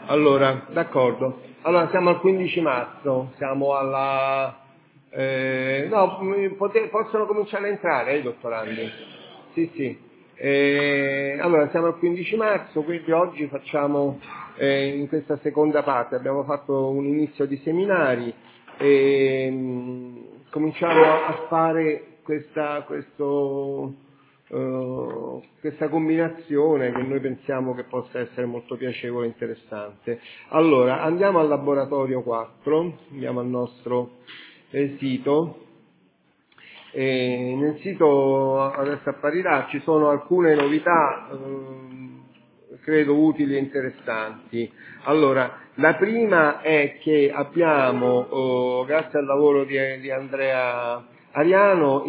Allora, d'accordo. Allora, siamo al 15 marzo, siamo alla... no, possono cominciare a entrare, i dottorandi. Sì, sì. Allora, siamo al 15 marzo, quindi oggi facciamo, in questa seconda parte, abbiamo fatto un inizio di seminari e cominciamo a fare questa combinazione che noi pensiamo che possa essere molto piacevole e interessante. Allora, andiamo al laboratorio 4, andiamo al nostro sito. Nel sito adesso apparirà, ci sono alcune novità credo utili e interessanti. Allora, la prima è che abbiamo, grazie al lavoro di Andrea Ariano,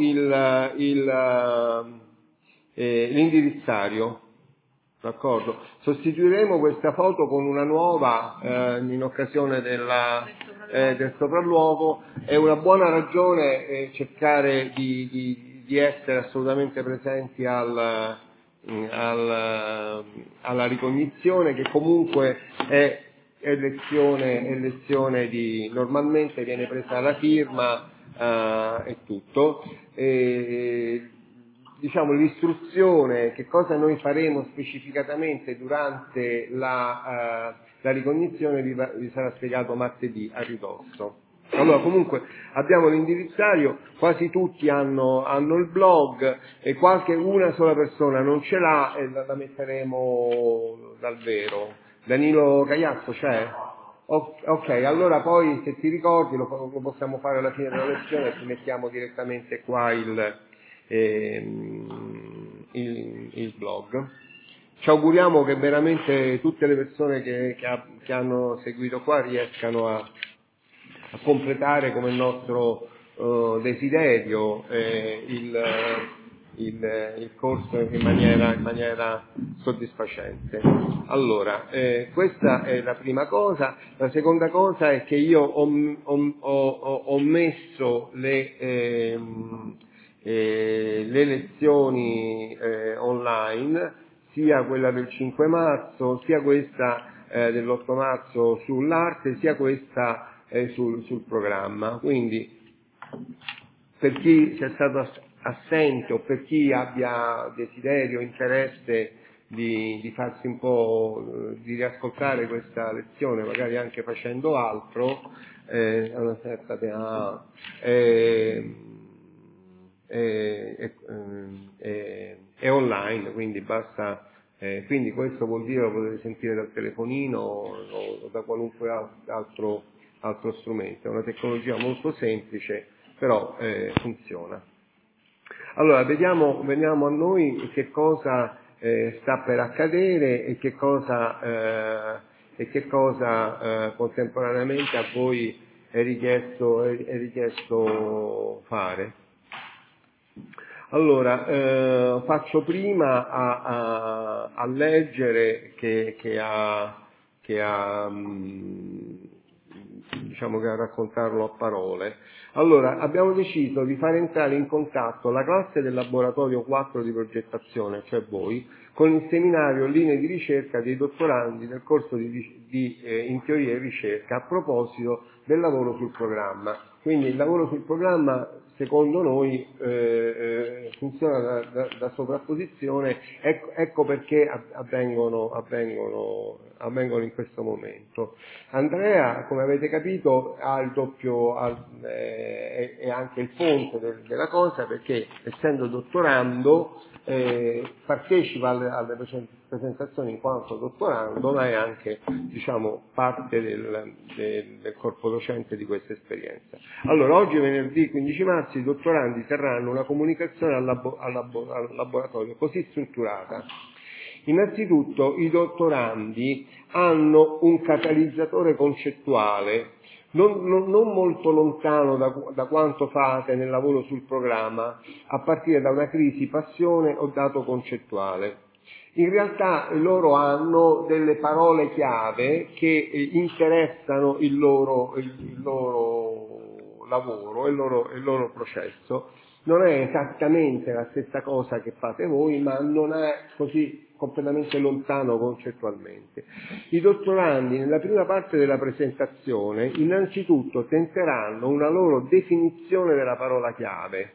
l'indirizzario, d'accordo? Sostituiremo questa foto con una nuova in occasione del sopralluogo. È una buona ragione cercare di essere assolutamente presenti alla ricognizione, che comunque è lezione di, normalmente viene presa la firma e tutto. Diciamo l'istruzione, che cosa noi faremo specificatamente durante la ricognizione vi sarà spiegato martedì a ridosso. Allora, comunque abbiamo l'indirizzario, quasi tutti hanno il blog e una sola persona non ce l'ha e la metteremo dal vero. Danilo Cagliazzo c'è? Ok, allora poi se ti ricordi lo possiamo fare alla fine della lezione e ti mettiamo direttamente qua il blog. Ci auguriamo che veramente tutte le persone che hanno seguito qua riescano a completare come il nostro desiderio il corso in maniera soddisfacente. Allora, questa è la prima cosa. La seconda cosa è che io ho messo le lezioni online, sia quella del 5 marzo, sia questa dell'8 marzo sull'arte, sia questa sul programma. Quindi per chi sia stato assente o per chi abbia desiderio, interesse di farsi un po', di riascoltare questa lezione, magari anche facendo altro, è online, quindi basta, quindi questo vuol dire lo potete sentire dal telefonino o da qualunque altro strumento. È una tecnologia molto semplice, però funziona. Allora, veniamo a noi che cosa sta per accadere e che cosa contemporaneamente a voi è richiesto fare. Allora, faccio prima a leggere diciamo che a raccontarlo a parole. Allora, abbiamo deciso di fare entrare in contatto la classe del laboratorio 4 di progettazione, cioè voi, con il seminario Linee di ricerca dei dottorandi del corso in teoria e ricerca a proposito del lavoro sul programma. Quindi il lavoro sul programma secondo noi funziona da sovrapposizione, ecco perché avvengono in questo momento. Andrea, come avete capito, ha il doppio, è anche il ponte della cosa, perché essendo dottorando partecipa alle presentazioni in quanto dottorando, ma è anche, diciamo, parte del corpo docente di questa esperienza. Allora, oggi venerdì 15 marzo i dottorandi terranno una comunicazione al laboratorio così strutturata. Innanzitutto i dottorandi hanno un catalizzatore concettuale non molto lontano da quanto fate nel lavoro sul programma, a partire da una crisi passione o dato concettuale. In realtà loro hanno delle parole chiave che interessano il loro lavoro, il loro processo. Non è esattamente la stessa cosa che fate voi, ma non è così completamente lontano concettualmente. I dottorandi nella prima parte della presentazione innanzitutto tenteranno una loro definizione della parola chiave.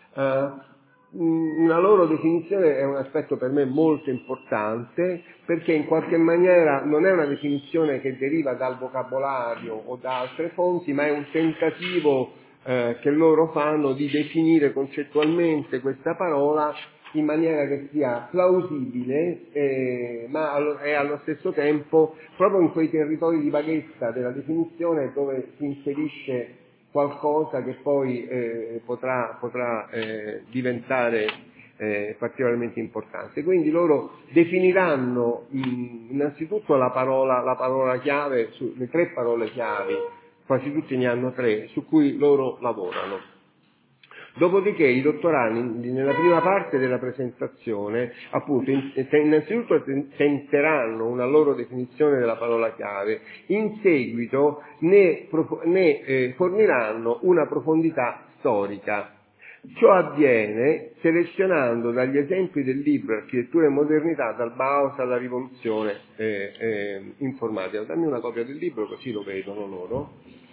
Una loro definizione è un aspetto per me molto importante, perché in qualche maniera non è una definizione che deriva dal vocabolario o da altre fonti, ma è un tentativo che loro fanno di definire concettualmente questa parola in maniera che sia plausibile, ma è allo stesso tempo proprio in quei territori di vaghezza della definizione dove si inserisce qualcosa che poi potrà diventare particolarmente importante. Quindi loro definiranno innanzitutto la parola chiave, le 3 parole chiavi, quasi tutti ne hanno 3, su cui loro lavorano. Dopodiché i dottorandi nella prima parte della presentazione appunto innanzitutto tenteranno una loro definizione della parola chiave, in seguito ne forniranno una profondità storica. Ciò avviene selezionando dagli esempi del libro Architettura e Modernità, dal Bauhaus alla Rivoluzione informatica. Dammi una copia del libro così lo vedono loro.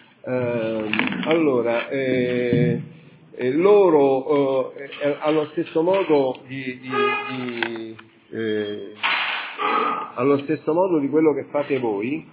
Loro allo stesso modo di quello che fate voi,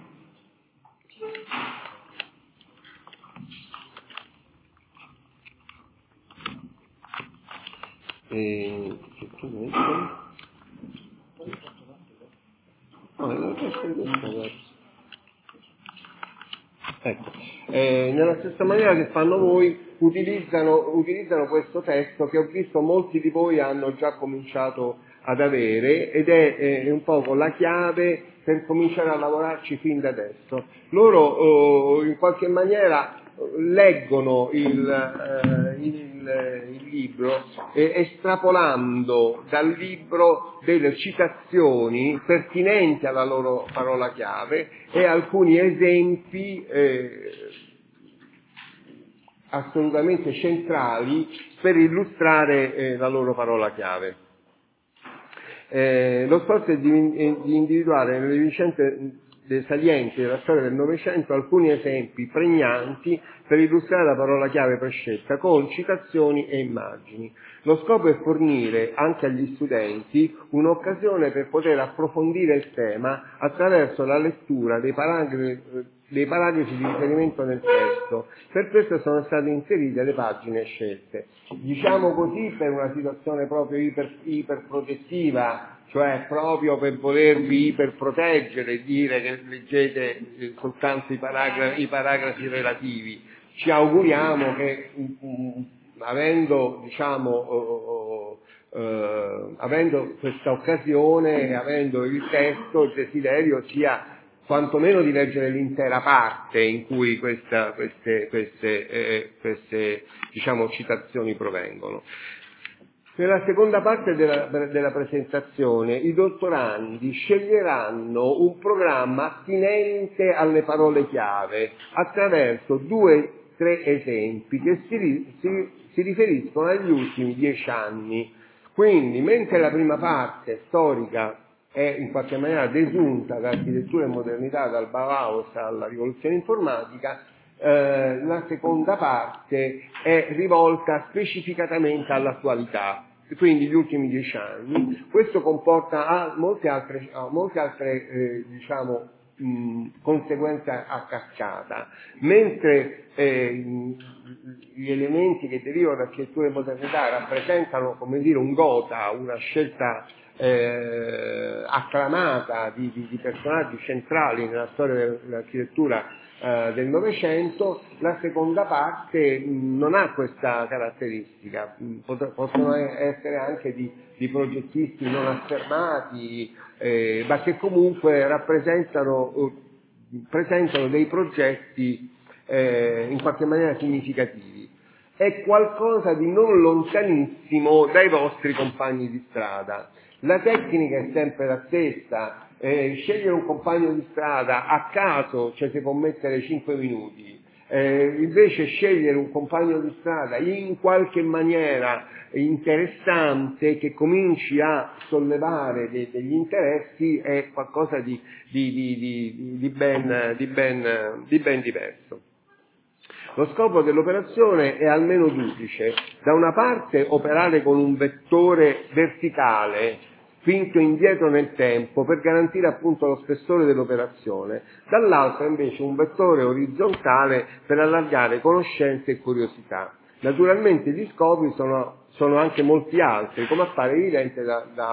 ecco, nella stessa maniera che fanno voi, utilizzano questo testo che ho visto molti di voi hanno già cominciato ad avere, ed è un po' la chiave per cominciare a lavorarci fin da adesso. Loro in qualche maniera leggono il libro estrapolando dal libro delle citazioni pertinenti alla loro parola chiave e alcuni esempi assolutamente centrali per illustrare la loro parola chiave. Lo sforzo è di individuare nelle vicende salienti della storia del Novecento alcuni esempi pregnanti per illustrare la parola chiave prescelta con citazioni e immagini. Lo scopo è fornire anche agli studenti un'occasione per poter approfondire il tema attraverso la lettura dei paragrafi di riferimento nel testo. Per questo sono state inserite le pagine scelte. Diciamo così per una situazione proprio iperprotettiva, cioè proprio per volervi iperproteggere, dire che leggete soltanto i paragrafi relativi. Ci auguriamo che avendo questa occasione e avendo il testo, il desiderio sia quantomeno di leggere l'intera parte in cui queste citazioni provengono. Nella seconda parte della presentazione i dottorandi sceglieranno un programma attinente alle parole chiave attraverso 2-3 esempi che si riferiscono agli ultimi 10 anni. Quindi, mentre la prima parte storica è in qualche maniera desunta da architettura e modernità, dal Bauhaus alla rivoluzione informatica, la seconda parte è rivolta specificatamente all'attualità, quindi gli ultimi 10 anni. Questo comporta molte altre conseguenze a cascata, mentre gli elementi che derivano da architettura e modernità rappresentano, come dire, un gotha, una scelta acclamata di personaggi centrali nella storia dell'architettura del Novecento, la seconda parte non ha questa caratteristica. Possono essere anche di progettisti non affermati, ma che comunque presentano dei progetti in qualche maniera significativi. È qualcosa di non lontanissimo dai vostri compagni di strada. La tecnica è sempre la stessa. Scegliere un compagno di strada a caso, cioè si può mettere 5 minuti, invece scegliere un compagno di strada in qualche maniera interessante che cominci a sollevare degli interessi è qualcosa di ben diverso. Lo scopo dell'operazione è almeno duplice: da una parte operare con un vettore verticale spinto indietro nel tempo per garantire appunto lo spessore dell'operazione, dall'altra invece un vettore orizzontale per allargare conoscenze e curiosità. Naturalmente gli scopi sono anche molti altri, come appare evidente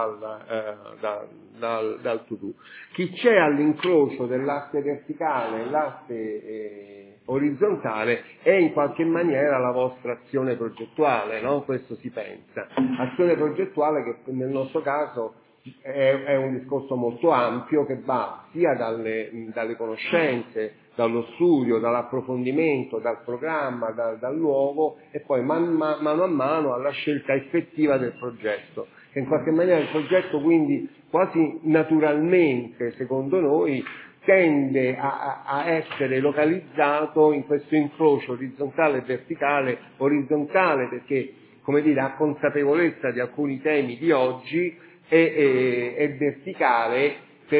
dal to-do. Chi c'è all'incrocio dell'asse verticale e l'asse orizzontale è in qualche maniera la vostra azione progettuale, no? Questo si pensa. Azione progettuale che nel nostro caso è un discorso molto ampio che va sia dalle conoscenze, dallo studio, dall'approfondimento, dal programma, dal luogo e poi mano a mano alla scelta effettiva del progetto. Che in qualche maniera il progetto quindi quasi naturalmente, secondo noi, tende a essere localizzato in questo incrocio orizzontale e verticale, orizzontale perché, come dire, ha consapevolezza di alcuni temi di oggi e verticale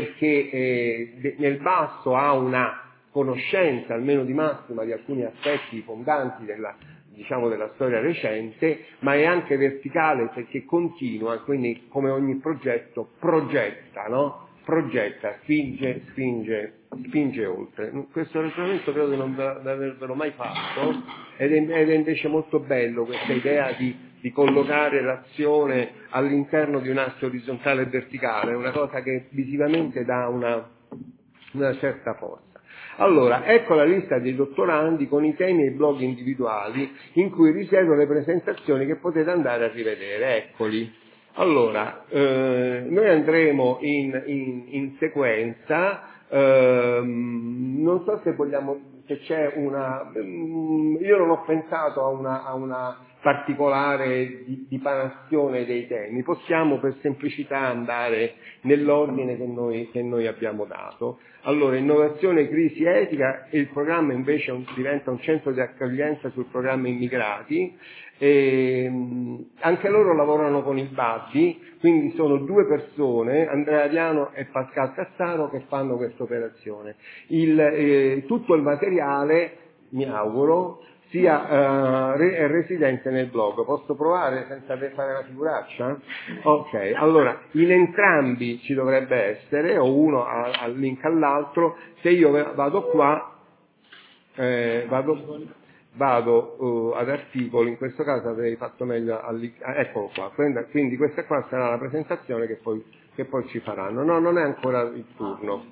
perché nel basso ha una conoscenza, almeno di massima, di alcuni aspetti fondanti della storia recente, ma è anche verticale perché continua, quindi come ogni progetto progetta, no? Progetta, spinge oltre. Questo ragionamento credo di non avervelo mai fatto ed è invece molto bello questa idea di collocare l'azione all'interno di un asse orizzontale e verticale, è una cosa che visivamente dà una certa forza. Allora, ecco la lista dei dottorandi con i temi e i blog individuali in cui risiedono le presentazioni che potete andare a rivedere, eccoli. Allora, noi andremo in sequenza, non so se c'è io non ho pensato a una particolare dipanazione dei temi, possiamo per semplicità andare nell'ordine che noi abbiamo dato. Allora, innovazione, crisi etica, e il programma invece diventa un centro di accoglienza sul programma immigrati. Anche loro lavorano con il Babbi, quindi sono due persone, Andrea Diano e Pascal Cassaro, che fanno questa operazione. Tutto il materiale, mi auguro, sia residente nel blog. Posso provare senza fare la figuraccia? Ok, allora in entrambi ci dovrebbe essere, o uno al link all'altro. Se io vado qua, vado ad articoli, in questo caso avrei fatto meglio eccolo qua, quindi questa qua sarà la presentazione che poi ci faranno. No, non è ancora il turno,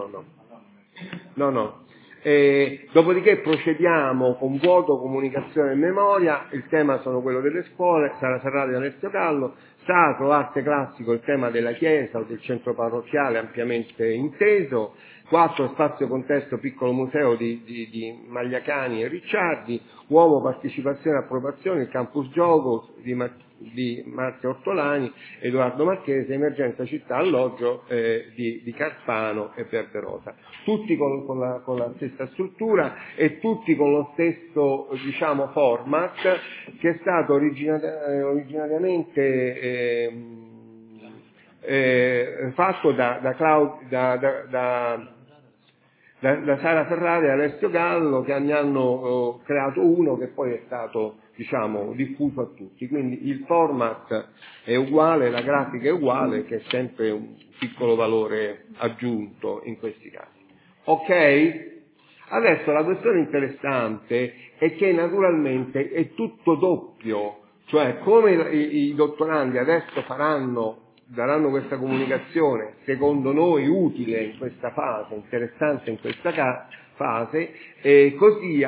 no. Dopodiché procediamo con vuoto, comunicazione e memoria. Il tema sono quello delle scuole, Sara Ferrari e Alessio Gallo. Sacro, arte classico, il tema della chiesa o del centro parrocchiale ampiamente inteso. 4, spazio contesto, piccolo museo di Magliacani e Ricciardi. Uomo, partecipazione e approvazione, il campus gioco di Marzio Ortolani, Edoardo Marchese, emergenza città alloggio di Carpano e Verderosa. Tutti con la stessa struttura e tutti con lo stesso format che è stato originariamente fatto da Sara Ferrari e Alessio Gallo, che ne hanno creato uno che poi è stato diffuso a tutti. Quindi il format è uguale, la grafica è uguale, che è sempre un piccolo valore aggiunto in questi casi. Ok? Adesso la questione interessante è che naturalmente è tutto doppio, cioè come i dottorandi adesso daranno questa comunicazione, secondo noi utile in questa fase, interessante in questa fase, e così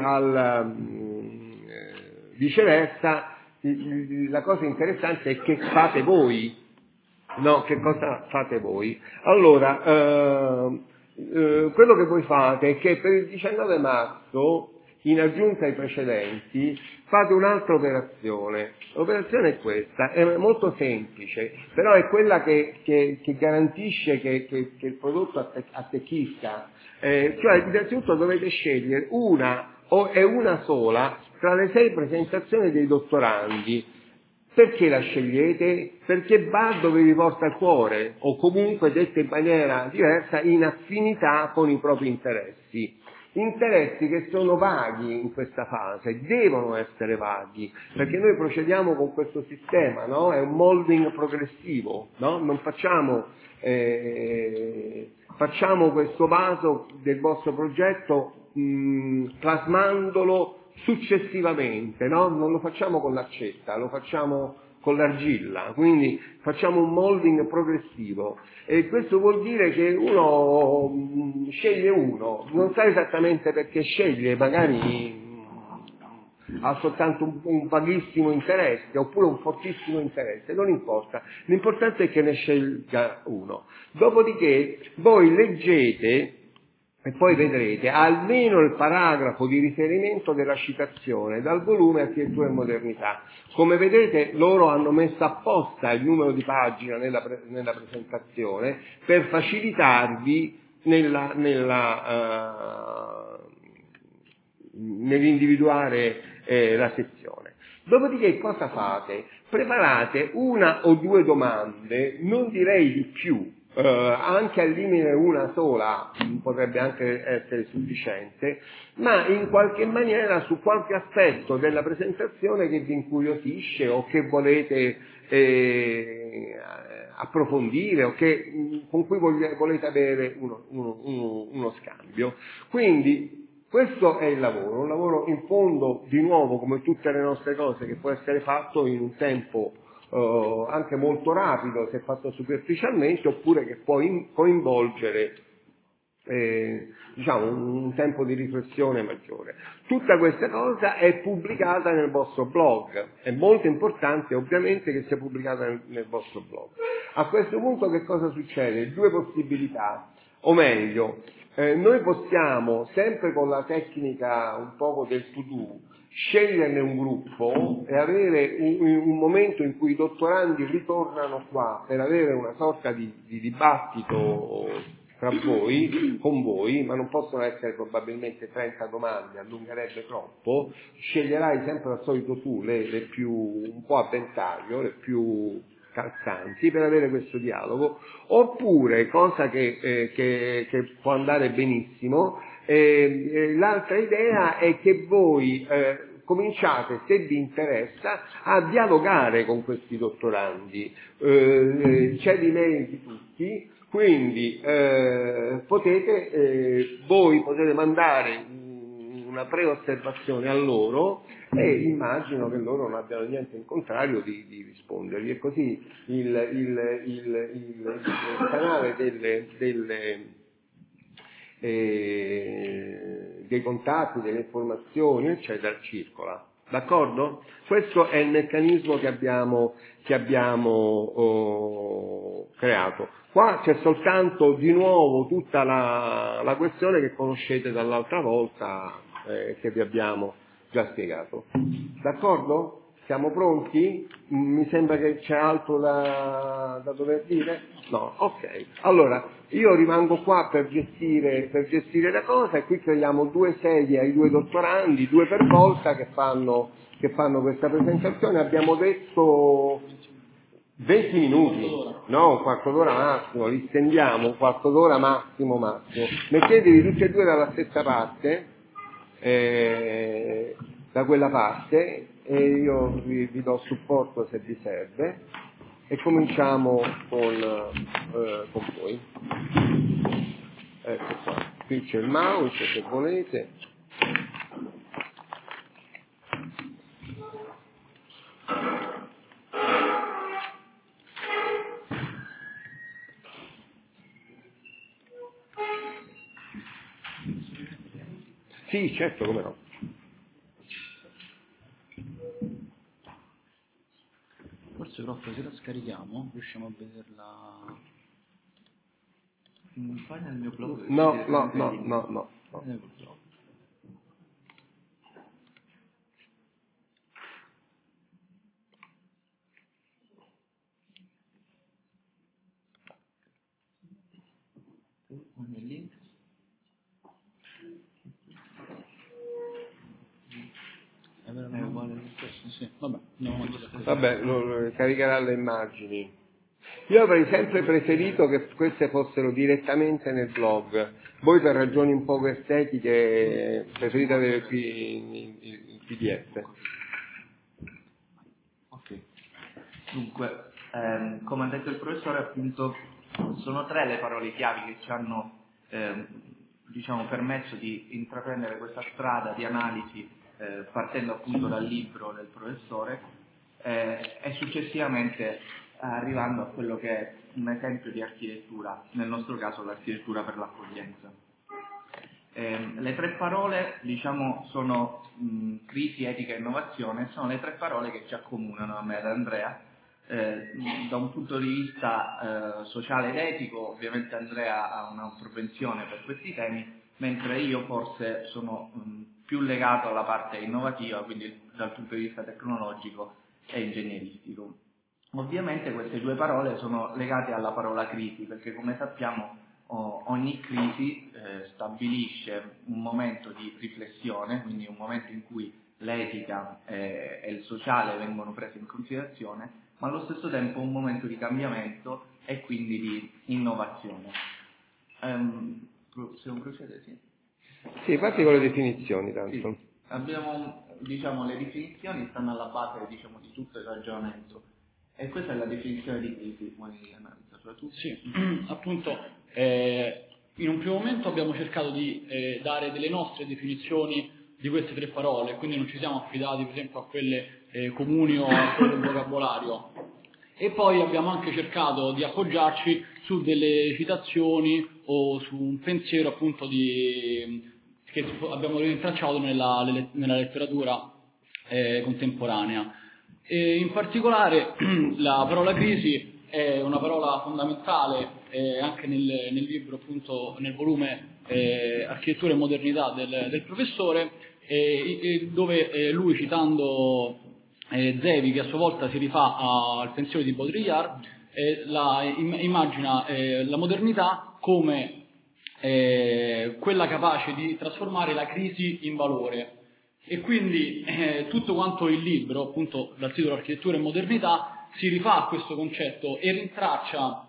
viceversa la cosa interessante è che fate voi. No, che cosa fate voi? Allora, quello che voi fate è che per il 19 marzo, in aggiunta ai precedenti, fate un'altra operazione. L'operazione è questa, è molto semplice, però è quella che garantisce che il prodotto attecchisca. Cioè, innanzitutto dovete scegliere una o è una sola tra le 6 presentazioni dei dottorandi. Perché la scegliete? Perché va dove vi porta il cuore, o comunque, detto in maniera diversa, in affinità con i propri interessi. Interessi che sono vaghi in questa fase, devono essere vaghi, perché noi procediamo con questo sistema, no? È un molding progressivo, no? Non facciamo questo vaso del vostro progetto plasmandolo successivamente, no? Non lo facciamo con l'accetta, lo facciamo con l'argilla, quindi facciamo un molding progressivo, e questo vuol dire che uno sceglie uno, non sa esattamente perché sceglie, magari ha soltanto un vaghissimo interesse oppure un fortissimo interesse, non importa, l'importante è che ne scelga uno. Dopodiché voi leggete e poi vedrete almeno il paragrafo di riferimento della citazione dal volume Architettura e Modernità. Come vedete, loro hanno messo apposta il numero di pagina nella presentazione per facilitarvi nell'individuare la sezione. Dopodiché cosa fate? Preparate una o due domande, non direi di più, anche al limite una sola potrebbe anche essere sufficiente, ma in qualche maniera su qualche aspetto della presentazione che vi incuriosisce o che volete approfondire o con cui volete avere uno scambio. Quindi questo è il lavoro, un lavoro in fondo, di nuovo, come tutte le nostre cose, che può essere fatto in un tempo anche molto rapido se fatto superficialmente, oppure che può coinvolgere un tempo di riflessione maggiore. Tutta questa cosa è pubblicata nel vostro blog, è molto importante ovviamente che sia pubblicata nel vostro blog. A questo punto che cosa succede? Due possibilità, o meglio, noi possiamo, sempre con la tecnica un poco del to-do, sceglierne un gruppo e avere un momento in cui i dottorandi ritornano qua per avere una sorta di dibattito tra voi, con voi, ma non possono essere probabilmente 30 domande, allungherebbe troppo, sceglierai sempre al solito tu le più un po' a ventaglio, le più calzanti per avere questo dialogo, oppure, cosa che può andare benissimo, l'altra idea è che voi cominciate, se vi interessa, a dialogare con questi dottorandi, c'è l'email di tutti, quindi voi potete mandare una pre-osservazione a loro e immagino che loro non abbiano niente in contrario di rispondervi, e così il canale dei contatti, delle informazioni, eccetera, circola. D'accordo? Questo è il meccanismo che abbiamo creato. Qua c'è soltanto di nuovo tutta la questione che conoscete dall'altra volta, che vi abbiamo già spiegato. D'accordo? Siamo pronti? Mi sembra che c'è altro da dover dire? No? Ok. Allora, io rimango qua per gestire la cosa, e qui creiamo 2 sedie ai 2 dottorandi, 2 per volta, che fanno questa presentazione. Abbiamo detto 20 minuti, no, un quarto d'ora massimo, li stendiamo, un quarto d'ora massimo. Mettetevi tutti e 2 dalla stessa parte, da quella parte, e io vi do supporto se vi serve, e cominciamo con voi. Ecco qua, qui c'è il mouse se volete. Sì, certo, come no. Forse prof, se la scarichiamo riusciamo a vederla. Fai nel mio blog. No. Nel link. sì. Vabbè, andiamo avanti. Vabbè, caricherà le immagini. Io avrei sempre preferito che queste fossero direttamente nel blog. Voi per ragioni un po' estetiche preferite avere qui il PDF. Ok. Dunque, come ha detto il professore, appunto, sono 3 le parole chiavi che ci hanno permesso di intraprendere questa strada di analisi partendo appunto dal libro del professore e successivamente arrivando a quello che è un esempio di architettura, nel nostro caso l'architettura per l'accoglienza. Le 3 parole sono crisi, etica e innovazione, sono le 3 parole che ci accomunano a me ed Andrea. Da un punto di vista sociale ed etico, ovviamente Andrea ha una propensione per questi temi, mentre io forse sono più legato alla parte innovativa, quindi dal punto di vista tecnologico e ingegneristico. Ovviamente queste 2 parole sono legate alla parola crisi, perché come sappiamo ogni crisi stabilisce un momento di riflessione, quindi un momento in cui l'etica e il sociale vengono presi in considerazione, ma allo stesso tempo un momento di cambiamento e quindi di innovazione. Se non procede, sì. Sì, parti con le definizioni, tanto. Sì. Abbiamo, le definizioni stanno alla base, di tutto il ragionamento. E questa è la definizione di crisi, vuoi analizzarla tu? Sì, appunto, in un primo momento abbiamo cercato di dare delle nostre definizioni di queste 3 parole, quindi non ci siamo affidati per esempio a quelle comuni o a quelle del vocabolario. E poi abbiamo anche cercato di appoggiarci su delle citazioni o su un pensiero appunto che abbiamo rintracciato nella letteratura contemporanea. E in particolare la parola crisi è una parola fondamentale anche nel libro, appunto nel volume Architettura e Modernità del professore, dove lui, citando Zevi, che a sua volta si rifà al pensiero di Baudrillard, immagina la modernità come quella capace di trasformare la crisi in valore. E quindi tutto quanto il libro, appunto dal titolo Architettura e Modernità, si rifà a questo concetto e rintraccia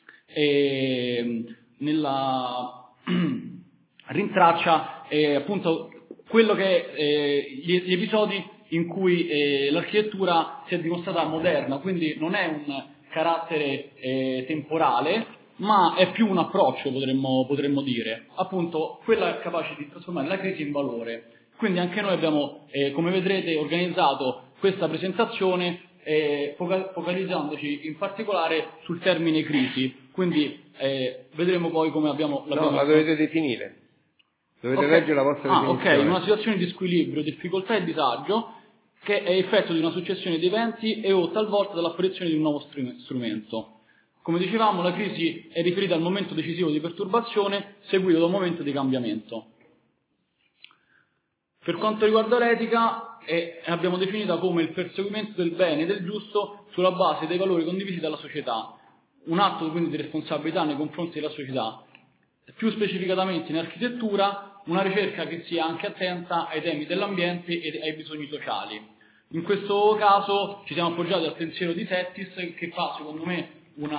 appunto quello che gli episodi in cui l'architettura si è dimostrata moderna, quindi non è un carattere temporale, ma è più un approccio, potremmo dire, appunto quella capace di trasformare la crisi in valore. Quindi anche noi abbiamo, come vedrete, organizzato questa presentazione focalizzandoci in particolare sul termine crisi. Quindi vedremo poi come l'abbiamo... No, la dovete definire. Dovete leggere la vostra definizione. Ok, una situazione di squilibrio, difficoltà e disagio che è effetto di una successione di eventi e o talvolta dall'apparizione di un nuovo strumento. Come dicevamo, la crisi è riferita al momento decisivo di perturbazione seguito da un momento di cambiamento. Per quanto riguarda l'etica, abbiamo definita come il perseguimento del bene e del giusto sulla base dei valori condivisi dalla società, un atto quindi di responsabilità nei confronti della società. Più specificatamente in architettura, una ricerca che sia anche attenta ai temi dell'ambiente e ai bisogni sociali. In questo caso ci siamo appoggiati al pensiero di Settis, che fa secondo me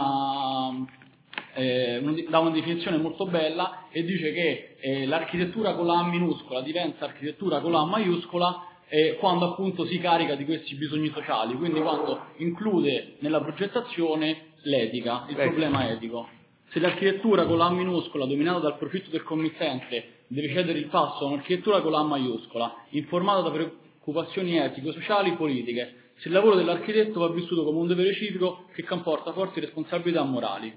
dà una definizione molto bella e dice che l'architettura con la A minuscola diventa architettura con la A maiuscola quando appunto si carica di questi bisogni sociali, quindi quando include nella progettazione l'etica, il problema etico. Se l'architettura con la A minuscola, dominata dal profitto del committente, deve cedere il passo a un'architettura con la A maiuscola, informata da preoccupazioni etiche, sociali, politiche, se il lavoro dell'architetto va vissuto come un dovere civico che comporta forti responsabilità morali.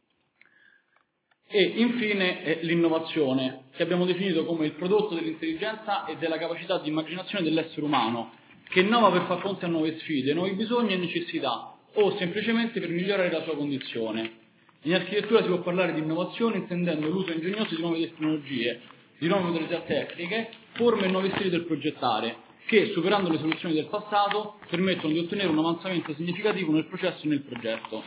E infine l'innovazione, che abbiamo definito come il prodotto dell'intelligenza e della capacità di immaginazione dell'essere umano, che innova per far fronte a nuove sfide, nuovi bisogni e necessità, o semplicemente per migliorare la sua condizione. In architettura si può parlare di innovazione intendendo l'uso ingegnoso di nuove tecnologie, di nuove modalità tecniche, forme e nuovi stili del progettare, che, superando le soluzioni del passato, permettono di ottenere un avanzamento significativo nel processo e nel progetto.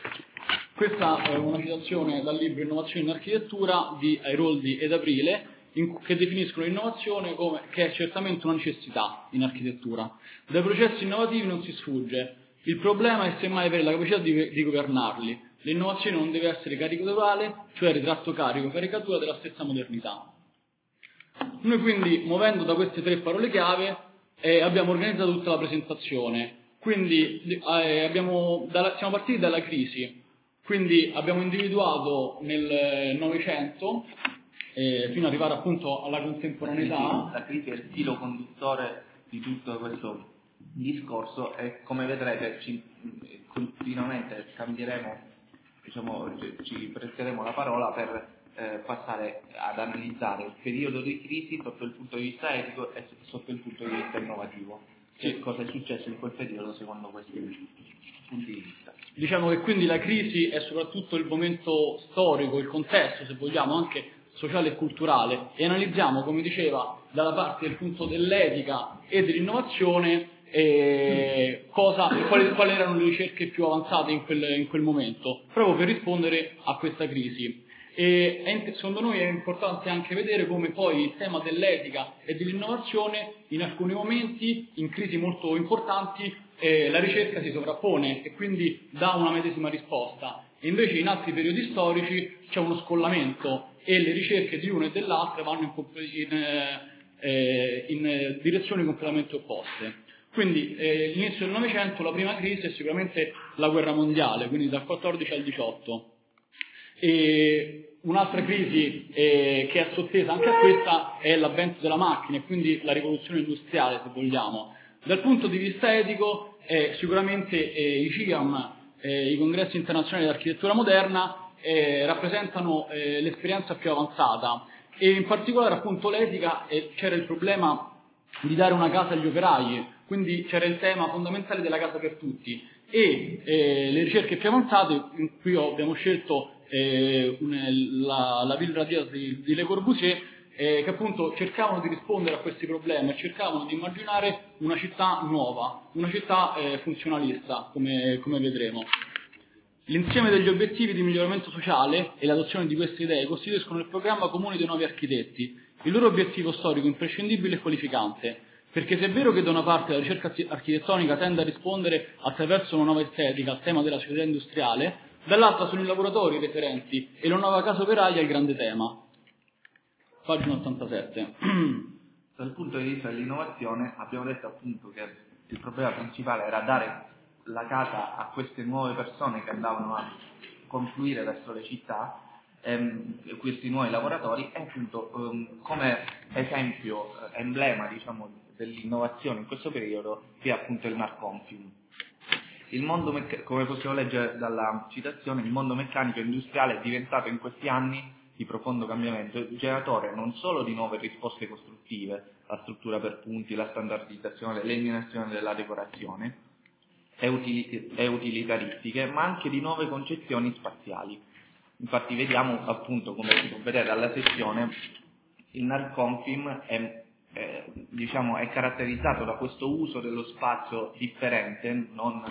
Questa è una citazione dal libro Innovazione in architettura di Airoldi ed Aprile, che definiscono l'innovazione che è certamente una necessità in architettura. Dai processi innovativi non si sfugge, il problema è semmai avere la capacità di governarli. L'innovazione non deve essere caricaturale, cioè ritratto carico, caricatura della stessa modernità. Noi quindi, muovendo da queste 3 parole chiave, abbiamo organizzato tutta la presentazione. Quindi siamo partiti dalla crisi, quindi abbiamo individuato nel Novecento, fino ad arrivare appunto alla contemporaneità. La crisi è il filo conduttore di tutto questo discorso e, come vedrete, continuamente cambieremo, ci presteremo la parola per passare ad analizzare il periodo di crisi sotto il punto di vista etico e sotto il punto di vista innovativo. Sì. Cosa è successo in quel periodo secondo questi punti di vista? Diciamo che quindi la crisi è soprattutto il momento storico, il contesto, se vogliamo, anche sociale e culturale, e analizziamo, come diceva, dalla parte del punto dell'etica e dell'innovazione quali erano le ricerche più avanzate in quel momento, proprio per rispondere a questa crisi. E secondo noi è importante anche vedere come poi il tema dell'etica e dell'innovazione in alcuni momenti, in crisi molto importanti, la ricerca si sovrappone e quindi dà una medesima risposta, e invece in altri periodi storici c'è uno scollamento e le ricerche di una e dell'altra vanno in direzioni completamente opposte. Quindi l'inizio del Novecento, la prima crisi è sicuramente la guerra mondiale, quindi dal 14 al 18. E un'altra crisi che è sottesa anche a questa è l'avvento della macchina e quindi la rivoluzione industriale, se vogliamo. Dal punto di vista etico sicuramente i CIAM, i congressi internazionali di architettura moderna, rappresentano l'esperienza più avanzata, e in particolare appunto l'etica. C'era il problema di dare una casa agli operai, quindi c'era il tema fondamentale della casa per tutti, e le ricerche più avanzate, in cui abbiamo scelto la Ville Radiato di Le Corbusier, che appunto cercavano di rispondere a questi problemi e cercavano di immaginare una città nuova, una città funzionalista, come vedremo. L'insieme degli obiettivi di miglioramento sociale e l'adozione di queste idee costituiscono il programma comune dei nuovi architetti, il loro obiettivo storico imprescindibile e qualificante, perché se è vero che da una parte la ricerca architettonica tende a rispondere attraverso una nuova estetica al tema della società industriale, dall'altra sono i lavoratori referenti e la nuova casa operaia il grande tema. Pagina 87. Dal punto di vista dell'innovazione abbiamo detto appunto che il problema principale era dare la casa a queste nuove persone che andavano a confluire verso le città, questi nuovi lavoratori, e appunto come esempio, emblema dell'innovazione in questo periodo vi è appunto il Narconfium. Il mondo, come possiamo leggere dalla citazione, il mondo meccanico e industriale è diventato in questi anni di profondo cambiamento generatore non solo di nuove risposte costruttive, la struttura per punti, la standardizzazione, l'eliminazione della decorazione e utilitaristiche, ma anche di nuove concezioni spaziali. Infatti vediamo appunto, come si può vedere dalla sezione, il Narconfium è caratterizzato da questo uso dello spazio differente, non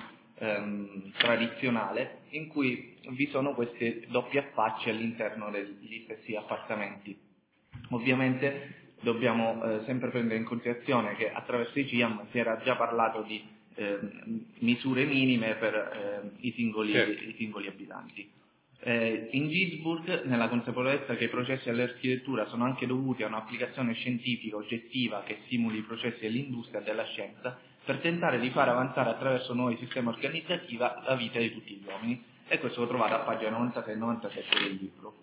tradizionale, in cui vi sono queste doppie affacce all'interno degli stessi appartamenti. Ovviamente dobbiamo sempre prendere in considerazione che attraverso i CIAM si era già parlato di misure minime per i singoli abitanti. In Ginzburg, nella consapevolezza che i processi dell'architettura sono anche dovuti a un'applicazione scientifica oggettiva che stimoli i processi dell'industria e della scienza, per tentare di far avanzare attraverso nuovi sistemi organizzativi la vita di tutti gli uomini. E questo lo trovate a pagina 96 e 97 del libro.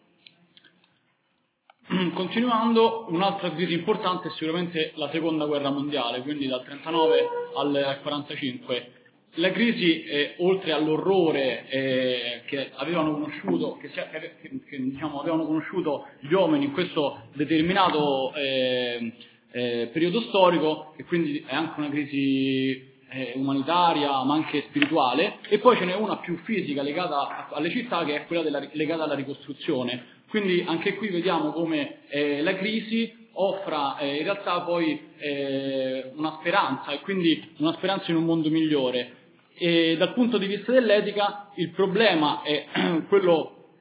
Continuando, un'altra crisi importante è sicuramente la seconda guerra mondiale, quindi dal 39 al 45. La crisi, oltre all'orrore che avevano conosciuto, avevano conosciuto gli uomini in questo determinato periodo storico, e quindi è anche una crisi umanitaria ma anche spirituale, e poi ce n'è una più fisica legata alle città, che è quella legata alla ricostruzione. Quindi anche qui vediamo come la crisi offra in realtà poi una speranza, e quindi una speranza in un mondo migliore. E dal punto di vista dell'etica il problema è quello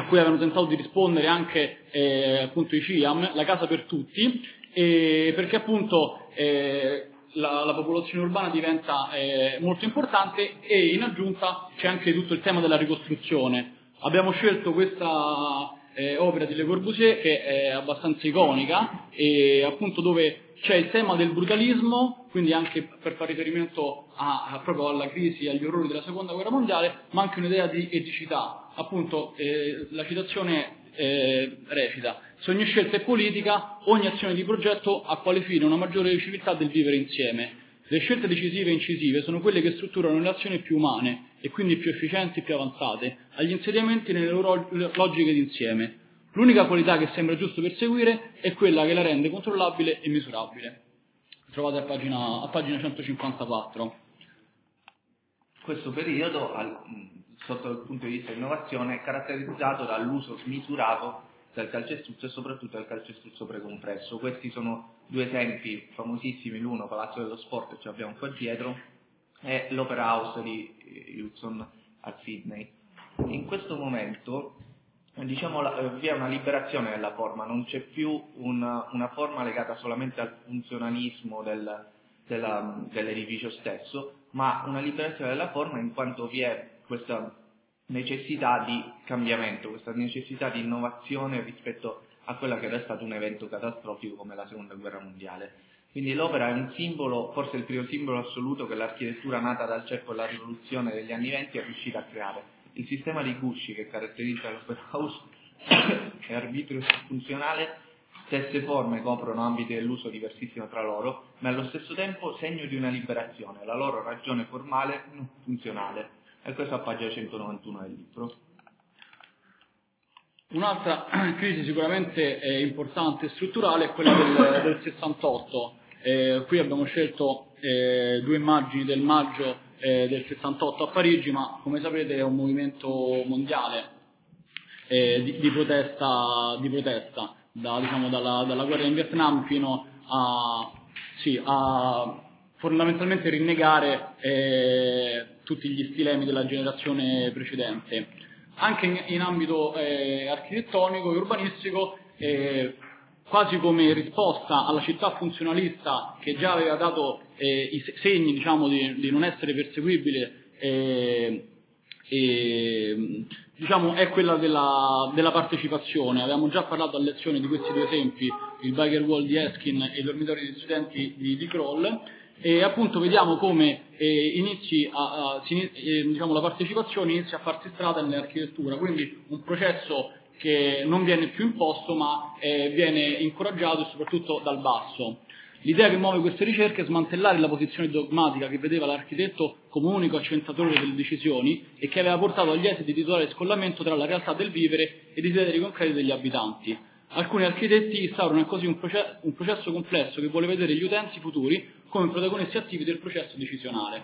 cui avevano tentato di rispondere anche appunto i CIAM, la casa per tutti, perché appunto la popolazione urbana diventa molto importante, e in aggiunta c'è anche tutto il tema della ricostruzione. Abbiamo scelto questa opera di Le Corbusier, che è abbastanza iconica, e appunto dove c'è il tema del brutalismo, quindi anche per fare riferimento proprio alla crisi, agli orrori della seconda guerra mondiale, ma anche un'idea di eticità. Appunto la citazione recita: se ogni scelta è politica, ogni azione di progetto ha quale fine una maggiore civiltà del vivere insieme. Le scelte decisive e incisive sono quelle che strutturano le azioni più umane, e quindi più efficienti e più avanzate, agli insediamenti nelle loro logiche d'insieme. L'unica qualità che sembra giusto perseguire è quella che la rende controllabile e misurabile. Trovate a pagina 154. Questo periodo, sotto il punto di vista di innovazione, è caratterizzato dall'uso smisurato del calcestruzzo e soprattutto del calcestruzzo precompresso. Questi sono due esempi famosissimi: l'uno, Palazzo dello Sport, che ci abbiamo qua dietro, e l'Opera House di Hudson a Sydney. In questo momento, diciamo, vi è una liberazione della forma, non c'è più una forma legata solamente al funzionalismo dell'edificio stesso, ma una liberazione della forma, in quanto vi è questa necessità di cambiamento, questa necessità di innovazione rispetto a quella che era stato un evento catastrofico come la Seconda Guerra Mondiale. Quindi l'opera è un simbolo, forse il primo simbolo assoluto che l'architettura nata dal ceppo della rivoluzione degli anni '20 è riuscita a creare. Il sistema di gusci che caratterizza l'Opera House è arbitrio funzionale, stesse forme coprono ambiti dell'uso diversissimo tra loro, ma allo stesso tempo segno di una liberazione, la loro ragione formale non funzionale. E questo a pagina 191 del libro. Un'altra crisi sicuramente importante e strutturale è quella del 68. Qui abbiamo scelto due immagini del maggio del 68 a Parigi, ma come sapete è un movimento mondiale di protesta, dalla guerra in Vietnam fino a fondamentalmente rinnegare tutti gli stilemi della generazione precedente. Anche in ambito architettonico e urbanistico, quasi come risposta alla città funzionalista che già aveva dato i segni, diciamo, di non essere perseguibile, diciamo, è quella della partecipazione. Avevamo già parlato a lezione di questi due esempi, il Biker Wall di Eskin e i dormitori di studenti di Kroll, e appunto vediamo come la partecipazione inizia a farsi strada nell'architettura, quindi un processo che non viene più imposto ma viene incoraggiato, e soprattutto dal basso. L'idea che muove queste ricerche è smantellare la posizione dogmatica che vedeva l'architetto come unico accentratore delle decisioni e che aveva portato agli esiti di totale scollamento tra la realtà del vivere e i desideri concreti degli abitanti. Alcuni architetti instaurano così un processo complesso che vuole vedere gli utenti futuri come protagonisti attivi del processo decisionale.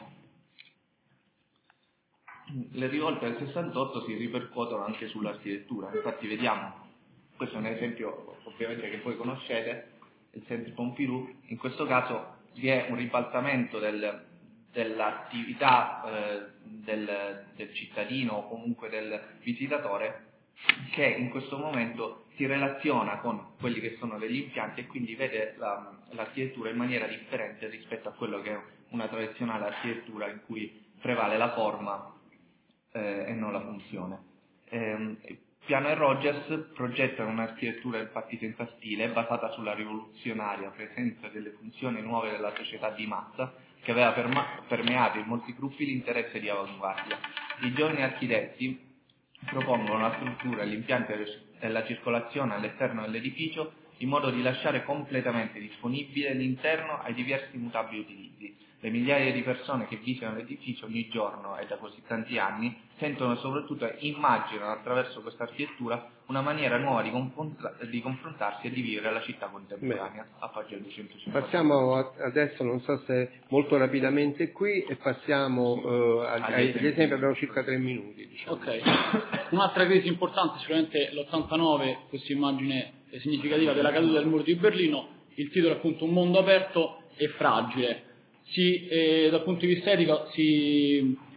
Le rivolte del 68 si ripercuotono anche sull'architettura, infatti vediamo, questo è un esempio ovviamente che voi conoscete, il Centre Pompidou. In questo caso vi è un ribaltamento dell'attività del cittadino o comunque del visitatore, che in questo momento si relaziona con quelli che sono degli impianti e quindi vede l'architettura in maniera differente rispetto a quello che è una tradizionale architettura in cui prevale la forma e non la funzione. Piano e Rogers progettano un'architettura infatti senza stile, basata sulla rivoluzionaria presenza delle funzioni nuove della società di massa, che aveva permeato in molti gruppi l'interesse di avanguardia. I giovani architetti propongono la struttura e l'impianto della circolazione all'esterno dell'edificio in modo di lasciare completamente disponibile l'interno ai diversi mutabili utilizzi. Le migliaia di persone che visitano l'edificio ogni giorno e da così tanti anni sentono soprattutto e immaginano attraverso questa architettura una maniera nuova di confrontarsi e di vivere la città contemporanea. A pagina 250. Passiamo adesso, non so se molto rapidamente qui, e passiamo agli esempi. Abbiamo circa 3 minuti. Diciamo. Ok. Un'altra crisi importante sicuramente l'89, questa immagine significativa della caduta del muro di Berlino. Il titolo è appunto Un mondo aperto e fragile. Dal punto di vista etico si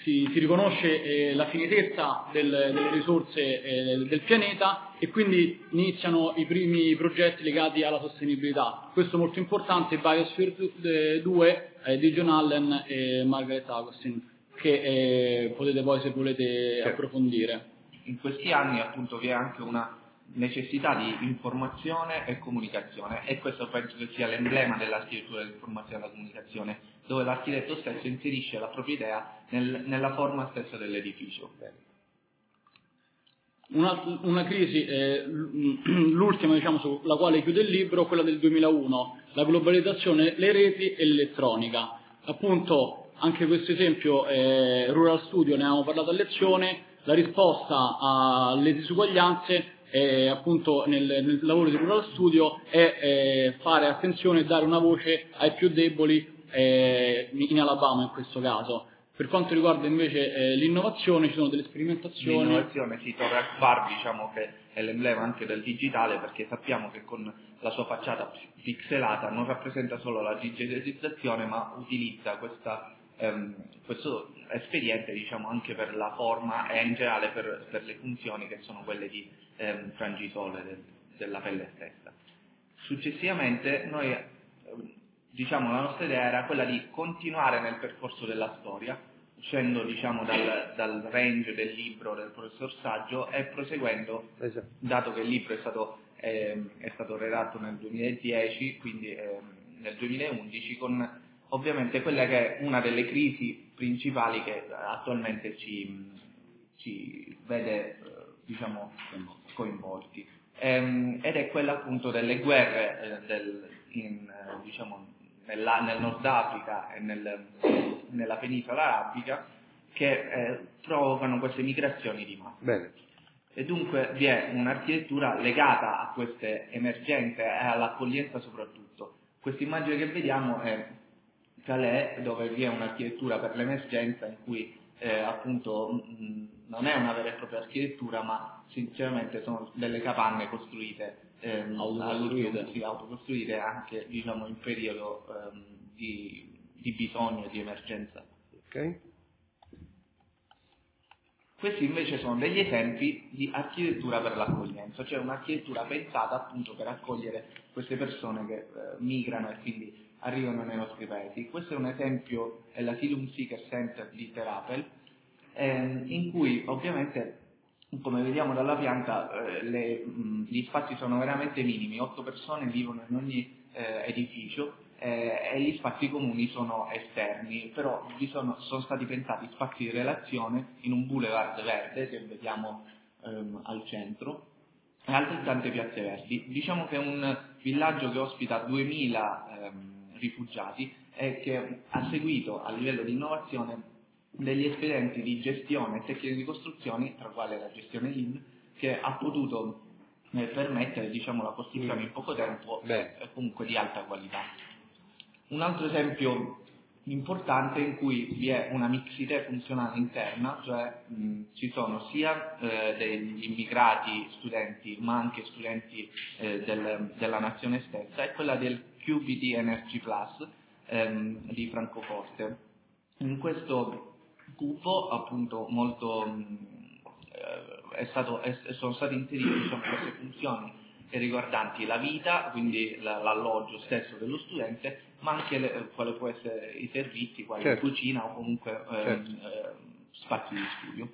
si riconosce la finitezza delle risorse del pianeta, e quindi iniziano i primi progetti legati alla sostenibilità. Questo è molto importante, Biosphere 2 di John Allen e Margaret Augustine, che potete poi, se volete, approfondire. In questi anni appunto vi è anche una necessità di informazione e comunicazione, e questo penso che sia l'emblema dell'architettura dell'informazione e della comunicazione, dove l'architetto stesso inserisce la propria idea nella forma stessa dell'edificio. Una crisi, l'ultima diciamo sulla quale chiude il libro, quella del 2001, la globalizzazione, le reti e l'elettronica. Appunto, anche questo esempio, Rural Studio, ne avevamo parlato a lezione, la risposta alle disuguaglianze appunto nel lavoro di Rural Studio è fare attenzione e dare una voce ai più deboli, in Alabama in questo caso. Per quanto riguarda invece l'innovazione, ci sono delle sperimentazioni. L'innovazione, sì, Torre Akbar, diciamo che è l'emblema anche del digitale, perché sappiamo che con la sua facciata pixelata non rappresenta solo la digitalizzazione, ma utilizza questo espediente, diciamo, anche per la forma e in generale per le funzioni che sono quelle di frangisole della pelle stessa. Successivamente noi, diciamo, la nostra idea era quella di continuare nel percorso della storia, uscendo, diciamo, dal range del libro del professor Saggio e proseguendo, dato che il libro è stato redatto nel 2010, quindi nel 2011, con ovviamente quella che è una delle crisi principali che attualmente ci vede, diciamo, coinvolti, ed è quella appunto delle guerre diciamo, nel Nord Africa e nella penisola arabica, che provocano queste migrazioni di massa. Bene. E dunque vi è un'architettura legata a queste emergenze e all'accoglienza soprattutto. Questa immagine che vediamo è Calais, dove vi è un'architettura per l'emergenza in cui appunto non è una vera e propria architettura, ma sinceramente sono delle capanne costruite autocostruite anche, diciamo, in periodo di bisogno e di emergenza. Okay. Questi invece sono degli esempi di architettura per l'accoglienza, cioè un'architettura pensata appunto per accogliere queste persone che migrano e quindi arrivano nei nostri paesi. Questo è un esempio, è l'Asylum Seeker Center di Terapel, in cui ovviamente, come vediamo dalla pianta, gli spazi sono veramente minimi, 8 persone vivono in ogni edificio, e gli spazi comuni sono esterni, però sono stati pensati spazi di relazione in un boulevard verde che vediamo al centro, e altrettante piazze verdi. Diciamo che è un villaggio che ospita 2000 rifugiati e che ha seguito a livello di innovazione degli espedienti di gestione e tecniche di costruzioni, tra quale la gestione Lean, che ha potuto permettere, diciamo, la costruzione in poco tempo e comunque di alta qualità. Un altro esempio importante in cui vi è una mixità funzionale interna, cioè ci sono sia degli immigrati studenti ma anche studenti della nazione stessa, è quella del QBD Energy Plus di Francoforte. In questo cubo appunto sono state inserite, diciamo, queste funzioni riguardanti la vita, quindi l'alloggio stesso dello studente, ma anche quale può essere i servizi, quale cucina o comunque spazi di studio.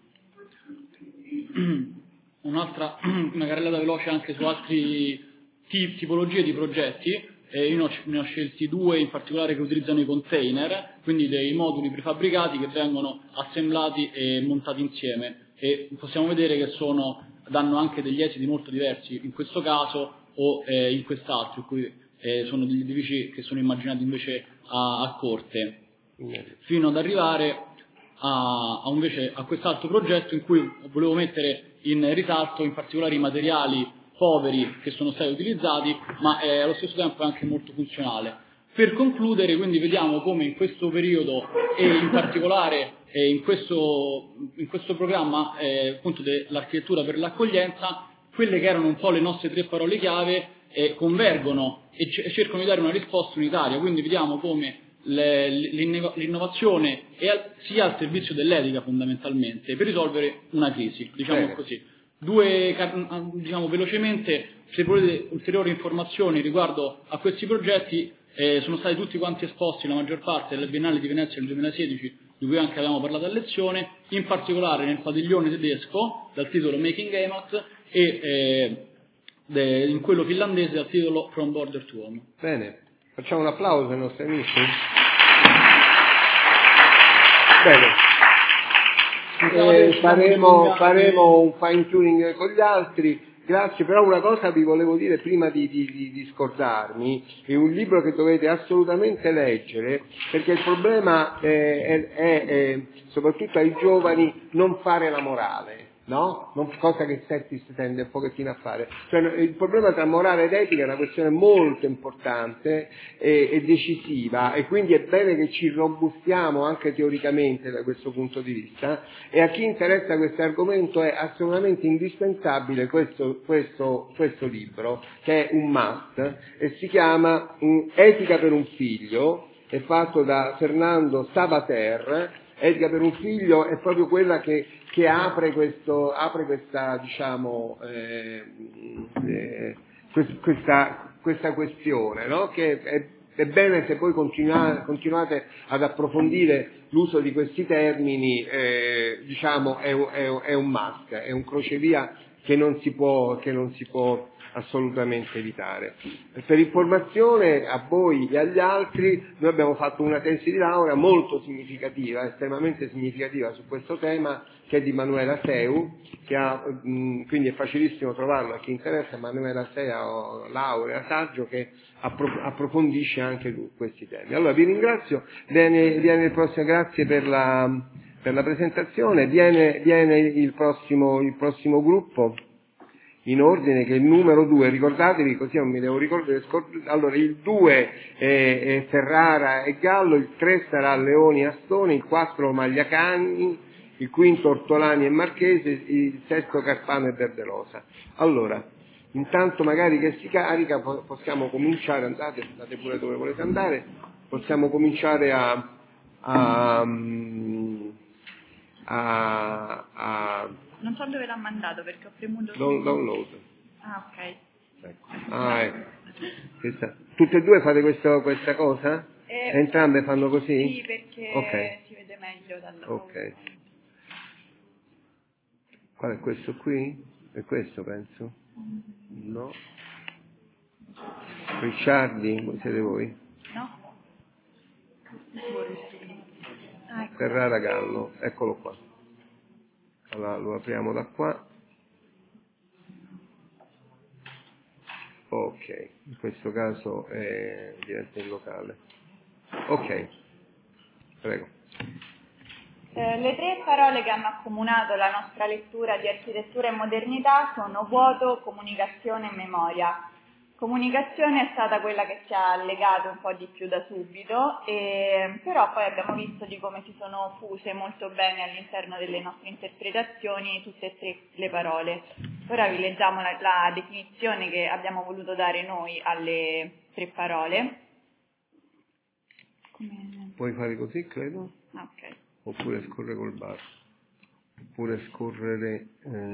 Una carrellata veloce anche su altre tipologie di progetti. Io ne ho scelti 2 in particolare che utilizzano i container, quindi dei moduli prefabbricati che vengono assemblati e montati insieme, e possiamo vedere che danno anche degli esiti molto diversi in questo caso o in quest'altro, in cui sono degli edifici che sono immaginati invece a corte, fino ad arrivare invece a quest'altro progetto in cui volevo mettere in risalto in particolare i materiali poveri che sono stati utilizzati, ma allo stesso tempo è anche molto funzionale. Per concludere, quindi, vediamo come in questo periodo e in particolare in questo programma appunto dell'architettura per l'accoglienza, quelle che erano un po' le nostre 3 parole chiave convergono e cercano di dare una risposta unitaria. Quindi vediamo come l'innovazione sia al servizio dell'etica fondamentalmente, per risolvere una crisi, diciamo così. Diciamo velocemente, se volete ulteriori informazioni riguardo a questi progetti, sono stati tutti quanti esposti, la maggior parte, della Biennale di Venezia del 2016, di cui anche avevamo parlato a lezione, in particolare nel padiglione tedesco, dal titolo Making Heimat, e in quello finlandese dal titolo From Border to Home. Bene, facciamo un applauso ai nostri amici. Bene, faremo un fine tuning con gli altri. Grazie, però una cosa vi volevo dire prima di scordarmi, è un libro che dovete assolutamente leggere, perché il problema è soprattutto ai giovani non fare la morale. No? Cosa che Settis tende un pochettino a fare. Cioè, il problema tra morale ed etica è una questione molto importante e decisiva, e quindi è bene che ci robustiamo anche teoricamente da questo punto di vista, e a chi interessa questo argomento è assolutamente indispensabile questo libro, che è un must, e si chiama Etica per un figlio, è fatto da Fernando Savater. Etica per un figlio è proprio quella che apre questa, diciamo, questa questione, no? Che è bene se poi continuate ad approfondire l'uso di questi termini, diciamo, è un must, è un crocevia che non si può assolutamente evitare. Per informazione a voi e agli altri, noi abbiamo fatto una tesi di laurea molto significativa, estremamente significativa su questo tema, che è di Manuela Seu, quindi è facilissimo trovarlo a chi interessa, Manuela Seu, laurea, saggio, che approfondisce anche questi temi. Allora vi ringrazio, viene il prossimo, grazie per la presentazione, viene il prossimo gruppo in ordine, che è il numero 2, ricordatevi, così non mi devo ricordare. Allora il 2 è Ferrara e Gallo, il 3 sarà Leoni e Astone, il 4 Magliacani, il 5 Ortolani e Marchese, il 6 Carpano e Verderosa. Allora, intanto magari che si carica possiamo cominciare, andate pure dove volete andare, possiamo cominciare Non so dove l'ha mandato perché ho premuto download. Ah, ok. Ecco. Ecco. Tutte e due fate questa cosa? Entrambe fanno così? Sì, perché okay. Si vede meglio dalla Ok. Qual è questo qui? È questo, penso? No? Ricciardi, siete voi? No? Ecco. Ferrara Gallo, eccolo qua. Allora lo apriamo da qua. Ok, in questo caso diventa il locale. Ok, prego. Le tre parole che hanno accomunato la nostra lettura di architettura e modernità sono vuoto, comunicazione e memoria. Comunicazione è stata quella che ci ha legato un po' di più da subito, però poi abbiamo visto di come si sono fuse molto bene all'interno delle nostre interpretazioni tutte e tre le parole. Ora vi leggiamo la definizione che abbiamo voluto dare noi alle tre parole. Puoi fare così, credo? Ok. Oppure scorrere col basso, oppure scorrere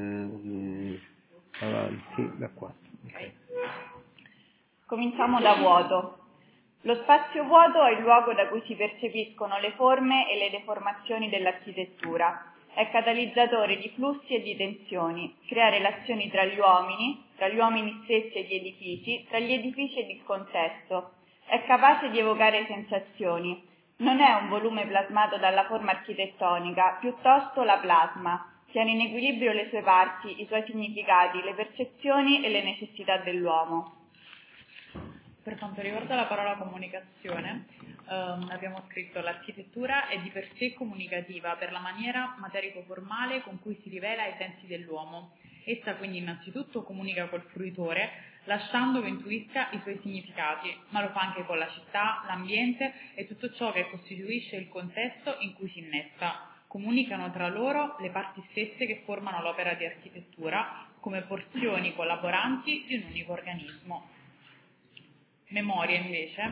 avanti da qua. Okay. Cominciamo da vuoto. Lo spazio vuoto è il luogo da cui si percepiscono le forme e le deformazioni dell'architettura. È catalizzatore di flussi e di tensioni, crea relazioni tra gli uomini stessi e gli edifici, tra gli edifici ed il contesto. È capace di evocare sensazioni. Non è un volume plasmato dalla forma architettonica, piuttosto la plasma. Tiene in equilibrio le sue parti, i suoi significati, le percezioni e le necessità dell'uomo. Per quanto riguarda la parola comunicazione, abbiamo scritto: l'architettura è di per sé comunicativa per la maniera materico-formale con cui si rivela ai sensi dell'uomo. Essa quindi innanzitutto comunica col fruitore, lasciando che intuisca i suoi significati, ma lo fa anche con la città, l'ambiente e tutto ciò che costituisce il contesto in cui si innesta. Comunicano tra loro le parti stesse che formano l'opera di architettura come porzioni collaboranti di un unico organismo. Memoria invece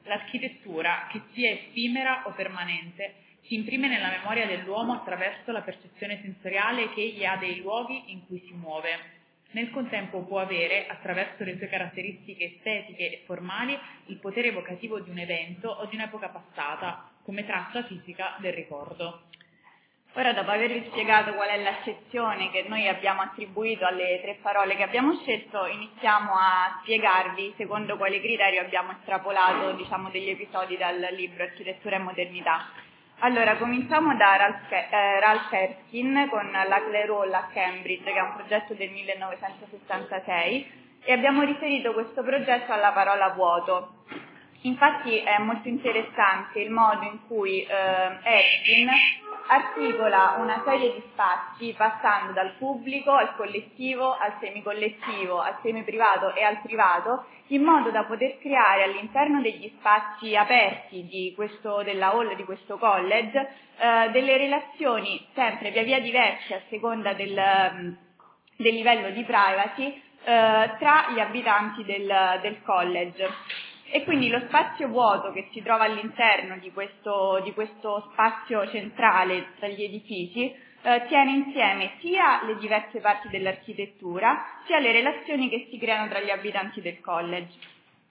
L'architettura, che sia effimera o permanente, si imprime nella memoria dell'uomo attraverso la percezione sensoriale che egli ha dei luoghi in cui si muove. Nel contempo può avere, attraverso le sue caratteristiche estetiche e formali, il potere evocativo di un evento o di un'epoca passata, come traccia fisica del ricordo. Ora, dopo avervi spiegato qual è l'accezione che noi abbiamo attribuito alle 3 parole che abbiamo scelto, iniziamo a spiegarvi secondo quale criterio abbiamo estrapolato, degli episodi dal libro Architettura e Modernità. Allora, cominciamo da Ralph Erskine con la Clare Hall a Cambridge, che è un progetto del 1976, e abbiamo riferito questo progetto alla parola vuoto. Infatti è molto interessante il modo in cui Erskine articola una serie di spazi passando dal pubblico al collettivo, al semicollettivo, al semiprivato e al privato, in modo da poter creare all'interno degli spazi aperti della hall di questo college delle relazioni sempre via via diverse a seconda del livello di privacy tra gli abitanti del college. E quindi lo spazio vuoto che si trova all'interno di questo spazio centrale tra gli edifici tiene insieme sia le diverse parti dell'architettura, sia le relazioni che si creano tra gli abitanti del college.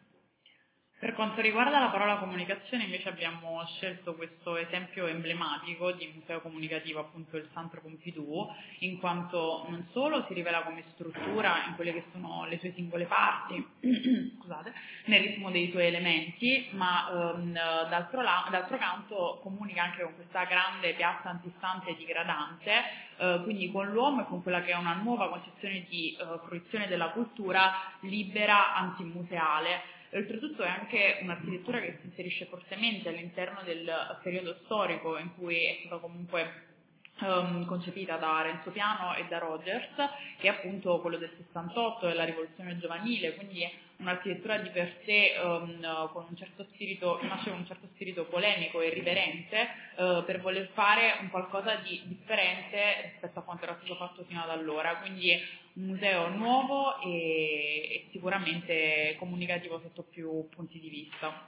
Per quanto riguarda la parola comunicazione, invece abbiamo scelto questo esempio emblematico di museo comunicativo, appunto il Centre Pompidou, in quanto non solo si rivela come struttura in quelle che sono le sue singole parti, scusate, nel ritmo dei suoi elementi, ma d'altro canto comunica anche con questa grande piazza antistante e digradante, quindi con l'uomo e con quella che è una nuova concezione di fruizione della cultura libera, antimuseale. Oltretutto è anche un'architettura che si inserisce fortemente all'interno del periodo storico in cui è stata comunque concepita da Renzo Piano e da Rogers, che è appunto quello del 68, della rivoluzione giovanile, quindi è un'architettura di per sé con un certo spirito, nasce con un certo spirito polemico e irriverente per voler fare un qualcosa di differente rispetto a quanto era stato fatto fino ad allora, quindi un museo nuovo e sicuramente comunicativo sotto più punti di vista.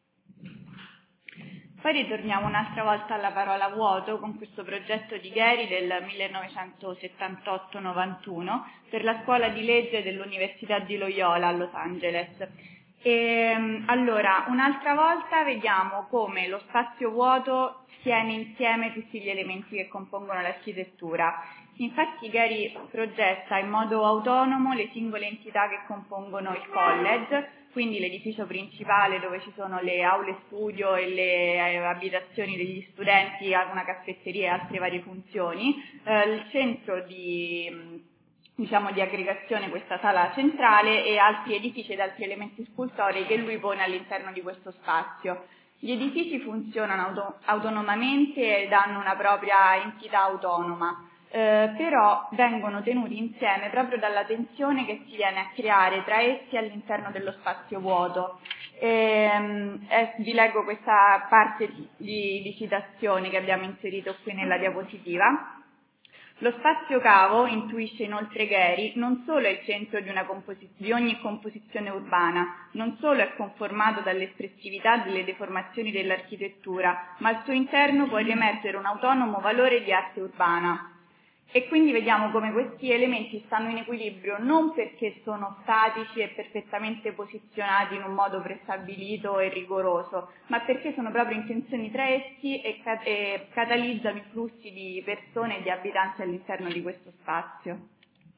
Poi ritorniamo un'altra volta alla parola vuoto con questo progetto di Gehry del 1978-91 per la scuola di legge dell'Università di Loyola a Los Angeles. Allora, un'altra volta vediamo come lo spazio vuoto tiene insieme tutti gli elementi che compongono l'architettura. Infatti Gehry progetta in modo autonomo le singole entità che compongono il college, quindi l'edificio principale dove ci sono le aule studio e le abitazioni degli studenti, una caffetteria e altre varie funzioni, il centro di aggregazione, questa sala centrale, e altri edifici ed altri elementi scultorei che lui pone all'interno di questo spazio. Gli edifici funzionano autonomamente ed hanno una propria entità autonoma. Però vengono tenuti insieme proprio dalla tensione che si viene a creare tra essi all'interno dello spazio vuoto. Vi leggo questa parte di citazione che abbiamo inserito qui nella diapositiva. Lo spazio cavo, intuisce inoltre Gehry, non solo è il centro di ogni composizione urbana, non solo è conformato dall'espressività delle deformazioni dell'architettura, ma al suo interno può riemergere un autonomo valore di arte urbana. E quindi vediamo come questi elementi stanno in equilibrio non perché sono statici e perfettamente posizionati in un modo prestabilito e rigoroso, ma perché sono proprio in tensioni tra essi e catalizzano i flussi di persone e di abitanti all'interno di questo spazio.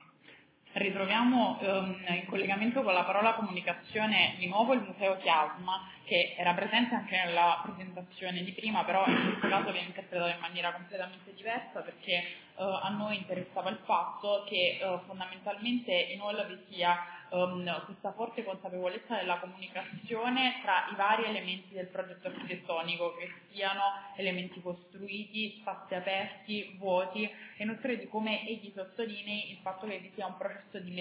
Ritroviamo in collegamento con la parola comunicazione di nuovo il museo Chiasma, che era presente anche nella presentazione di prima, però in questo caso viene interpretato in maniera completamente diversa perché a noi interessava il fatto che fondamentalmente in hall vi sia questa forte consapevolezza della comunicazione tra i vari elementi del progetto architettonico, che siano elementi costruiti, spazi aperti, vuoti, e inoltre di come egli sottolinei il fatto che vi sia un processo di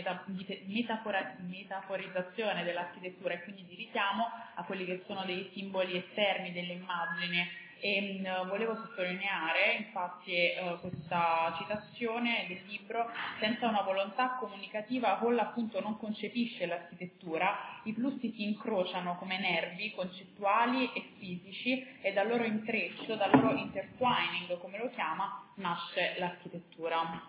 metaforizzazione dell'architettura e quindi di richiamo a quelli che sono dei simboli esterni, delle immagini, E volevo sottolineare infatti questa citazione del libro: senza una volontà comunicativa Hall appunto non concepisce l'architettura, i flussi si incrociano come nervi concettuali e fisici e dal loro intreccio, dal loro intertwining, come lo chiama, nasce l'architettura.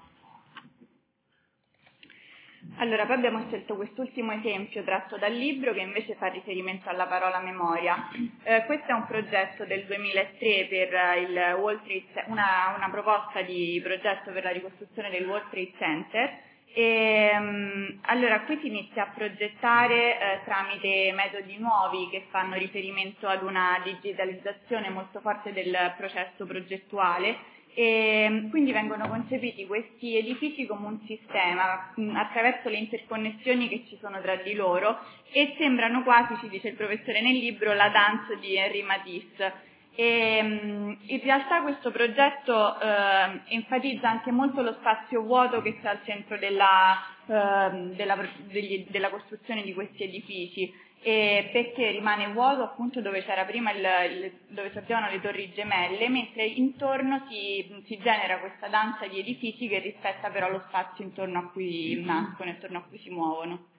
Allora, poi abbiamo scelto quest'ultimo esempio tratto dal libro, che invece fa riferimento alla parola memoria. Questo è un progetto del 2003 per il World Trade, una proposta di progetto per la ricostruzione del World Trade Center. Allora, qui si inizia a progettare tramite metodi nuovi che fanno riferimento ad una digitalizzazione molto forte del processo progettuale. E quindi vengono concepiti questi edifici come un sistema attraverso le interconnessioni che ci sono tra di loro, e sembrano quasi, ci dice il professore nel libro, la danza di Henri Matisse. In realtà questo progetto enfatizza anche molto lo spazio vuoto che sta al centro della costruzione di questi edifici, perché rimane vuoto appunto dove c'era prima dove sorgevano le torri gemelle, mentre intorno si genera questa danza di edifici che rispetta però lo spazio intorno a cui nascono, intorno a cui si muovono.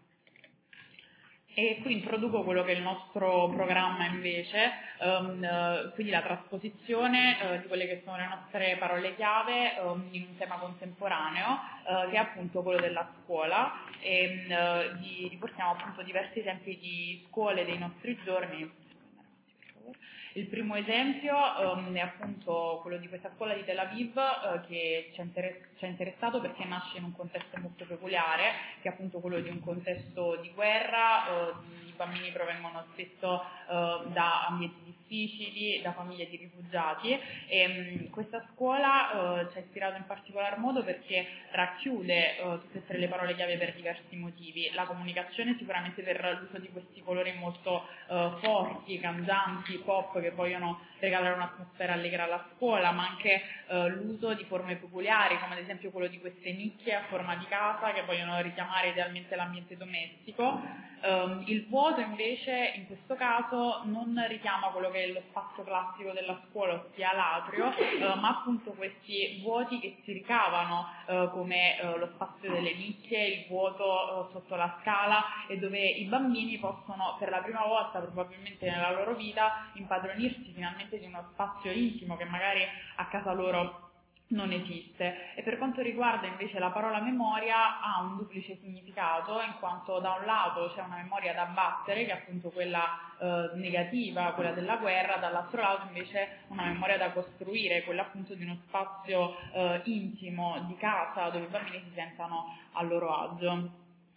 E qui introduco quello che è il nostro programma invece, quindi la trasposizione di quelle che sono le nostre parole chiave in un tema contemporaneo, che è appunto quello della scuola, e riportiamo appunto diversi esempi di scuole dei nostri giorni. Il primo esempio è appunto quello di questa scuola di Tel Aviv, che ci ha interessato perché nasce in un contesto molto peculiare, che è appunto quello di un contesto di guerra. I bambini provengono spesso da ambienti difficili, da famiglie di rifugiati, e questa scuola ci ha ispirato in particolar modo perché racchiude tutte e tre le parole chiave per diversi motivi. La comunicazione sicuramente per l'uso di questi colori molto forti, cangianti, pop, che vogliono regalare un'atmosfera allegra alla scuola, ma anche l'uso di forme peculiari, come ad esempio quello di queste nicchie a forma di casa che vogliono richiamare idealmente l'ambiente domestico. Il vuoto invece in questo caso non richiama quello che è lo spazio classico della scuola, ossia l'atrio, ma appunto questi vuoti che si ricavano come lo spazio delle nicchie, il vuoto sotto la scala, e dove i bambini possono per la prima volta probabilmente nella loro vita impadronirsi finalmente di uno spazio intimo che magari a casa loro non esiste. E per quanto riguarda invece la parola memoria, ha un duplice significato, in quanto da un lato c'è una memoria da abbattere, che è appunto quella negativa, quella della guerra, dall'altro lato invece una memoria da costruire, quella appunto di uno spazio intimo di casa dove i bambini si sentano a loro agio.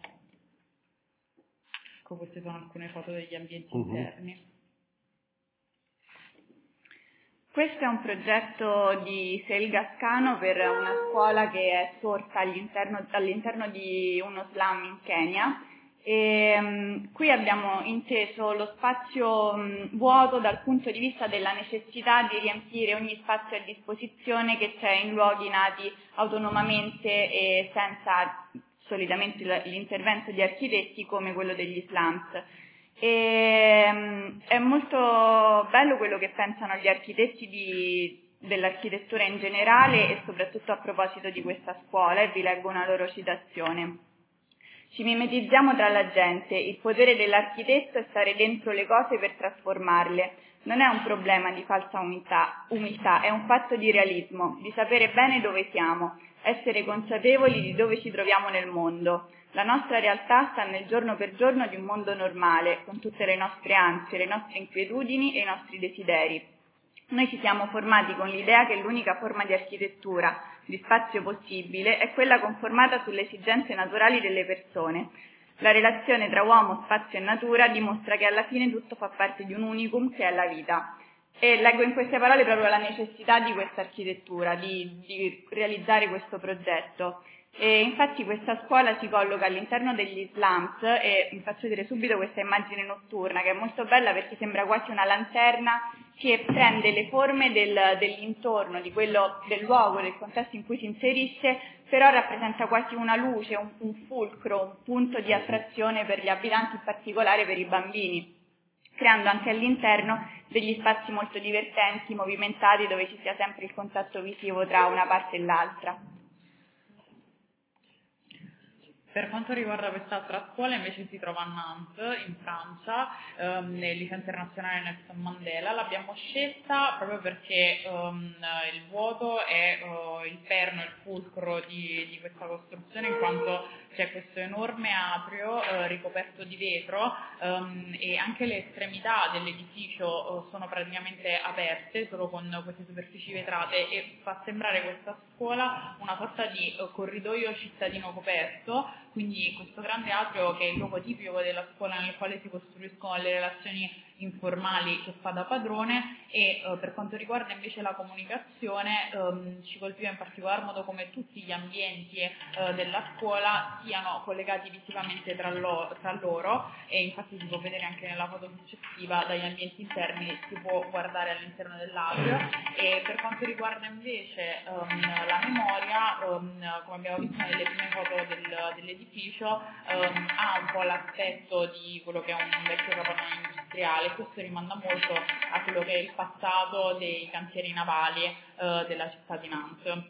Ecco, queste sono alcune foto degli ambienti interni. Questo è un progetto di Sel Gascano per una scuola che è sorta all'interno di uno slum in Kenya. Qui abbiamo inteso lo spazio vuoto dal punto di vista della necessità di riempire ogni spazio a disposizione che c'è in luoghi nati autonomamente e senza solitamente l'intervento di architetti come quello degli slums. È molto bello quello che pensano gli architetti dell'architettura in generale e soprattutto a proposito di questa scuola, e vi leggo una loro citazione. Ci mimetizziamo tra la gente, il potere dell'architetto è stare dentro le cose per trasformarle. Non è un problema di falsa umiltà, è un fatto di realismo, di sapere bene dove siamo, essere consapevoli di dove ci troviamo nel mondo. La nostra realtà sta nel giorno per giorno di un mondo normale, con tutte le nostre ansie, le nostre inquietudini e i nostri desideri. Noi ci siamo formati con l'idea che l'unica forma di architettura, di spazio possibile, è quella conformata sulle esigenze naturali delle persone. La relazione tra uomo, spazio e natura dimostra che alla fine tutto fa parte di un unicum che è la vita. E leggo in queste parole proprio la necessità di questa architettura, di realizzare questo progetto. E infatti questa scuola si colloca all'interno degli slums, e vi faccio vedere subito questa immagine notturna che è molto bella perché sembra quasi una lanterna che prende le forme dell'intorno, del luogo, del contesto in cui si inserisce, però rappresenta quasi una luce, un fulcro, un punto di attrazione per gli abitanti, in particolare per i bambini, creando anche all'interno degli spazi molto divertenti, movimentati, dove ci sia sempre il contatto visivo tra una parte e l'altra. Per quanto riguarda quest'altra scuola invece si trova a Nantes, in Francia, nel liceo internazionale Nelson Mandela. L'abbiamo scelta proprio perché il vuoto è il perno, il fulcro di questa costruzione, in quanto c'è questo enorme atrio ricoperto di vetro e anche le estremità dell'edificio sono praticamente aperte, solo con queste superfici vetrate, e fa sembrare questa scuola una sorta di corridoio cittadino coperto. Quindi questo grande atrio, che è il luogo tipico della scuola nel quale si costruiscono le relazioni informali, che fa da padrone. E per quanto riguarda invece la comunicazione, ci colpiva in particolar modo come tutti gli ambienti della scuola siano collegati visivamente tra loro, e infatti si può vedere anche nella foto successiva, dagli ambienti interni si può guardare all'interno dell'atrio. E per quanto riguarda invece la memoria, come abbiamo visto nelle prime foto dell'edificio, ha un po' l'aspetto di quello che è un vecchio capannone industriale. Questo rimanda molto a quello che è il passato dei cantieri navali della città di Nantes.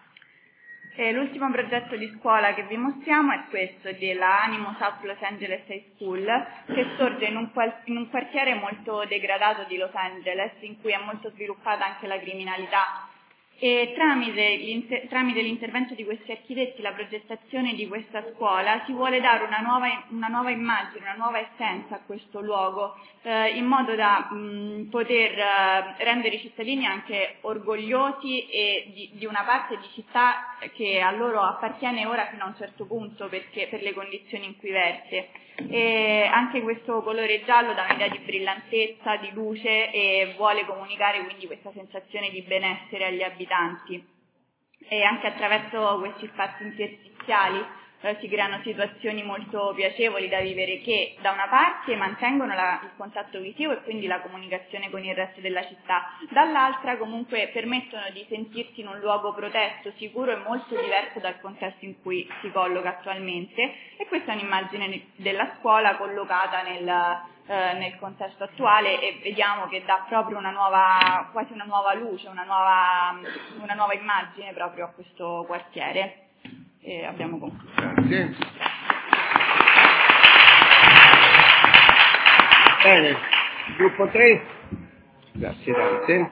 L'ultimo progetto di scuola che vi mostriamo è questo della Animo South Los Angeles High School, che sorge in un quartiere molto degradato di Los Angeles, in cui è molto sviluppata anche la criminalità. E tramite l'intervento di questi architetti, la progettazione di questa scuola, si vuole dare una nuova immagine, una nuova essenza a questo luogo, in modo da poter rendere i cittadini anche orgogliosi di una parte di città che a loro appartiene ora fino a un certo punto, perché per le condizioni in cui versa. E anche questo colore giallo dà un'idea di brillantezza, di luce, e vuole comunicare quindi questa sensazione di benessere agli abitanti. E anche attraverso questi spazi interstiziali si creano situazioni molto piacevoli da vivere, che da una parte mantengono il contatto visivo e quindi la comunicazione con il resto della città, dall'altra comunque permettono di sentirsi in un luogo protetto, sicuro e molto diverso dal contesto in cui si colloca attualmente. E questa è un'immagine della scuola collocata nel contesto attuale, e vediamo che dà proprio quasi una nuova luce, una nuova immagine proprio a questo quartiere. E abbiamo concluso. Grazie. Bene, gruppo 3. Grazie tante.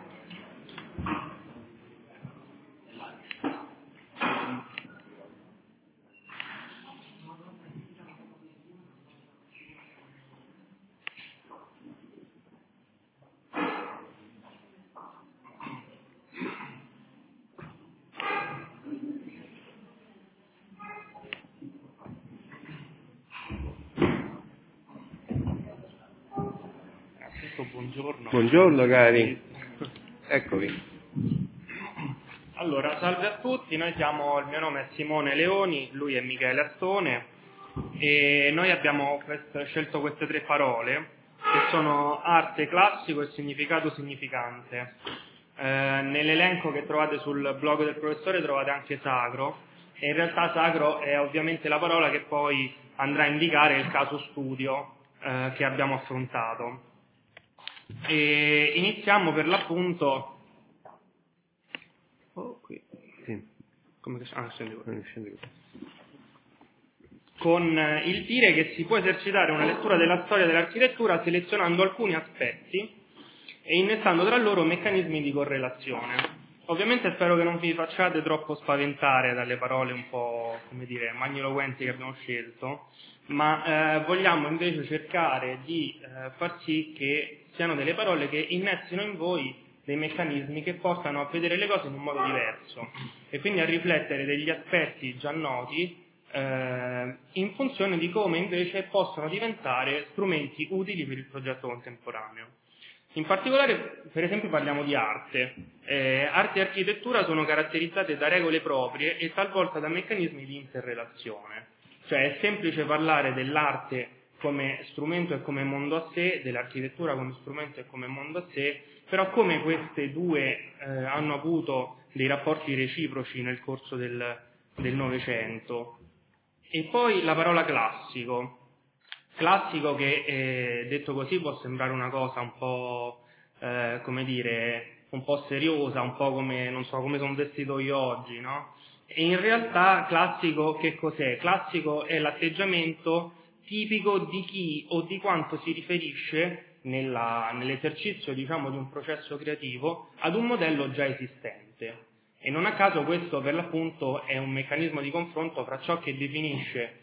Buongiorno cari, eccovi. Allora, salve a tutti, il mio nome è Simone Leoni, lui è Michele Astone, e noi abbiamo scelto queste 3 parole, che sono arte, classico e significato significante. Nell'elenco che trovate sul blog del professore trovate anche sacro, e in realtà sacro è ovviamente la parola che poi andrà a indicare il caso studio che abbiamo affrontato. E iniziamo per l'appunto con il dire che si può esercitare una lettura della storia dell'architettura selezionando alcuni aspetti e innestando tra loro meccanismi di correlazione. Ovviamente spero che non vi facciate troppo spaventare dalle parole un po', magniloquenti che abbiamo scelto, ma vogliamo invece cercare di far sì che siano delle parole che innestino in voi dei meccanismi che portano a vedere le cose in un modo diverso e quindi a riflettere degli aspetti già noti in funzione di come invece possono diventare strumenti utili per il progetto contemporaneo. In particolare, per esempio, parliamo di arte. Arte e architettura sono caratterizzate da regole proprie e talvolta da meccanismi di interrelazione. Cioè è semplice parlare dell'arte come strumento e come mondo a sé, dell'architettura come strumento e come mondo a sé, però come queste due hanno avuto dei rapporti reciproci nel corso del Novecento. E poi la parola classico. Classico che, detto così, può sembrare una cosa un po', come dire, un po' seriosa, un po' come, non so, come sono vestito io oggi, no? E in realtà classico che cos'è? Classico è l'atteggiamento tipico di chi o di quanto si riferisce nell'esercizio, diciamo, di un processo creativo ad un modello già esistente. E non a caso questo, per l'appunto, è un meccanismo di confronto fra ciò che definisce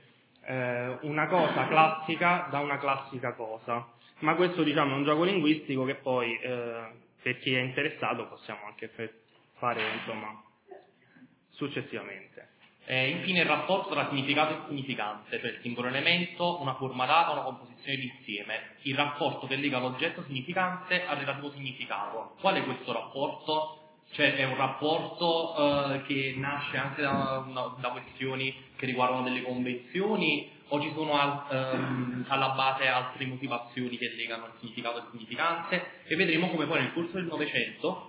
una cosa classica da una classica cosa. Ma questo, diciamo, è un gioco linguistico che poi, per chi è interessato, possiamo anche fare, insomma, successivamente. Infine il rapporto tra significato e significante, cioè il singolo elemento, una forma data, una composizione d'insieme, il rapporto che lega l'oggetto significante al relativo significato. Qual è questo rapporto? Cioè è un rapporto che nasce anche da questioni che riguardano delle convenzioni, o ci sono alla base altre motivazioni che legano il significato e il significante? E vedremo come poi nel corso del Novecento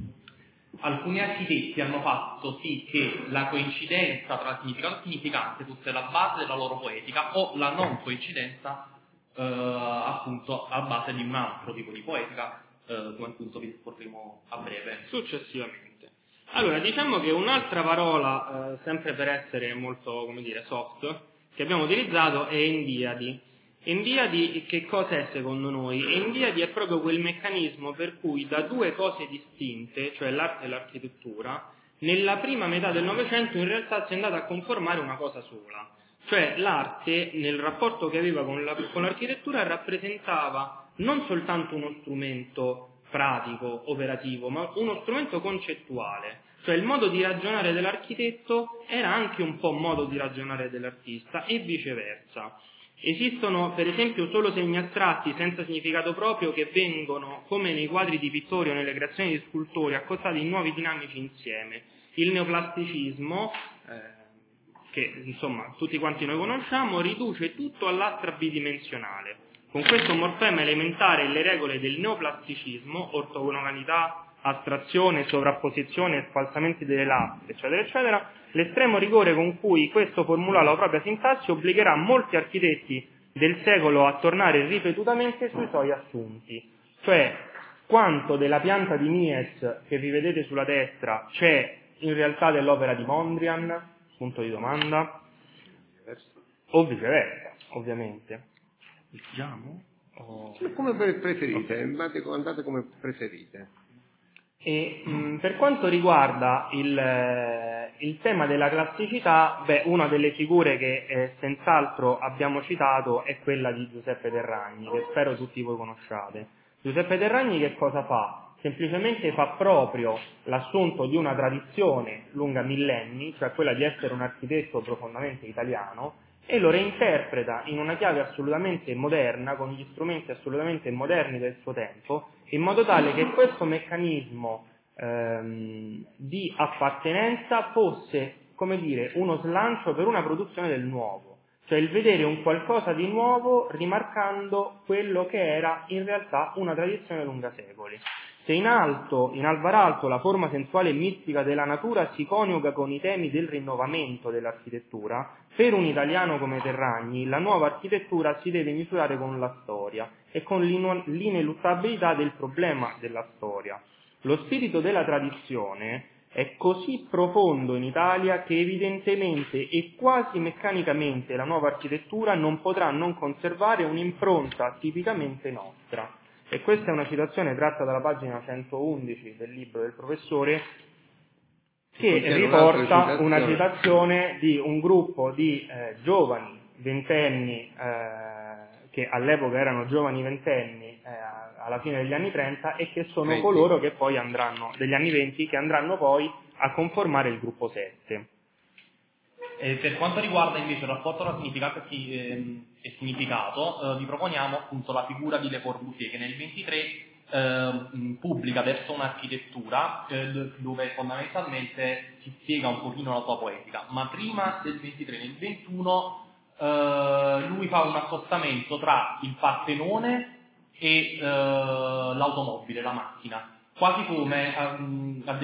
alcuni architetti hanno fatto sì che la coincidenza tra significato e significante fosse la base della loro poetica, o la non coincidenza appunto a base di un altro tipo di poetica, come appunto vi esporremo a breve. Successivamente. Allora, diciamo che un'altra parola, sempre per essere molto, come dire, soft, che abbiamo utilizzato è endiadi. Endiadi che cosa è secondo noi? Endiadi è proprio quel meccanismo per cui da due cose distinte, cioè l'arte e l'architettura, nella prima metà del Novecento in realtà si è andata a conformare una cosa sola. Cioè l'arte, nel rapporto che aveva con l'architettura, rappresentava non soltanto uno strumento pratico, operativo, ma uno strumento concettuale. Cioè il modo di ragionare dell'architetto era anche un po' modo di ragionare dell'artista e viceversa. Esistono per esempio solo segni astratti senza significato proprio che vengono, come nei quadri di pittori o nelle creazioni di scultori, accostati in nuovi dinamici insieme. Il neoplasticismo, che insomma tutti quanti noi conosciamo, riduce tutto all'astra bidimensionale. Con questo morfema elementare e le regole del neoplasticismo, ortogonalità, astrazione, sovrapposizione, sfalsamenti delle lastre, eccetera, eccetera, l'estremo rigore con cui questo formula la propria sintassi obbligherà molti architetti del secolo a tornare ripetutamente sui suoi assunti. Cioè, quanto della pianta di Mies che vi vedete sulla destra c'è in realtà dell'opera di Mondrian? Punto di domanda. O viceversa, ovviamente. Leggiamo? Come preferite, andate come preferite. E per quanto riguarda il tema della classicità, una delle figure che senz'altro abbiamo citato è quella di Giuseppe Terragni, che spero tutti voi conosciate. Giuseppe Terragni che cosa fa? Semplicemente fa proprio l'assunto di una tradizione lunga millenni, cioè quella di essere un architetto profondamente italiano, e lo reinterpreta in una chiave assolutamente moderna, con gli strumenti assolutamente moderni del suo tempo, in modo tale che questo meccanismo di appartenenza fosse, come dire, uno slancio per una produzione del nuovo, cioè il vedere un qualcosa di nuovo rimarcando quello che era in realtà una tradizione lunga secoli. Se in Alvaralto la forma sensuale e mistica della natura si coniuga con i temi del rinnovamento dell'architettura, per un italiano come Terragni la nuova architettura si deve misurare con la storia e con l'ineluttabilità del problema della storia. Lo spirito della tradizione è così profondo in Italia che evidentemente e quasi meccanicamente la nuova architettura non potrà non conservare un'impronta tipicamente nostra. E questa è una citazione tratta dalla pagina 111 del libro del professore, che riporta una citazione di un gruppo di giovani ventenni, che all'epoca erano giovani ventenni alla fine degli anni 30 e che sono 20. Coloro che poi andranno, degli anni 20, che andranno poi a conformare il gruppo 7. Per quanto riguarda invece il rapporto tra significato e significato, vi proponiamo appunto la figura di Le Corbusier, che nel 23 pubblica Verso un'architettura, dove fondamentalmente si spiega un pochino la sua poetica, ma prima del 23, nel 21, lui fa un accostamento tra il Partenone e l'automobile, la macchina, quasi come a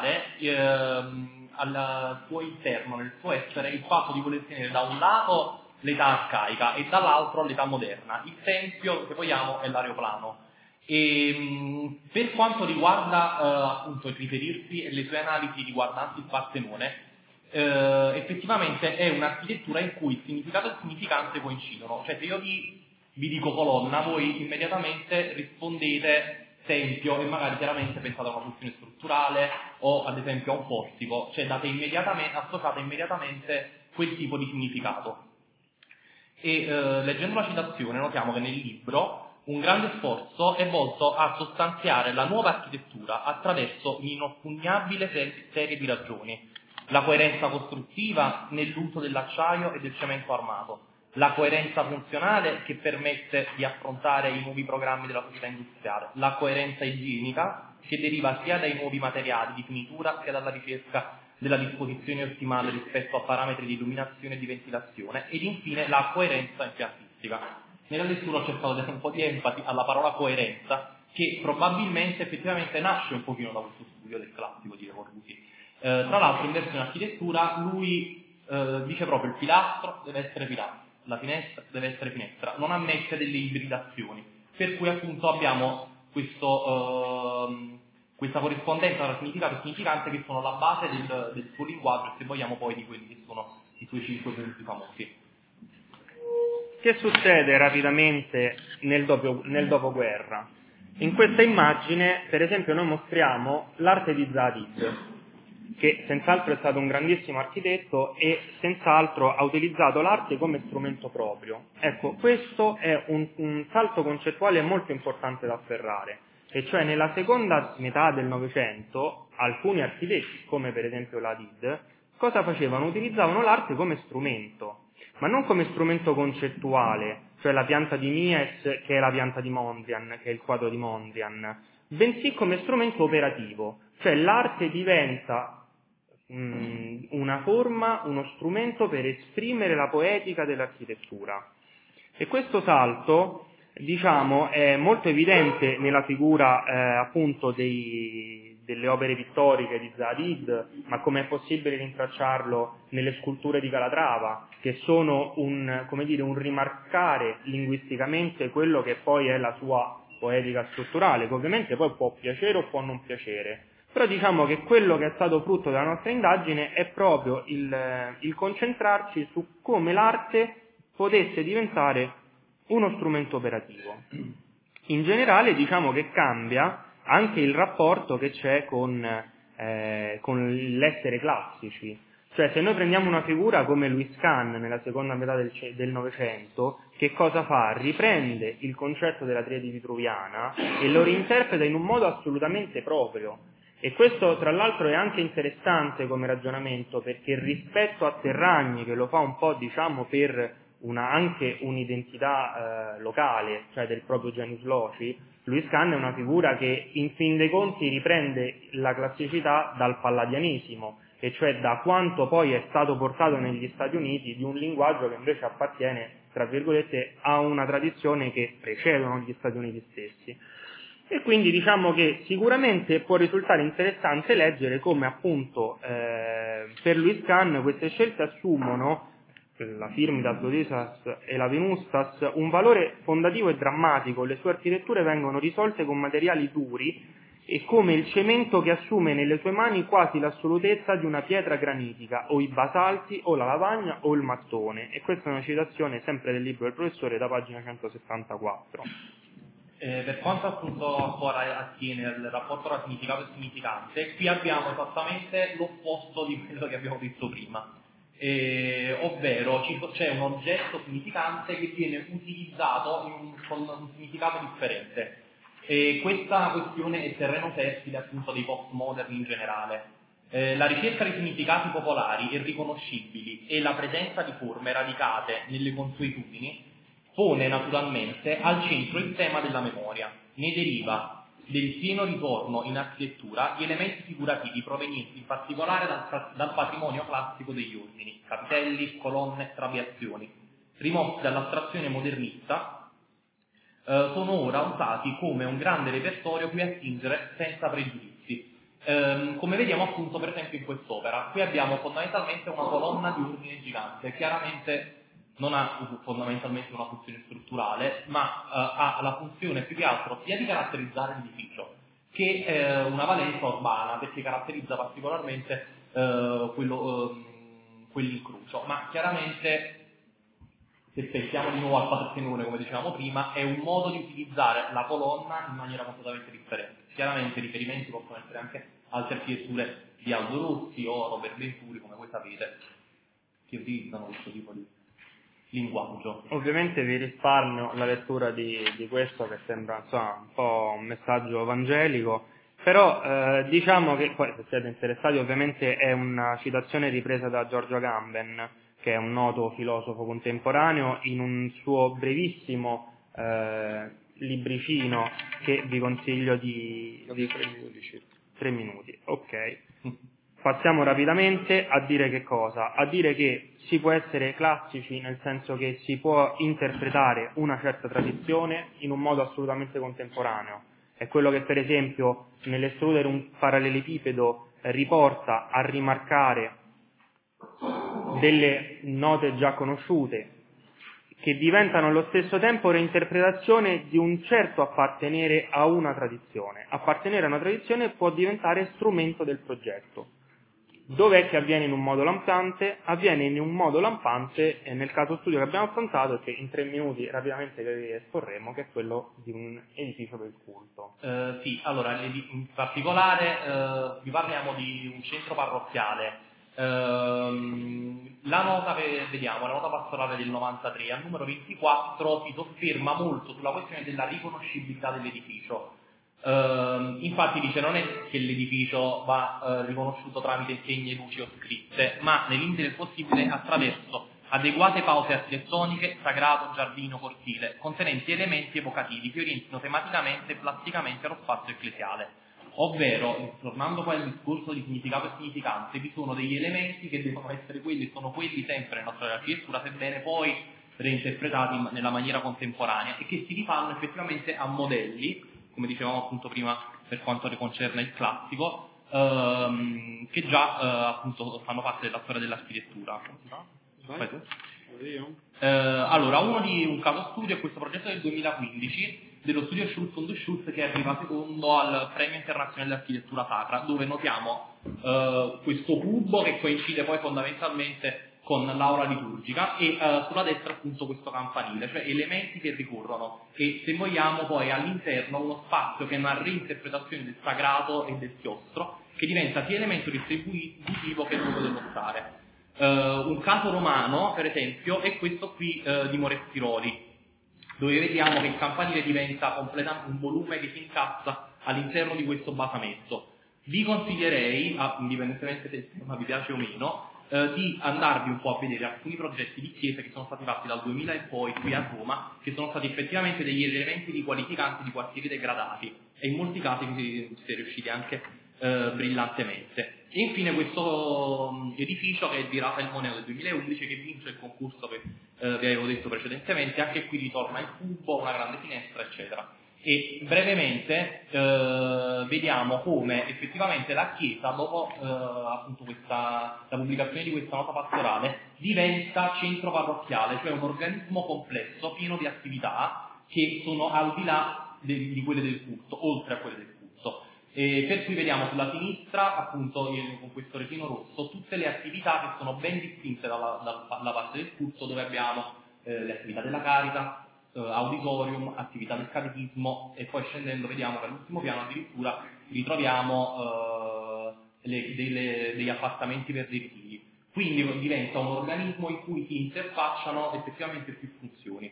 denotare al suo interno, nel suo essere, il fatto di voler tenere da un lato l'età arcaica e dall'altro l'età moderna. Il tempio, se vogliamo, è l'aeroplano. E per quanto riguarda appunto il riferirsi e le sue analisi riguardanti il Partenone, effettivamente è un'architettura in cui il significato e il significante coincidono. Cioè, se io vi dico colonna, voi immediatamente rispondete tempio e magari chiaramente pensate a una funzione strutturale o ad esempio a un portico, cioè associate immediatamente quel tipo di significato. E leggendo la citazione notiamo che nel libro un grande sforzo è volto a sostanziare la nuova architettura attraverso un'inoppugnabile serie di ragioni: la coerenza costruttiva nell'uso dell'acciaio e del cemento armato, la coerenza funzionale che permette di affrontare i nuovi programmi della società industriale, la coerenza igienica che deriva sia dai nuovi materiali di finitura sia dalla ricerca della disposizione ottimale rispetto a parametri di illuminazione e di ventilazione, ed infine la coerenza impiantistica. Nella lettura ho cercato di dare un po' di enfasi alla parola coerenza, che probabilmente effettivamente nasce un pochino da questo studio del classico di Le Corbusier. Tra l'altro in versione architettura lui dice proprio: il pilastro deve essere pilastro, la finestra deve essere finestra, non ammette delle ibridazioni, per cui appunto abbiamo questa corrispondenza tra significato e significante che sono la base del suo linguaggio, se vogliamo, poi di quelli che sono i suoi 5 punti famosi. Che succede rapidamente nel dopoguerra? In questa immagine, per esempio, noi mostriamo l'arte di Zaha Hadid, che senz'altro è stato un grandissimo architetto e senz'altro ha utilizzato l'arte come strumento proprio. Ecco, questo è un salto concettuale molto importante da afferrare, e cioè nella seconda metà del Novecento alcuni architetti, come per esempio la Hadid, cosa facevano? Utilizzavano l'arte come strumento, ma non come strumento concettuale, cioè la pianta di Mies che è la pianta di Mondrian, che è il quadro di Mondrian, bensì come strumento operativo, cioè l'arte diventa una forma, uno strumento per esprimere la poetica dell'architettura. E questo salto, diciamo, è molto evidente nella figura appunto delle opere pittoriche di Zaha Hadid, ma come è possibile rintracciarlo nelle sculture di Calatrava, che sono un rimarcare linguisticamente quello che poi è la sua poetica strutturale, che ovviamente poi può piacere o può non piacere. Però diciamo che quello che è stato frutto della nostra indagine è proprio il concentrarci su come l'arte potesse diventare uno strumento operativo. In generale diciamo che cambia anche il rapporto che c'è con l'essere classici. Cioè, se noi prendiamo una figura come Louis Kahn nella seconda metà del Novecento, che cosa fa? Riprende il concetto della triade vitruviana e lo reinterpreta in un modo assolutamente proprio. E questo, tra l'altro, è anche interessante come ragionamento, perché rispetto a Terragni, che lo fa un po', diciamo, per anche un'identità locale, cioè del proprio genius loci, Louis Kahn è una figura che in fin dei conti riprende la classicità dal palladianesimo, e cioè da quanto poi è stato portato negli Stati Uniti di un linguaggio che invece appartiene, tra virgolette, a una tradizione che precedono gli Stati Uniti stessi. E quindi diciamo che sicuramente può risultare interessante leggere come appunto per Louis Kahn queste scelte assumono, la Firmitas, l'Odysseus e la Venustas, un valore fondativo e drammatico. Le sue architetture vengono risolte con materiali duri e come il cemento che assume nelle sue mani quasi l'assolutezza di una pietra granitica, o i basalti, o la lavagna, o il mattone. E questa è una citazione sempre del libro del professore, da pagina 174. Per quanto appunto ancora attiene al rapporto tra significato e significante, qui abbiamo esattamente l'opposto di quello che abbiamo visto prima. Ovvero c'è un oggetto significante che viene utilizzato con un significato differente. E questa questione è terreno fertile appunto dei postmoderni in generale. La ricerca di significati popolari e riconoscibili e la presenza di forme radicate nelle consuetudini pone naturalmente al centro il tema della memoria. Ne deriva del pieno ritorno in architettura di elementi figurativi provenienti in particolare dal patrimonio classico degli ordini, capitelli, colonne, trabeazioni, rimossi dall'astrazione modernista, sono ora usati come un grande repertorio cui attingere senza pregiudizi. Come vediamo appunto per esempio in quest'opera, qui abbiamo fondamentalmente una colonna di ordine gigante, chiaramente non ha fondamentalmente una funzione strutturale, ma ha la funzione più che altro sia di caratterizzare l'edificio che una valenza urbana, perché caratterizza particolarmente quell'incrocio. Ma chiaramente, se pensiamo di nuovo al Partenone, come dicevamo prima, è un modo di utilizzare la colonna in maniera completamente differente. Chiaramente i riferimenti possono essere anche altre architetture di Aldo Rossi o Robert Venturi, come voi sapete, che utilizzano questo tipo di linguaggio. Ovviamente vi risparmio la lettura di questo, che sembra insomma un po' un messaggio evangelico, però diciamo che poi, se siete interessati, ovviamente è una citazione ripresa da Giorgio Agamben, che è un noto filosofo contemporaneo, in un suo brevissimo libricino che vi consiglio di 3 minuti. Ok. Passiamo rapidamente a dire che cosa? A dire che si può essere classici, nel senso che si può interpretare una certa tradizione in un modo assolutamente contemporaneo. È quello che, per esempio, nell'estrudere un parallelepipedo riporta a rimarcare delle note già conosciute, che diventano allo stesso tempo reinterpretazione di un certo appartenere a una tradizione. Appartenere a una tradizione può diventare strumento del progetto. Dov'è che avviene in un modo lampante? Avviene in un modo lampante nel caso studio che abbiamo affrontato e che in 3 minuti rapidamente vi esporremo, che è quello di un edificio per il culto. Sì, allora, in particolare vi parliamo di un centro parrocchiale. La nota che vediamo, la nota pastorale del 93, al numero 24, si sofferma molto sulla questione della riconoscibilità dell'edificio. Infatti dice non è che l'edificio va riconosciuto tramite insegne, luci o scritte, ma nel limite del possibile attraverso adeguate pause architettoniche, sagrato, giardino, cortile, contenenti elementi evocativi che orientino tematicamente e plasticamente allo spazio ecclesiale. Ovvero, tornando poi al discorso di significato e significanze, vi sono degli elementi che devono essere quelli, sono quelli sempre nella nostra architettura, sebbene poi reinterpretati nella maniera contemporanea, e che si rifanno effettivamente a modelli, come dicevamo appunto prima per quanto concerne il classico, che già appunto fanno parte della storia dell'architettura. Allora, un caso studio è questo progetto del 2015 dello studio Schulz und Schulz, che arriva secondo al Premio Internazionale dell'Architettura Sacra, dove notiamo questo cubo che coincide poi fondamentalmente con l'aula liturgica e sulla destra appunto questo campanile, cioè elementi che ricorrono, e se vogliamo poi all'interno uno spazio che è una reinterpretazione del sagrato e del chiostro, che diventa sia elemento distributivo che luogo dello stare. Un caso romano, per esempio, è questo qui di Morettiroli, dove vediamo che il campanile diventa completamente un volume che si incazza all'interno di questo basamento. Vi consiglierei, indipendentemente se il tema vi piace o meno, di andarvi un po' a vedere alcuni progetti di chiese che sono stati fatti dal 2000 in poi qui a Roma, che sono stati effettivamente degli elementi riqualificanti di quartieri degradati, e in molti casi si è riusciti anche brillantemente. E infine questo edificio, che è di Rafael Moneo del 2011, che vince il concorso che vi avevo detto precedentemente. Anche qui ritorna il cubo, una grande finestra, eccetera. E brevemente vediamo come effettivamente la Chiesa, dopo appunto la pubblicazione di questa nota pastorale, diventa centro parrocchiale, cioè un organismo complesso pieno di attività che sono al di là di quelle del culto, oltre a quelle del culto. E per cui vediamo sulla sinistra, appunto con questo retino rosso, tutte le attività che sono ben distinte dalla parte del culto, dove abbiamo le attività della Caritas, auditorium, attività del catechismo, e poi scendendo vediamo che all'ultimo piano addirittura ritroviamo degli appartamenti per dei ritiri. Quindi diventa un organismo in cui si interfacciano effettivamente più funzioni.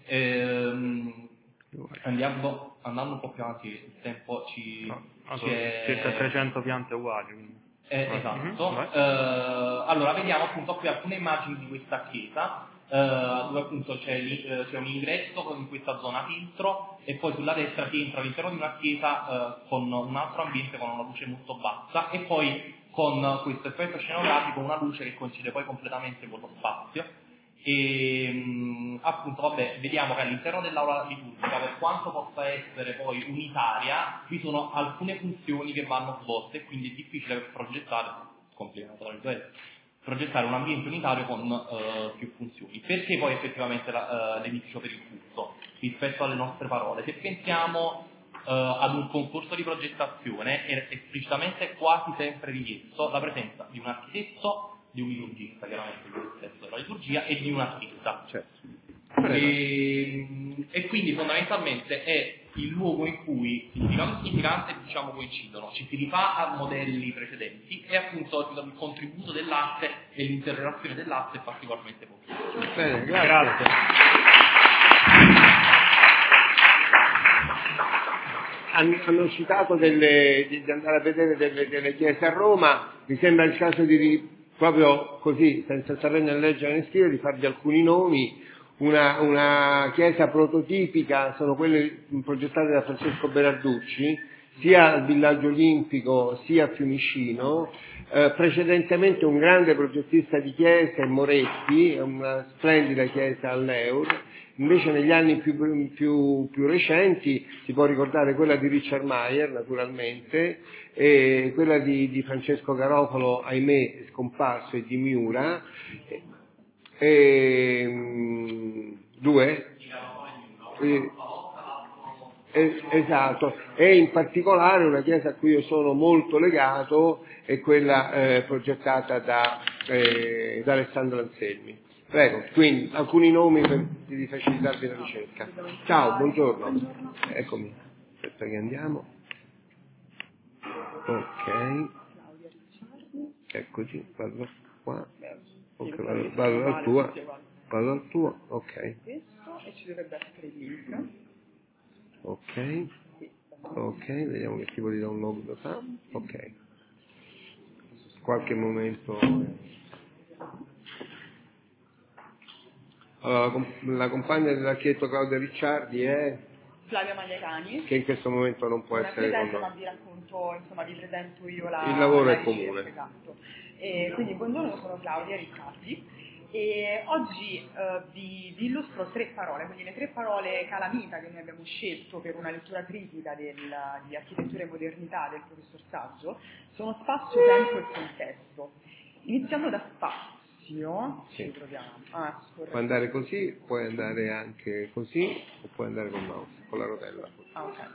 Andando un po' più avanti, il tempo circa 300 piante uguali, quindi. Esatto. Allora vediamo appunto qui alcune immagini di questa chiesa, dove appunto c'è un ingresso in questa zona filtro, e poi sulla destra si entra all'interno di una chiesa con un altro ambiente con una luce molto bassa, e poi con questo effetto scenografico, una luce che coincide poi completamente con lo spazio. E appunto vediamo che all'interno dell'aula liturgica, per quanto possa essere poi unitaria, vi sono alcune funzioni che vanno svolte, e quindi è difficile progettare progettare un ambiente unitario con più funzioni. Perché poi effettivamente l'edificio per il culto rispetto alle nostre parole? Se pensiamo ad un concorso di progettazione è esplicitamente quasi sempre richiesto la presenza di un architetto, di un liturgista, chiaramente il stesso della liturgia, e di un artista. Certo. E quindi fondamentalmente è il luogo in cui significato e significante coincidono, ci si rifà a modelli precedenti e appunto il contributo dell'arte e l'interrelazione dell'arte è particolarmente potente. Bene, grazie. Hanno citato di andare a vedere delle chiese a Roma, mi sembra il caso di proprio così, senza sapere né leggere né scrivere, di farvi alcuni nomi. Una chiesa prototipica sono quelle progettate da Francesco Berarducci, sia al Villaggio Olimpico sia a Fiumicino. Precedentemente un grande progettista di chiese, Moretti, una splendida chiesa all'Eur. Invece negli anni più recenti si può ricordare quella di Richard Mayer, naturalmente, e quella di Francesco Garofalo, ahimè scomparso, e di Miura. Due? Esatto, e in particolare una chiesa a cui io sono molto legato è quella progettata da Alessandro Anselmi. Prego, quindi alcuni nomi di facilitarvi la ricerca. Ciao, buongiorno. Eccomi, aspetta che andiamo. Ok, eccoci, vado qua. Okay, vado al tuo, ok. E ci dovrebbe essere il link. Ok, vediamo che tipo di download fa. Ok, qualche momento. Allora, la compagna dell'architetto Claudia Ricciardi è Flavia Magliacani, che in questo momento non può essere con noi. Ma vi racconto, insomma, vi presento io il lavoro è comune. Esatto. Quindi buongiorno, sono Claudia Ricciardi e oggi vi illustro 3 parole, quindi le 3 parole calamita che noi abbiamo scelto per una lettura critica di architettura e modernità del professor Saggio sono spazio, tempo e contesto. Iniziando da spazio. Sì. Ci troviamo. Puoi andare così, puoi andare anche così, o puoi andare con il mouse, con la rotella. Ok.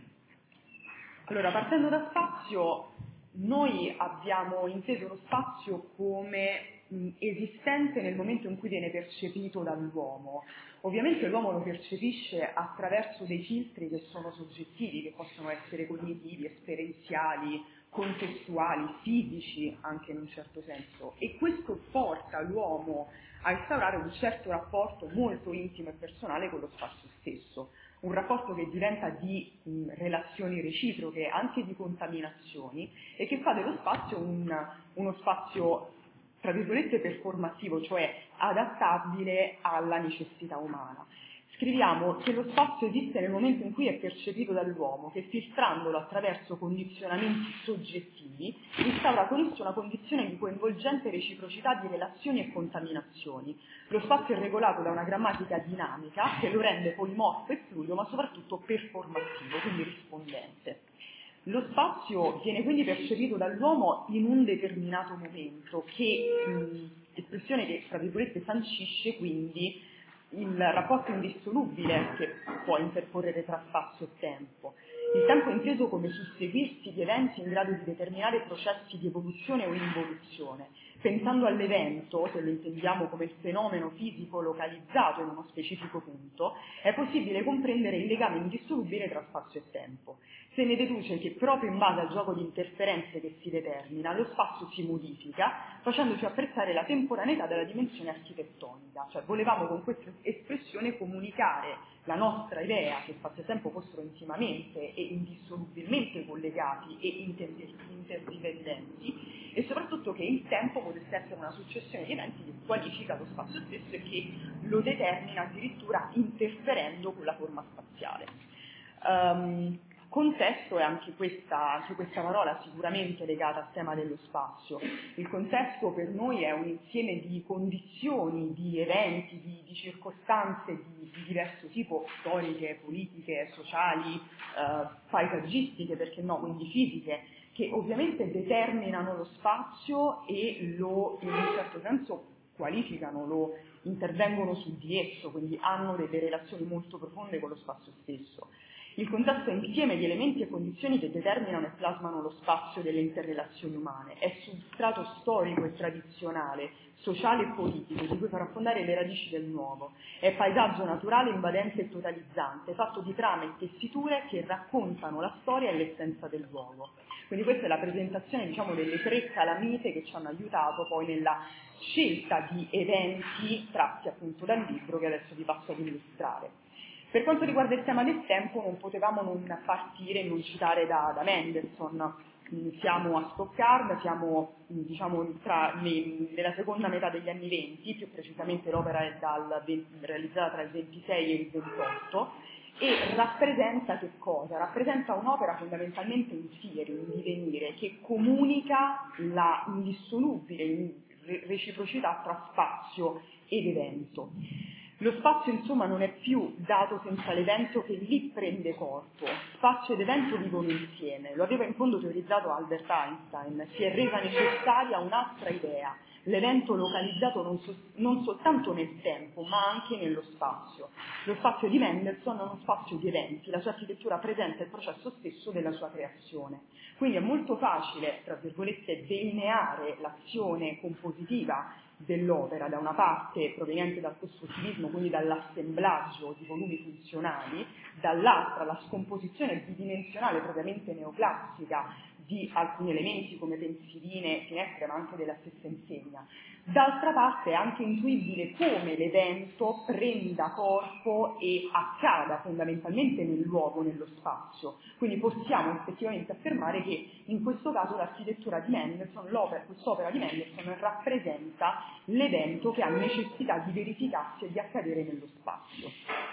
Allora, partendo da spazio, noi abbiamo inteso lo spazio come esistente nel momento in cui viene percepito dall'uomo. Ovviamente l'uomo lo percepisce attraverso dei filtri che sono soggettivi, che possono essere cognitivi, esperienziali, contestuali, fisici anche in un certo senso, e questo porta l'uomo a instaurare un certo rapporto molto intimo e personale con lo spazio stesso, un rapporto che diventa di relazioni reciproche, anche di contaminazioni, e che fa dello spazio uno spazio tra virgolette performativo, cioè adattabile alla necessità umana. Scriviamo che lo spazio esiste nel momento in cui è percepito dall'uomo, che filtrandolo attraverso condizionamenti soggettivi instaura con esso una condizione di coinvolgente reciprocità di relazioni e contaminazioni. Lo spazio è regolato da una grammatica dinamica che lo rende polimorfo e fluido, ma soprattutto performativo, quindi rispondente. Lo spazio viene quindi percepito dall'uomo in un determinato momento, espressione che, tra virgolette, sancisce quindi il rapporto indissolubile che può intercorrere tra spazio e tempo. Il tempo è inteso come susseguirsi di eventi in grado di determinare processi di evoluzione o involuzione. Pensando all'evento, se lo intendiamo come il fenomeno fisico localizzato in uno specifico punto, è possibile comprendere il legame indissolubile tra spazio e tempo. Se ne deduce che proprio in base al gioco di interferenze che si determina, lo spazio si modifica, facendoci apprezzare la temporaneità della dimensione architettonica. Cioè, volevamo con questa espressione comunicare la nostra idea che spazio e tempo fossero intimamente e indissolubilmente collegati e interdipendenti, e soprattutto che il tempo potesse essere una successione di eventi che qualifica lo spazio stesso e che lo determina addirittura interferendo con la forma spaziale. Contesto è anche questa parola sicuramente legata al tema dello spazio. Il contesto per noi è un insieme di condizioni, di eventi, di circostanze di diverso tipo, storiche, politiche, sociali, paesaggistiche, perché no, quindi fisiche, che ovviamente determinano lo spazio e lo, in un certo senso, qualificano, lo intervengono su di esso, quindi hanno delle relazioni molto profonde con lo spazio stesso. Il contesto è insieme di elementi e condizioni che determinano e plasmano lo spazio delle interrelazioni umane, è substrato storico e tradizionale, sociale e politico, di cui far affondare le radici del nuovo, è paesaggio naturale invadente e totalizzante, fatto di trame e tessiture che raccontano la storia e l'essenza del luogo. Quindi questa è la presentazione, diciamo, delle 3 calamite che ci hanno aiutato poi nella scelta di eventi tratti appunto dal libro che adesso vi passo ad illustrare. Per quanto riguarda il tema del tempo, non potevamo non partire e non citare da Mendelssohn. Siamo a Stoccarda, siamo diciamo, nella seconda metà degli anni 20, più precisamente l'opera è realizzata tra il 26 e il 28, e rappresenta che cosa? Rappresenta un'opera fondamentalmente in fieri, in divenire, che comunica la indissolubile reciprocità tra spazio ed evento. Lo spazio, insomma, non è più dato senza l'evento che lì prende corpo. Spazio ed evento vivono insieme. Lo aveva in fondo teorizzato Albert Einstein. Si è resa necessaria un'altra idea, l'evento localizzato non soltanto nel tempo, ma anche nello spazio. Lo spazio di Mendelssohn è uno spazio di eventi. La sua architettura presenta il processo stesso della sua creazione. Quindi è molto facile, tra virgolette, delineare l'azione compositiva dell'opera, da una parte proveniente dal costruttivismo, quindi dall'assemblaggio di volumi funzionali, dall'altra la scomposizione bidimensionale propriamente neoclassica di alcuni elementi come pensiline, finestre, ma anche della stessa insegna. D'altra parte è anche intuibile come l'evento prenda corpo e accada fondamentalmente nel luogo, nello spazio. Quindi possiamo effettivamente affermare che in questo caso l'architettura di Mendelssohn, quest'opera di Mendelssohn rappresenta l'evento che ha necessità di verificarsi e di accadere nello spazio.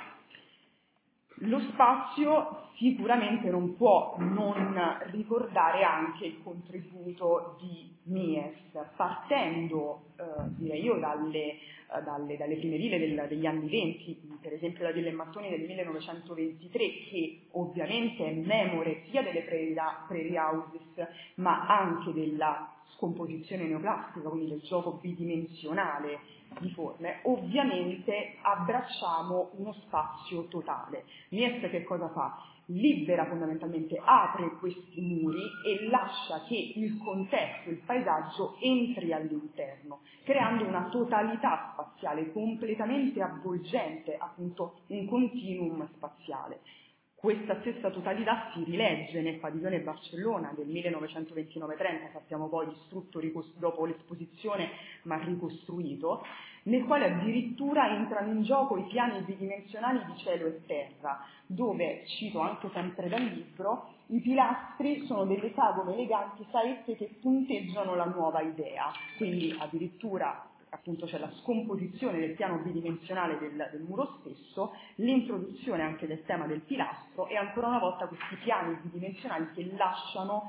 Lo spazio sicuramente non può non ricordare anche il contributo di Mies, partendo direi io dalle prime righe degli anni 20, per esempio la Villa Mattoni del 1923, che ovviamente è memore sia delle Prairie Houses ma anche della scomposizione neoclassica, quindi del gioco bidimensionale di forme. Ovviamente abbracciamo uno spazio totale. Mies che cosa fa? Libera fondamentalmente, apre questi muri e lascia che il contesto, il paesaggio entri all'interno, creando una totalità spaziale completamente avvolgente, appunto un continuum spaziale. Questa stessa totalità si rilegge nel padiglione Barcellona del 1929-30, sappiamo poi distrutto dopo l'esposizione ma ricostruito, nel quale addirittura entrano in gioco i piani bidimensionali di cielo e terra, dove, cito anche sempre dal libro, i pilastri sono delle sagome eleganti saette che punteggiano la nuova idea, quindi addirittura appunto c'è la scomposizione del piano bidimensionale del muro stesso, l'introduzione anche del tema del pilastro e ancora una volta questi piani bidimensionali che lasciano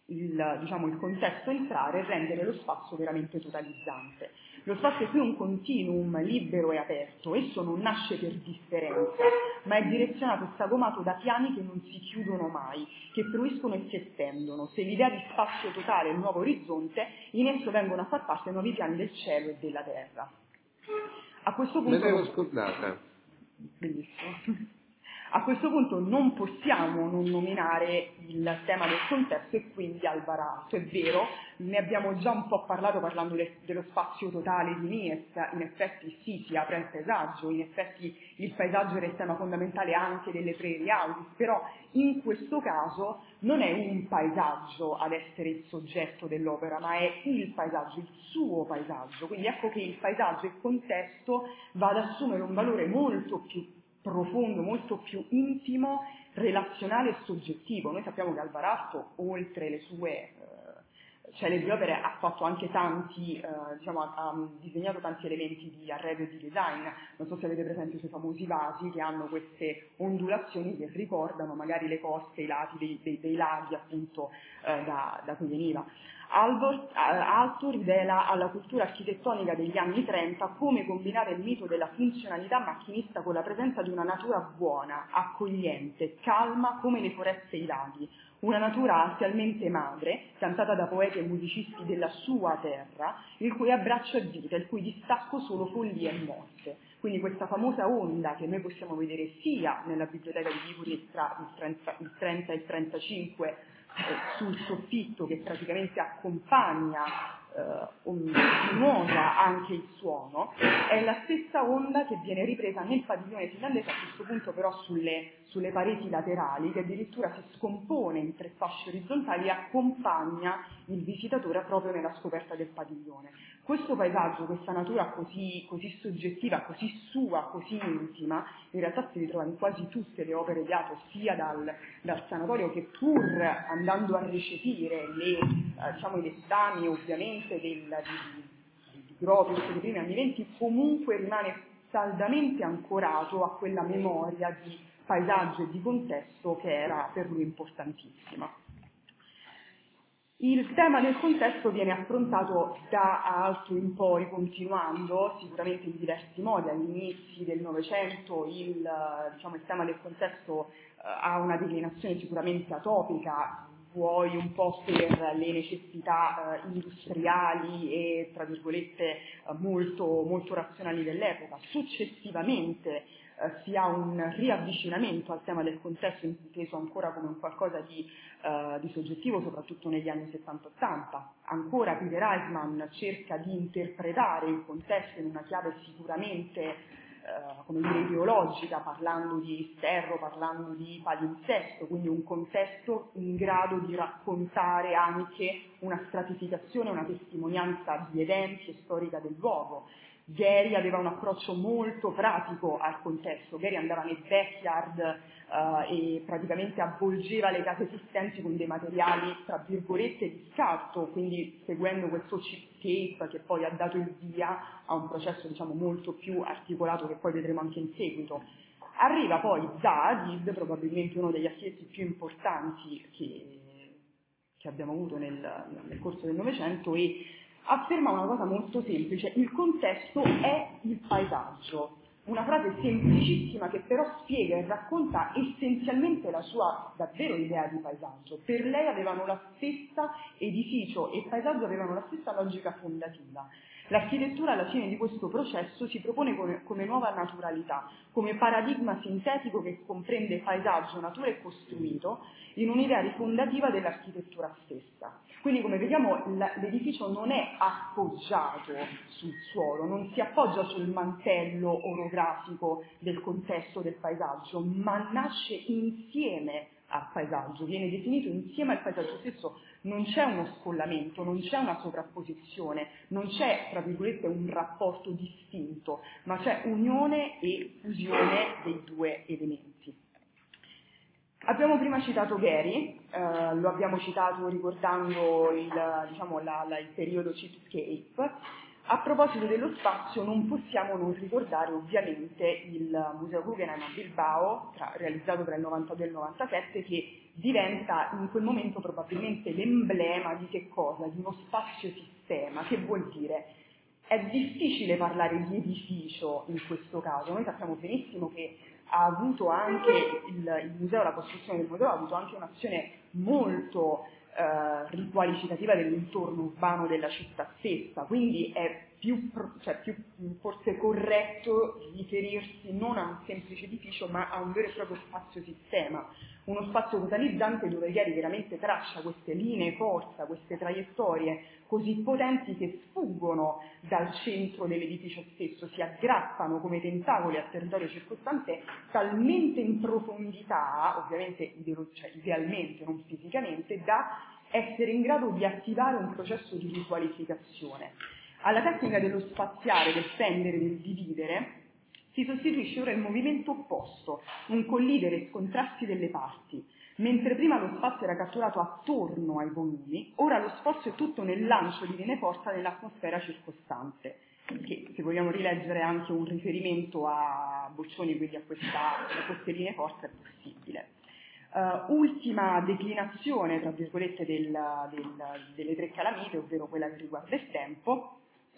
il contesto entrare e rendere lo spazio veramente totalizzante. Lo spazio è qui un continuum libero e aperto, esso non nasce per differenza, ma è direzionato e sagomato da piani che non si chiudono mai, che fruiscono e si estendono. Se l'idea di spazio totale è il nuovo orizzonte, in esso vengono a far parte nuovi piani del cielo e della terra. A questo punto... Me l'ero scordata. Bellissimo. A questo punto non possiamo non nominare il tema del contesto e quindi Alvarado. È vero, ne abbiamo già un po' parlando dello spazio totale di Mies, in effetti sì, si apre al paesaggio, in effetti il paesaggio era il tema fondamentale anche delle Prairie Houses, però in questo caso non è un paesaggio ad essere il soggetto dell'opera, ma è il paesaggio, il suo paesaggio. Quindi ecco che il paesaggio e il contesto va ad assumere un valore molto più profondo, molto più intimo, relazionale e soggettivo. Noi sappiamo che Alvarado, oltre le sue celebri opere ha fatto anche tanti, ha disegnato tanti elementi di arredo e di design. Non so se avete presente i suoi famosi vasi che hanno queste ondulazioni che ricordano magari le coste, i lati dei laghi appunto da cui veniva. Aalto rivela alla cultura architettonica degli anni 30 come combinare il mito della funzionalità macchinista con la presenza di una natura buona, accogliente, calma come le foreste e i laghi. Una natura assialmente madre, cantata da poeti e musicisti della sua terra, il cui abbraccio è vita, il cui distacco solo follia e morte. Quindi questa famosa onda che noi possiamo vedere sia nella biblioteca di Lipuri tra il 30 e il 35 sul soffitto, che praticamente accompagna nuota anche il suono, è la stessa onda che viene ripresa nel padiglione finlandese, a questo punto però sulle pareti laterali, che addirittura si scompone in 3 fasce orizzontali e accompagna il visitatore proprio nella scoperta del padiglione. Questo paesaggio, questa natura così soggettiva, così sua, così intima, in realtà si ritrova in quasi tutte le opere di Aalto, sia dal sanatorio, che pur andando a recepire i dettami ovviamente di Gropius dei primi anni 20, comunque rimane saldamente ancorato a quella memoria di paesaggio e di contesto che era per lui importantissima. Il tema del contesto viene affrontato da Aalto in poi, continuando sicuramente in diversi modi. Agli inizi del Novecento il tema del contesto ha una declinazione sicuramente atopica, vuoi un po' per le necessità industriali e, tra virgolette, molto, molto razionali dell'epoca. Successivamente si ha un riavvicinamento al tema del contesto, inteso ancora come un qualcosa di soggettivo, soprattutto negli anni 70-80. Ancora Peter Eisman cerca di interpretare il contesto in una chiave sicuramente ideologica, parlando di sterro, parlando di palinsesto, quindi un contesto in grado di raccontare anche una stratificazione, una testimonianza di eventi e storica del luogo. Gehry aveva un approccio molto pratico al contesto. Gehry andava nei backyard e praticamente avvolgeva le case esistenti con dei materiali, tra virgolette, di scarto, quindi seguendo questo chipscape che poi ha dato il via a un processo molto più articolato che poi vedremo anche in seguito. Arriva poi Zaha Hadid, probabilmente uno degli architetti più importanti che abbiamo avuto nel corso del Novecento, e afferma una cosa molto semplice: il contesto è il paesaggio. Una frase semplicissima che però spiega e racconta essenzialmente la sua davvero idea di paesaggio. Per lei avevano la stessa, edificio e paesaggio avevano la stessa logica fondativa. L'architettura alla fine di questo processo si propone come nuova naturalità, come paradigma sintetico che comprende paesaggio, natura e costruito in un'idea rifondativa dell'architettura stessa. Quindi, come vediamo, l'edificio non è appoggiato sul suolo, non si appoggia sul mantello orografico del contesto del paesaggio, ma nasce insieme al paesaggio, viene definito insieme al paesaggio stesso. Non c'è uno scollamento, non c'è una sovrapposizione, non c'è, tra virgolette, un rapporto distinto, ma c'è unione e fusione dei due elementi. Abbiamo prima citato Gehry, lo abbiamo citato ricordando il periodo Cityscape. A proposito dello spazio, non possiamo non ricordare ovviamente il Museo Guggenheim a Bilbao, realizzato tra il 92 e il 97, che diventa in quel momento probabilmente l'emblema di che cosa? Di uno spazio-sistema. Che vuol dire? È difficile parlare di edificio in questo caso. Noi sappiamo benissimo che ha avuto anche il museo, la costruzione del museo ha avuto anche un'azione molto riqualificativa dell'intorno urbano della città stessa, quindi è più forse corretto riferirsi non a un semplice edificio ma a un vero e proprio spazio-sistema, uno spazio totalizzante dove Gehry veramente traccia queste linee forza, queste traiettorie così potenti che sfuggono dal centro dell'edificio stesso, si aggrappano come tentacoli al territorio circostante talmente in profondità, ovviamente idealmente, non fisicamente, da essere in grado di attivare un processo di riqualificazione. Alla tecnica dello spaziare, del prendere, del dividere, si sostituisce ora il movimento opposto, un collidere e scontrarsi delle parti. Mentre prima lo spazio era catturato attorno ai volumi, ora lo sforzo è tutto nel lancio di linee forza nell'atmosfera circostante, che se vogliamo rileggere anche un riferimento a Boccioni, quindi a queste linee forza, è possibile. Ultima declinazione, tra virgolette, delle tre calamite, ovvero quella che riguarda il tempo,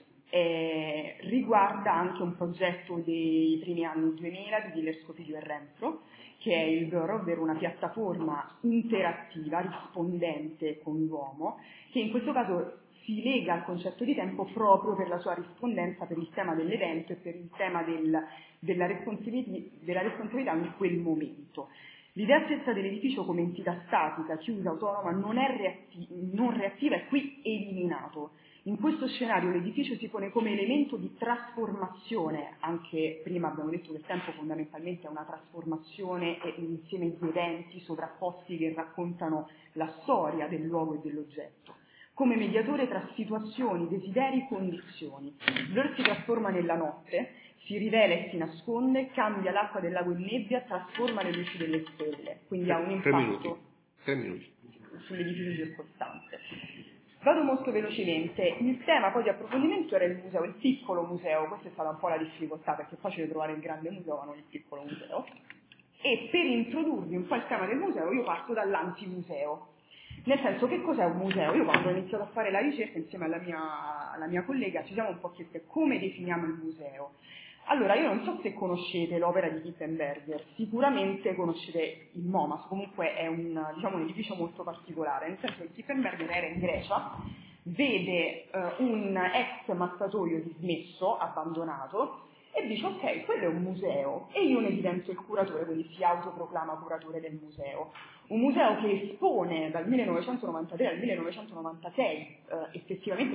riguarda anche un progetto dei primi anni 2000 di Diller, Scofidio e Renfro, che è il VER, ovvero una piattaforma interattiva, rispondente con l'uomo, che in questo caso si lega al concetto di tempo proprio per la sua rispondenza per il tema dell'evento e per il tema della responsabilità in quel momento. L'idea stessa dell'edificio come entità statica, chiusa, autonoma, non reattiva, è qui eliminato. In questo scenario l'edificio si pone come elemento di trasformazione, anche prima abbiamo detto che il tempo fondamentalmente è una trasformazione e un insieme di eventi sovrapposti che raccontano la storia del luogo e dell'oggetto. Come mediatore tra situazioni, desideri, condizioni. Blur si trasforma nella notte, si rivela e si nasconde, cambia l'acqua del lago in nebbia, trasforma le luci delle stelle, quindi ha un impatto 3 minuti. sull'edificio circostante. Vado molto velocemente. Il tema poi di approfondimento era il museo, il piccolo museo. Questa è stata un po' la difficoltà, perché è facile trovare il grande museo ma non il piccolo museo. E per introdurvi un po' il tema del museo io parto dall'antimuseo. Nel senso, che cos'è un museo? Io quando ho iniziato a fare la ricerca insieme alla mia collega ci siamo un po' chiesti come definiamo il museo. Allora, io non so se conoscete l'opera di Kippenberger, sicuramente conoscete il MoMA, comunque è un edificio molto particolare, nel senso che Kippenberger era in Grecia, vede un ex mattatoio dismesso, abbandonato, e dice ok, quello è un museo, e io ne divento il curatore, quindi si autoproclama curatore del museo. Un museo che espone dal 1993 al 1996, effettivamente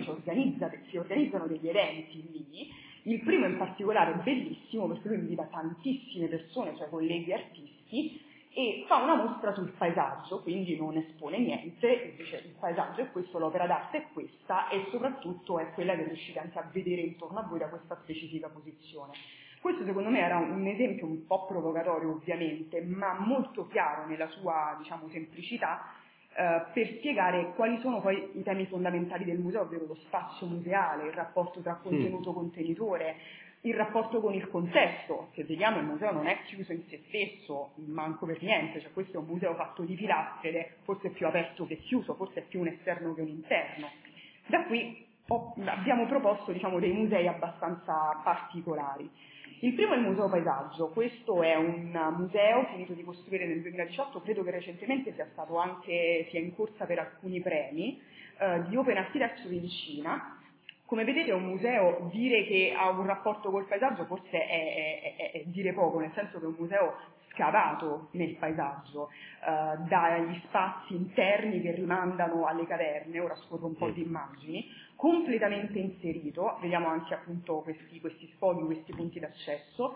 si organizzano degli eventi lì. Il primo in particolare è bellissimo perché lui invita tantissime persone, cioè colleghi artisti, e fa una mostra sul paesaggio, quindi non espone niente, dice il paesaggio è questo, l'opera d'arte è questa, e soprattutto è quella che riuscite anche a vedere intorno a voi da questa specifica posizione. Questo secondo me era un esempio un po' provocatorio ovviamente, ma molto chiaro nella sua, semplicità, per spiegare quali sono poi i temi fondamentali del museo, ovvero lo spazio museale, il rapporto tra contenuto-contenitore, il rapporto con il contesto, che vediamo il museo non è chiuso in se stesso, manco per niente, cioè questo è un museo fatto di pilastre, forse è più aperto che chiuso, forse è più un esterno che un interno. Da qui abbiamo proposto dei musei abbastanza particolari. Il primo è il Museo Paesaggio, questo è un museo finito di costruire nel 2018, credo che recentemente sia in corsa per alcuni premi, di Open Architecture in Cina. Come vedete è un museo, dire che ha un rapporto col paesaggio forse è dire poco, nel senso che è un museo scavato nel paesaggio, dagli spazi interni che rimandano alle caverne, ora scorro un po' di immagini, completamente inserito, vediamo anche appunto questi sfoghi, questi punti d'accesso,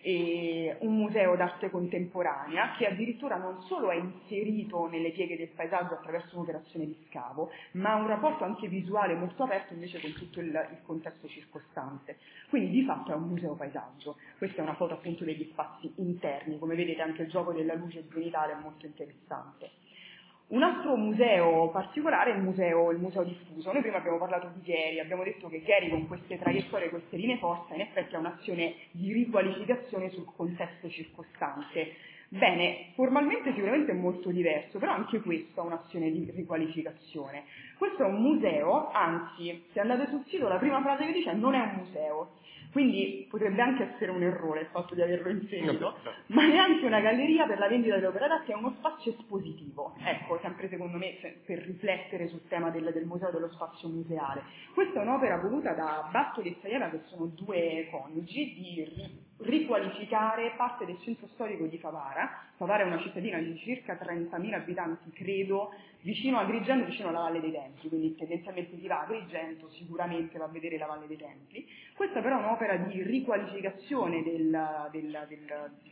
e un museo d'arte contemporanea che addirittura non solo è inserito nelle pieghe del paesaggio attraverso un'operazione di scavo, ma ha un rapporto anche visuale molto aperto invece con tutto il contesto circostante. Quindi di fatto è un museo paesaggio. Questa è una foto appunto degli spazi interni, come vedete anche il gioco della luce zenitale è molto interessante. Un altro museo particolare è il museo diffuso. Noi prima abbiamo parlato di Gehry, abbiamo detto che Gehry con queste traiettorie, queste linee forza, in effetti è un'azione di riqualificazione sul contesto circostante. Bene, formalmente sicuramente è molto diverso, però anche questa è un'azione di riqualificazione. Questo è un museo, anzi, se andate sul sito la prima frase che dice è non è un museo. Quindi potrebbe anche essere un errore il fatto di averlo inserito, ma neanche una galleria per la vendita delle opere d'arte, è uno spazio espositivo. Ecco, sempre secondo me per riflettere sul tema del museo, dello spazio museale. Questa è un'opera voluta da Battoli e Saieva, che sono due coniugi, di riqualificare parte del centro storico di Favara. Favara è una cittadina di circa 30.000 abitanti, credo, vicino a Agrigento, vicino alla Valle dei Templi, quindi tendenzialmente si va a Agrigento, sicuramente va a vedere la Valle dei Templi. Questa però è un'opera di riqualificazione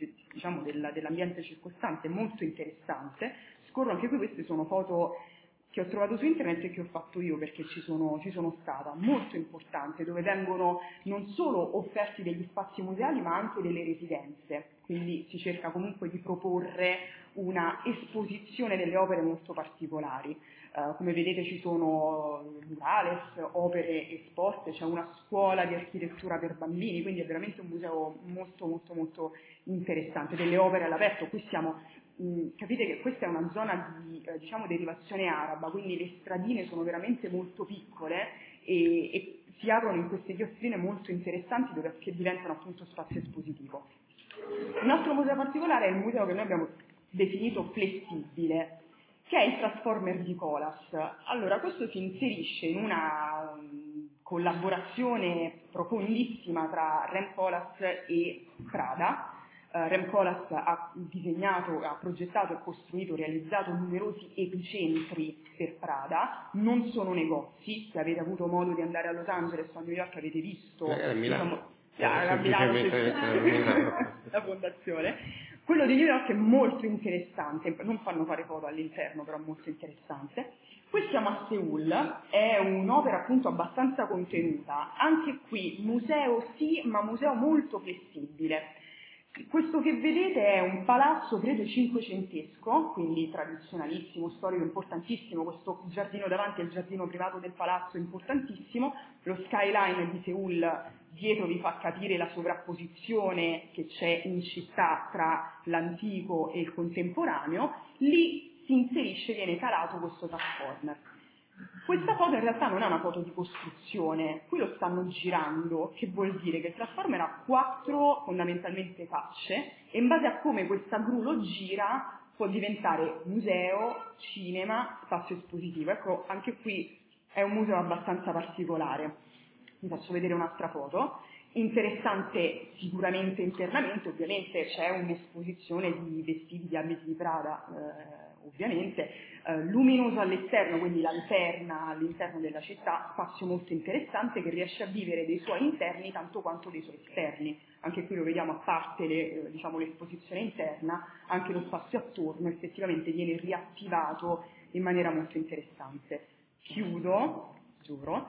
dell'ambiente circostante molto interessante. Scorro anche qui, queste sono foto che ho trovato su internet e che ho fatto io perché ci sono stata, molto importante, dove vengono non solo offerti degli spazi museali ma anche delle residenze, quindi si cerca comunque di proporre una esposizione delle opere molto particolari. Come vedete ci sono murales, opere esposte, c'è una scuola di architettura per bambini, quindi è veramente un museo molto molto molto interessante, delle opere all'aperto. Qui capite che questa è una zona di diciamo derivazione araba, quindi le stradine sono veramente molto piccole e si aprono in queste chiostrine molto interessanti che diventano appunto spazio espositivo. Un altro museo particolare è il museo che noi abbiamo definito flessibile, che è il Transformer di Colas. Allora, questo si inserisce in una collaborazione profondissima tra Rem Koolhaas e Prada. Rem Koolhaas ha disegnato, ha progettato, costruito, realizzato numerosi epicentri per Prada, non sono negozi. Se avete avuto modo di andare a Los Angeles o a New York avete visto la fondazione. Quello di New York è molto interessante, non fanno fare foto all'interno, però è molto interessante. Qui siamo a Seul, è un'opera appunto abbastanza contenuta, anche qui museo sì, ma museo molto flessibile. Questo che vedete è un palazzo credo cinquecentesco, quindi tradizionalissimo, storico, importantissimo. Questo giardino davanti è il giardino privato del palazzo, importantissimo. Lo skyline di Seul dietro vi fa capire la sovrapposizione che c'è in città tra l'antico e il contemporaneo. Lì si inserisce, viene calato questo transformer. Questa foto in realtà non è una foto di costruzione, qui lo stanno girando, che vuol dire che il transformer ha 4 fondamentalmente facce e in base a come questa gru lo gira può diventare museo, cinema, spazio espositivo. Ecco, anche qui è un museo abbastanza particolare. Vi faccio vedere un'altra foto. Interessante sicuramente internamente, ovviamente c'è un'esposizione di vestiti, di abiti di Prada, ovviamente, luminoso all'esterno, quindi lanterna all'interno della città, spazio molto interessante che riesce a vivere dei suoi interni tanto quanto dei suoi esterni. Anche qui lo vediamo, a parte l'esposizione interna, anche lo spazio attorno effettivamente viene riattivato in maniera molto interessante. Chiudo, giuro,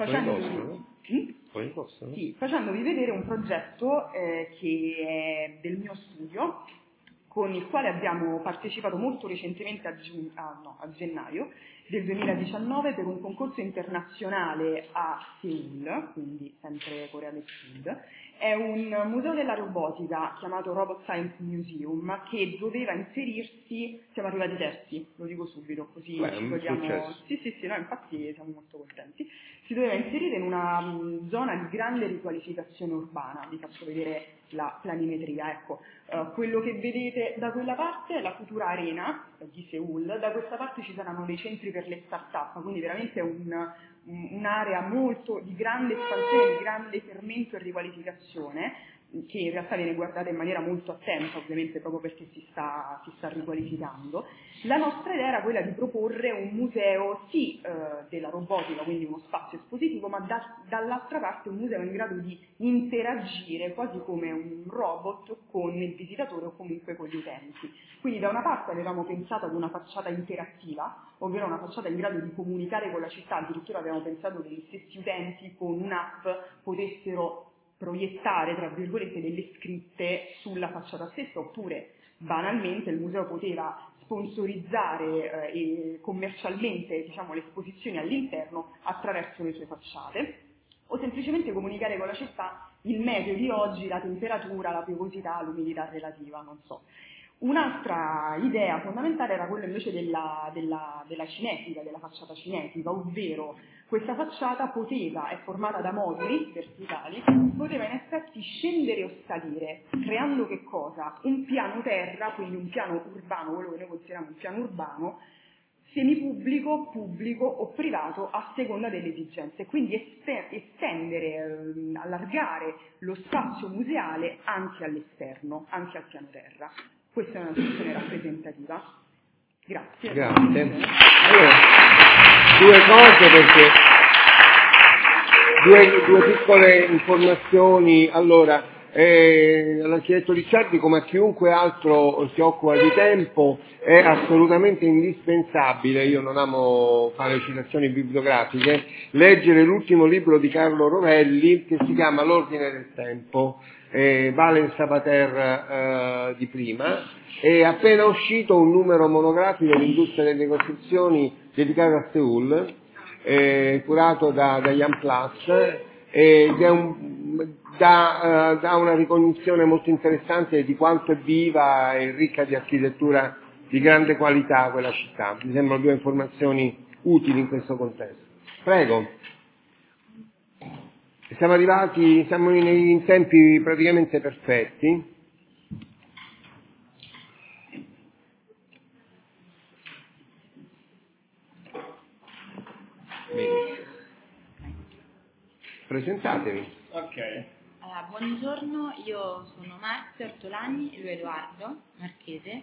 facendovi vedere un progetto che è del mio studio, con il quale abbiamo partecipato molto recentemente a gennaio del 2019 per un concorso internazionale a Seul, quindi sempre Corea del Sud. È un museo della robotica chiamato Robot Science Museum che doveva inserirsi, siamo arrivati terzi, lo dico subito, così ci vogliamo. Sì, no, infatti siamo molto contenti. Si doveva inserire in una zona di grande riqualificazione urbana. Vi faccio vedere la planimetria, ecco. Quello che vedete da quella parte è la futura arena di Seul, da questa parte ci saranno dei centri per le start-up, quindi veramente un'area molto di grande espansione, di grande fermento e riqualificazione, che in realtà viene guardata in maniera molto attenta, ovviamente proprio perché si sta riqualificando. La nostra idea era quella di proporre un museo sì della robotica, quindi uno spazio espositivo, ma dall'altra parte un museo in grado di interagire quasi come un robot con il visitatore o comunque con gli utenti. Quindi da una parte avevamo pensato ad una facciata interattiva, ovvero una facciata in grado di comunicare con la città, addirittura abbiamo pensato che gli stessi utenti con un'app potessero proiettare, tra virgolette, delle scritte sulla facciata stessa, oppure banalmente il museo poteva sponsorizzare commercialmente le esposizioni all'interno attraverso le sue facciate, o semplicemente comunicare con la città il meteo di oggi, la temperatura, la piovosità, l'umidità relativa, non so. Un'altra idea fondamentale era quella invece della cinetica, della facciata cinetica, ovvero questa facciata è formata da moduli verticali, poteva in effetti scendere o salire, creando che cosa? Un piano terra, quindi un piano urbano, quello che noi consideriamo un piano urbano, semipubblico, pubblico o privato a seconda delle esigenze, quindi estendere, allargare lo spazio museale anche all'esterno, anche al piano terra. Questa è una soluzione rappresentativa. Grazie. Allora, due cose, perché due piccole informazioni. Allora, L'architetto Ricciardi, come a chiunque altro si occupa di tempo, è assolutamente indispensabile, io non amo fare citazioni bibliografiche, leggere l'ultimo libro di Carlo Rovelli che si chiama L'ordine del tempo, Valen Sabater di prima, è appena uscito un numero monografico dell'industria delle costruzioni dedicato a Seul, curato da Jan Plus, ed è dà una ricognizione molto interessante di quanto è viva e ricca di architettura di grande qualità quella città. Mi sembrano due informazioni utili in questo contesto. Prego. Siamo in tempi praticamente perfetti. Bene. Presentatevi. Ok. Buongiorno, io sono Marzia Ortolani e lui è Edoardo Marchese.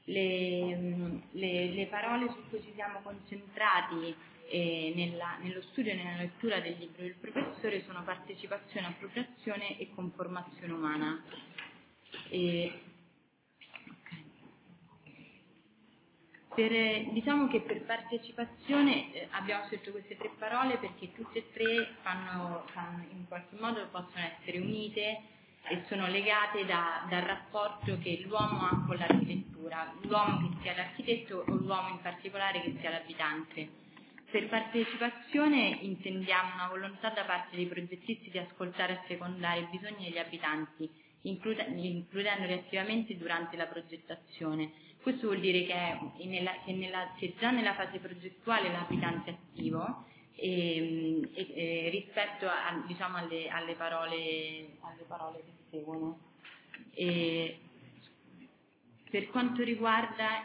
Le parole su cui ci siamo concentrati nello studio e nella lettura del libro del professore sono partecipazione, appropriazione e conformazione umana. Diciamo che per partecipazione abbiamo scelto queste tre parole perché tutte e tre fanno in qualche modo possono essere unite e sono legate dal rapporto che l'uomo ha con l'architettura, l'uomo che sia l'architetto o l'uomo in particolare che sia l'abitante. Per partecipazione intendiamo una volontà da parte dei progettisti di ascoltare e assecondare i bisogni degli abitanti, includendoli attivamente durante la progettazione. Questo vuol dire che già nella fase progettuale l'abitante è attivo rispetto alle parole che seguono. Per quanto riguarda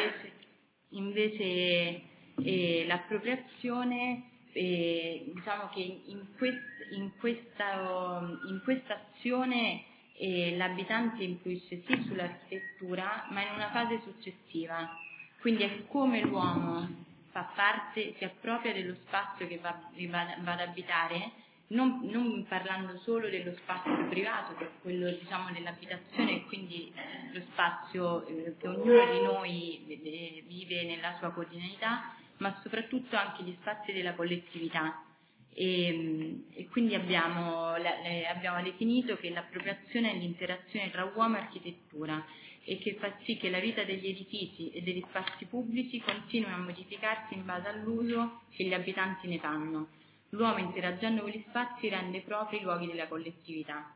invece l'appropriazione, diciamo che in questa azione l'abitante influisce sì sull'architettura, ma in una fase successiva. Quindi è come l'uomo fa parte, si appropria dello spazio che va ad abitare, non parlando solo dello spazio privato, che è quello diciamo dell'abitazione, e quindi lo spazio che ognuno di noi vive nella sua quotidianità, ma soprattutto anche gli spazi della collettività. E quindi abbiamo definito che l'appropriazione è l'interazione tra uomo e architettura e che fa sì che la vita degli edifici e degli spazi pubblici continui a modificarsi in base all'uso che gli abitanti ne fanno. L'uomo interagendo con gli spazi rende propri i luoghi della collettività.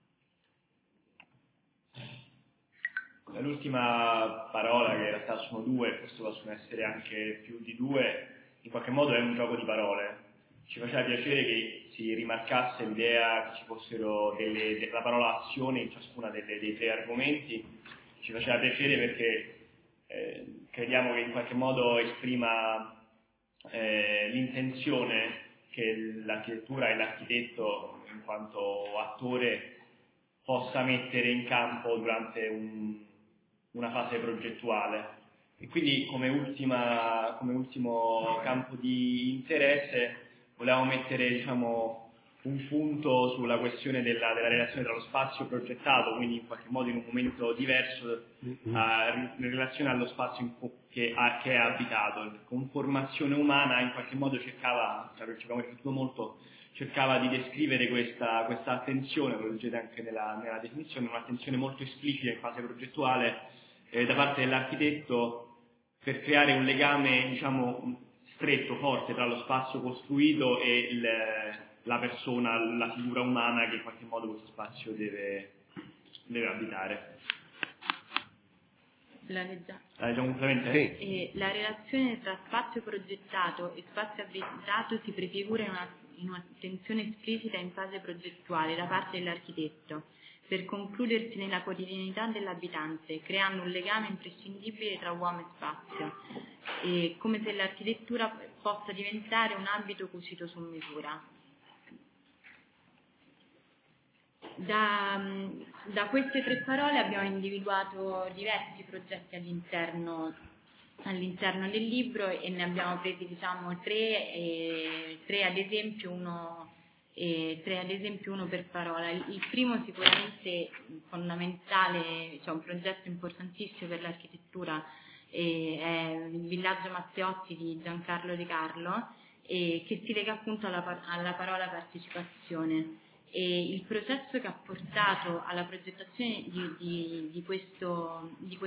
L'ultima parola, che in realtà sono due, forse possono essere anche più di due, in qualche modo è un gioco di parole. Ci faceva piacere che si rimarcasse l'idea che ci fossero della parola azione in ciascuna dei tre argomenti. Ci faceva piacere perché crediamo che in qualche modo esprima l'intenzione che l'architettura e l'architetto, in quanto attore, possa mettere in campo durante una fase progettuale. E quindi come ultimo campo di interesse volevamo mettere un punto sulla questione della relazione tra lo spazio progettato, quindi in qualche modo in un momento diverso, in relazione allo spazio che è abitato. Conformazione umana in qualche modo cercava di descrivere questa attenzione, lo leggete anche nella definizione, un'attenzione molto esplicita in fase progettuale da parte dell'architetto per creare un legame stretto, forte tra lo spazio costruito e la persona, la figura umana che in qualche modo questo spazio deve abitare. La leggiamo completamente? Sì. La relazione tra spazio progettato e spazio abitato si prefigura in un'attenzione esplicita in fase progettuale da parte dell'architetto, per concludersi nella quotidianità dell'abitante, creando un legame imprescindibile tra uomo e spazio, come se l'architettura possa diventare un abito cucito su misura. Da queste tre parole abbiamo individuato diversi progetti all'interno del libro e ne abbiamo presi tre ad esempio, uno tre ad esempio, uno per parola. Il primo sicuramente fondamentale, cioè un progetto importantissimo per l'architettura, è il villaggio Matteotti di Giancarlo De Carlo, che si lega appunto alla parola partecipazione. E il processo che ha portato alla progettazione di questo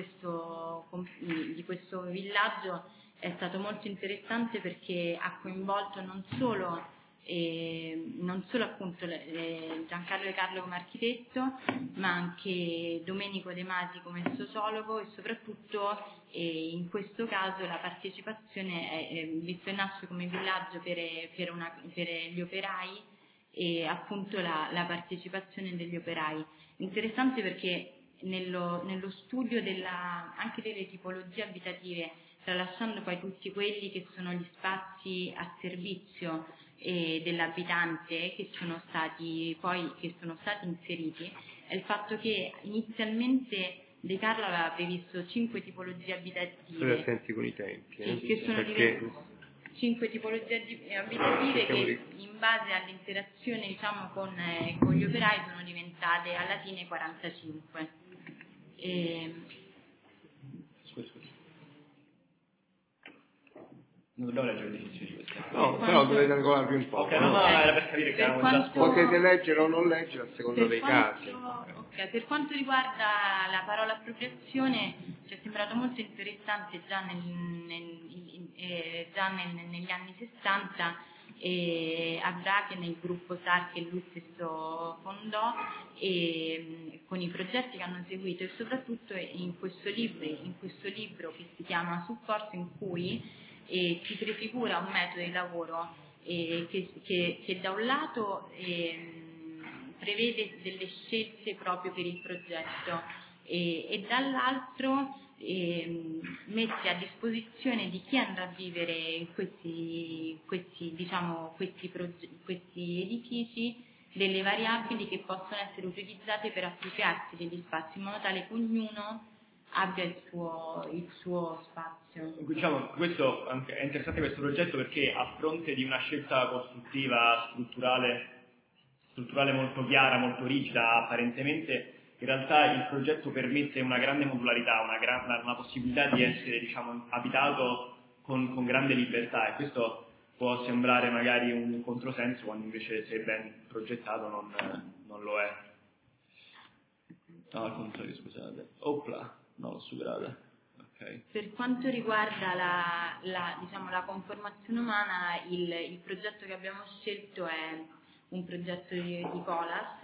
villaggio è stato molto interessante, perché ha coinvolto non solo appunto Giancarlo De Carlo come architetto, ma anche Domenico De Masi come sociologo, e soprattutto in questo caso la partecipazione, visto che nasce come villaggio per gli operai, e appunto la partecipazione degli operai. Interessante perché nello studio anche delle tipologie abitative, tralasciando poi tutti quelli che sono gli spazi a servizio dell'abitante che sono stati inseriti, è il fatto che inizialmente De Carlo aveva previsto 5 tipologie abitative. Attenti con i tempi. Che sono diventate 5 tipologie abitative che in base all'interazione, diciamo, con gli operai sono diventate alla fine 45. Scusa. Non dobbiamo leggere le definizioni di queste. No, però dovete regolarvi un po'. Ok, no, era per capire che eravamo già potete leggere o non leggere a seconda dei casi. Ok, per quanto riguarda la parola appropriazione, ci è sembrato molto interessante già negli anni 60 a Brache, nel gruppo SAR che lui stesso fondò, e con i progetti che hanno seguito, e soprattutto in questo libro che si chiama Supporto, in cui si prefigura un metodo di lavoro che da un lato prevede delle scelte proprio per il progetto e dall'altro mette a disposizione di chi andrà a vivere questi edifici delle variabili che possono essere utilizzate per appropriarsi degli spazi, in modo tale che ognuno abbia il suo spazio. Diciamo, questo è interessante questo progetto, perché a fronte di una scelta costruttiva strutturale molto chiara, molto rigida apparentemente, in realtà il progetto permette una grande modularità, una possibilità di essere, diciamo, abitato con grande libertà, e questo può sembrare magari un controsenso, quando invece, se ben progettato, non lo è. No, al contrario, scusate. Opla. No, l'ho superata. Okay. Per quanto riguarda la conformazione umana, il progetto che abbiamo scelto è un progetto di Colas,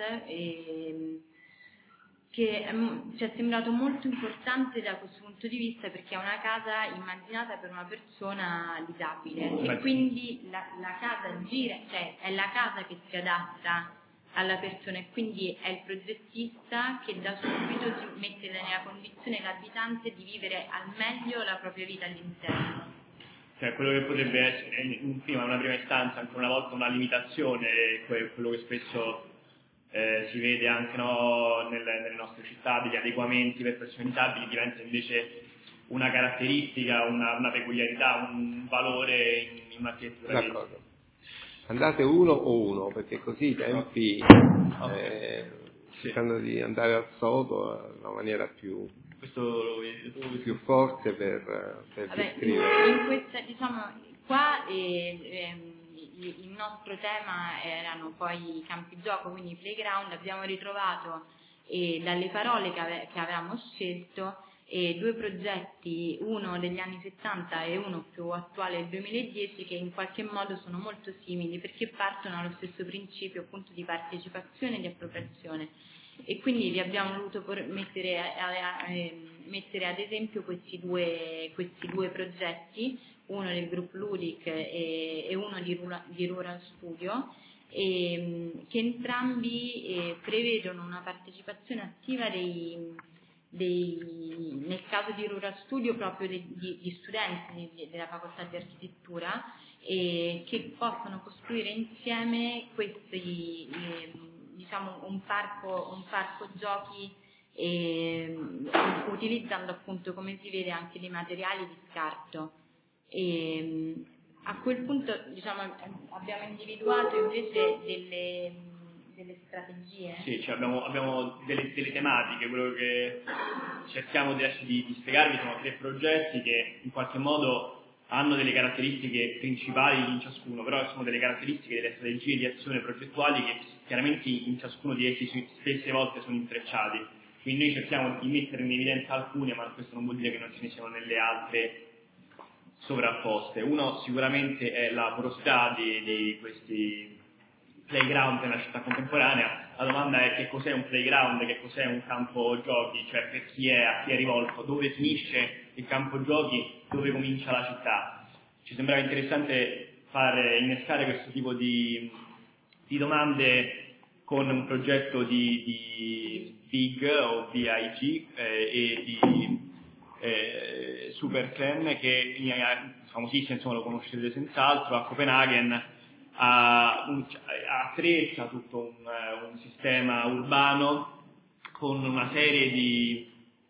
che ci è sembrato molto importante da questo punto di vista, perché è una casa immaginata per una persona disabile, e quindi la casa gira, cioè è la casa che si adatta alla persona, e quindi è il progettista che da subito mette nella condizione l'abitante di vivere al meglio la propria vita all'interno. Cioè, quello che potrebbe essere in una prima istanza anche una volta una limitazione, quello che spesso si vede anche nelle nostre città, degli adeguamenti per persone disabili, diventa invece una caratteristica, una peculiarità, un valore in un'architettura. D'accordo. Andate uno, perché così i tempi, cercando di andare al sodo, una maniera più forte per descrivere. In questa, diciamo, qua il nostro tema erano poi i campi gioco, quindi i playground. Abbiamo ritrovato dalle parole che avevamo scelto due progetti, uno degli anni 70 e uno più attuale del 2010, che in qualche modo sono molto simili, perché partono dallo stesso principio, appunto, di partecipazione e di appropriazione, e quindi vi abbiamo voluto mettere ad esempio questi due progetti, uno del gruppo Ludic e uno di Rural Studio, che entrambi prevedono una partecipazione attiva nel caso di Rural Studio proprio di studenti della facoltà di architettura, che possono costruire insieme questi, diciamo, un parco giochi, utilizzando, appunto, come si vede, anche dei materiali di scarto. A quel punto abbiamo individuato invece delle strategie. Sì, cioè abbiamo delle tematiche. Quello che cerchiamo adesso di spiegarvi sono 3 progetti che in qualche modo hanno delle caratteristiche principali in ciascuno, però sono delle caratteristiche delle strategie di azione progettuali che chiaramente in ciascuno di essi spesse volte sono intrecciati. Quindi noi cerchiamo di mettere in evidenza alcune, ma questo non vuol dire che non ce ne siano nelle altre sovrapposte. Uno sicuramente è la porosità di questi playground nella città contemporanea. La domanda è: che cos'è un playground, che cos'è un campo giochi, cioè per chi è, a chi è rivolto, dove finisce il campo giochi, dove comincia la città. Ci sembrava interessante innescare questo tipo di domande con un progetto di BIG o BIG e di Superclan, che famosissimo, insomma, lo conoscete senz'altro, a Copenaghen attrezza tutto un sistema urbano con una serie di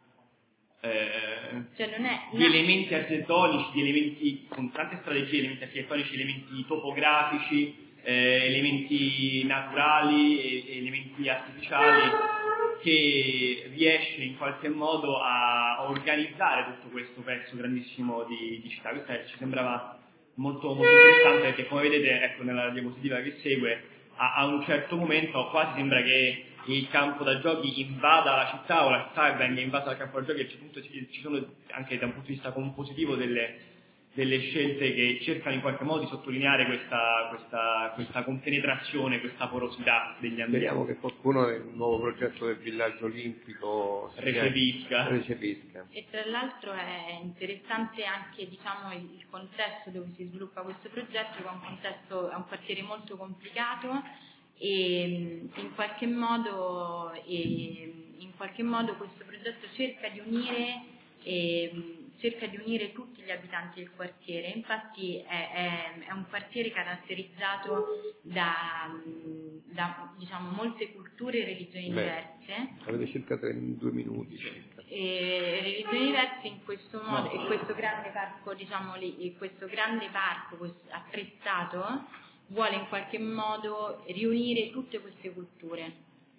elementi architettonici, con tante strategie, elementi architettonici, elementi topografici, elementi naturali, elementi artificiali, che riesce in qualche modo a organizzare tutto questo pezzo grandissimo di città. Questa ci sembrava molto interessante, perché come vedete, ecco, nella diapositiva che segue, a un certo momento quasi sembra che il campo da giochi invada la città, o la città venga invasa dal campo da giochi. A un certo punto ci sono anche da un punto di vista compositivo delle scelte che cercano in qualche modo di sottolineare questa compenetrazione, questa porosità degli ambienti. Speriamo che qualcuno nel nuovo progetto del villaggio olimpico recepisca. E tra l'altro è interessante anche il contesto dove si sviluppa questo progetto, che è un quartiere molto complicato, e in qualche modo questo progetto cerca di unire tutti gli abitanti del quartiere. Infatti è un quartiere caratterizzato da molte culture e religioni diverse. Avete circa 2 minuti. Religioni diverse in questo modo, e questo grande parco, attrezzato, vuole in qualche modo riunire tutte queste culture.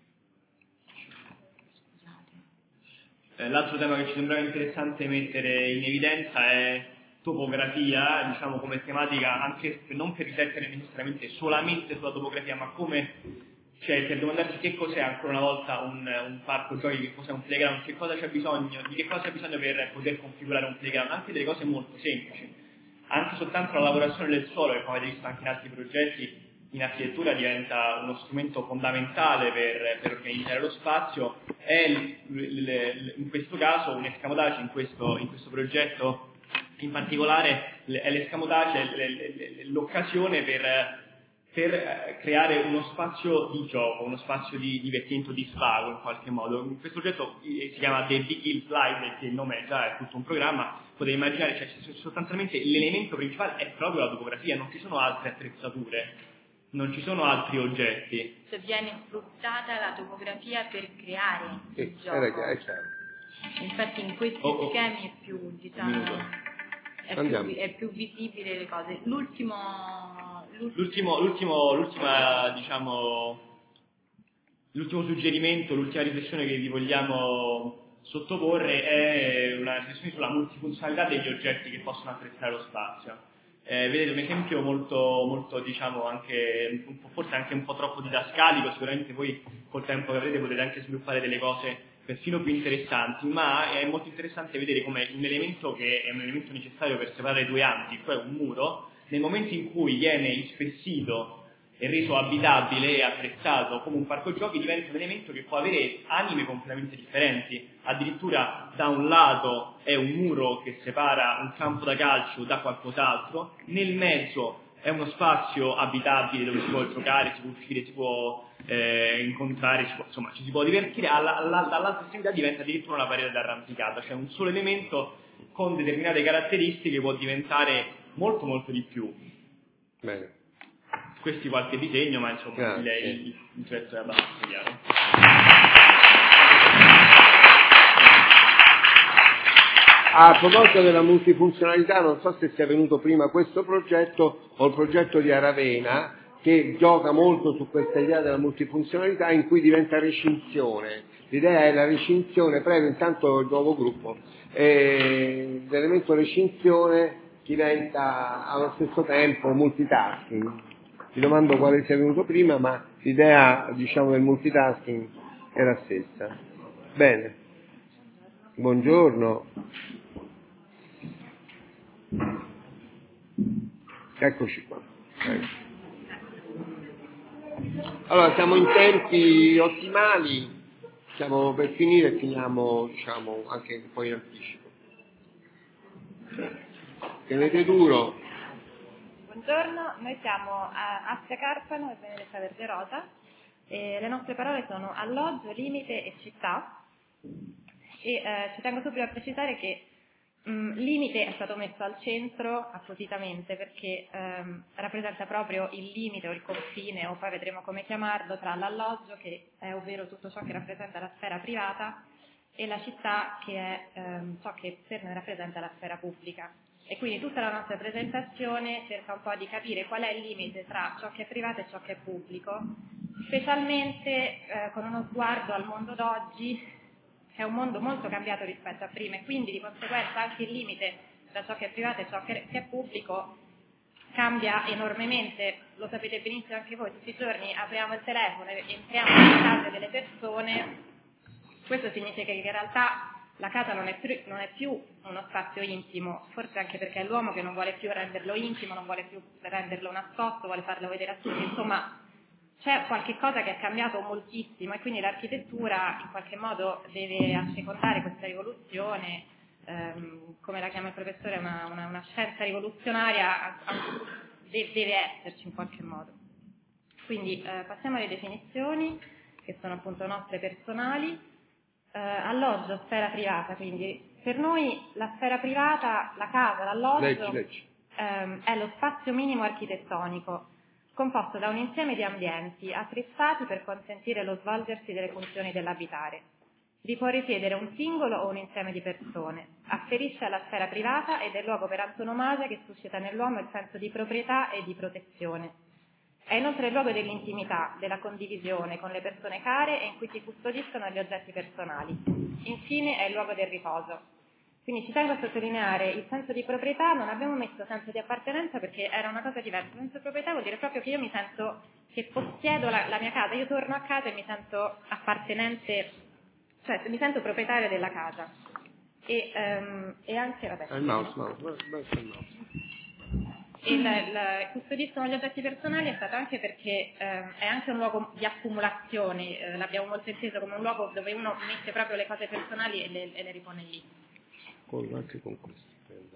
L'altro tema che ci sembrava interessante mettere in evidenza è topografia, come tematica, anche non per riflettere necessariamente solamente sulla topografia, ma per domandarsi che cos'è ancora una volta un parco giochi, che cos'è un playground, di che cosa c'è bisogno per poter configurare un playground, anche delle cose molto semplici. Anche soltanto la lavorazione del suolo, che come avete visto anche in altri progetti in architettura diventa uno strumento fondamentale per organizzare lo spazio, è in questo caso un escamotage, in questo progetto in particolare è l'escamotage, l'occasione per creare uno spazio di gioco, uno spazio di divertimento, di svago in qualche modo. In questo progetto si chiama The Big Hill Slide, che il nome già è tutto un programma. Potete immaginare, sostanzialmente l'elemento principale è proprio la topografia, non ci sono altre attrezzature, non ci sono altri oggetti. Cioè viene sfruttata la topografia per creare il gioco. Infatti in questi schemi è più, è più visibile le cose. L'ultimo suggerimento, l'ultima riflessione che vi vogliamo sottoporre è una riflessione sulla multifunzionalità degli oggetti che possono attrezzare lo spazio. Vedete un esempio molto anche forse anche un po' troppo didascalico. Sicuramente voi col tempo che avrete potete anche sviluppare delle cose persino più interessanti, ma è molto interessante vedere come un elemento che è un elemento necessario per separare 2 ambiti, cioè un muro, nel momento in cui viene ispessito e reso abitabile e attrezzato come un parco giochi, diventa un elemento che può avere anime completamente differenti. Addirittura da un lato è un muro che separa un campo da calcio da qualcos'altro, nel mezzo è uno spazio abitabile dove si può giocare, si può uscire, si può incontrare, ci si può divertire. Dall'altra estremità diventa addirittura una parete d'arrampicata, cioè un solo elemento con determinate caratteristiche può diventare molto molto di più. Bene. Questi qualche disegno, ma insomma il concetto è abbastanza chiaro. A proposito della multifunzionalità, non so se sia venuto prima questo progetto o il progetto di Aravena, che gioca molto su questa idea della multifunzionalità, in cui diventa recinzione. L'idea è la recinzione, prego intanto il nuovo gruppo, l'elemento recinzione diventa allo stesso tempo multitasking. Vi domando quale sia venuto prima, ma l'idea, diciamo, del multitasking è la stessa. Bene, buongiorno. Eccoci qua. Allora, siamo in tempi ottimali, stiamo per finire e finiamo, diciamo, anche un po' in anticipo. Tenete duro. Buongiorno, noi siamo a Assia Carpano e Benedetta Vergerosa e le nostre parole sono alloggio, limite e città e ci tengo subito a precisare che limite è stato messo al centro appositamente perché rappresenta proprio il limite o il confine, o poi vedremo come chiamarlo, tra l'alloggio, che è ovvero tutto ciò che rappresenta la sfera privata, e la città, che è ciò che per noi rappresenta la sfera pubblica. E quindi tutta la nostra presentazione cerca un po' di capire qual è il limite tra ciò che è privato e ciò che è pubblico, specialmente con uno sguardo al mondo d'oggi, che è un mondo molto cambiato rispetto a prima, e quindi di conseguenza anche il limite tra ciò che è privato e ciò che è pubblico cambia enormemente. Lo sapete benissimo anche voi, tutti i giorni apriamo il telefono e entriamo nelle case delle persone. Questo significa che in realtà la casa non è più uno spazio intimo, forse anche perché è l'uomo che non vuole più renderlo intimo, non vuole più renderlo nascosto, vuole farlo vedere a tutti. Insomma, c'è qualche cosa che è cambiato moltissimo e quindi l'architettura in qualche modo deve assecondare questa rivoluzione, come la chiama il professore, una scienza rivoluzionaria, deve esserci in qualche modo. Quindi passiamo alle definizioni, che sono appunto nostre personali. Alloggio, sfera privata, quindi per noi la sfera privata, la casa, l'alloggio è lo spazio minimo architettonico, composto da un insieme di ambienti attrezzati per consentire lo svolgersi delle funzioni dell'abitare. Vi può risiedere un singolo o un insieme di persone, afferisce alla sfera privata ed è il luogo per antonomasia che suscita nell'uomo il senso di proprietà e di protezione. È inoltre il luogo dell'intimità, della condivisione con le persone care e in cui si custodiscono gli oggetti personali. Infine è il luogo del riposo. Quindi ci tengo a sottolineare il senso di proprietà, non abbiamo messo senso di appartenenza perché era una cosa diversa. Il senso di proprietà vuol dire proprio che io mi sento che possiedo la mia casa, io torno a casa e mi sento appartenente, cioè mi sento proprietaria della casa. E anche, vabbè. Il mouse. Il custodiscono gli oggetti personali è stato anche perché è anche un luogo di accumulazione, l'abbiamo molto inteso come un luogo dove uno mette proprio le cose personali e le ripone lì. Anche con questo.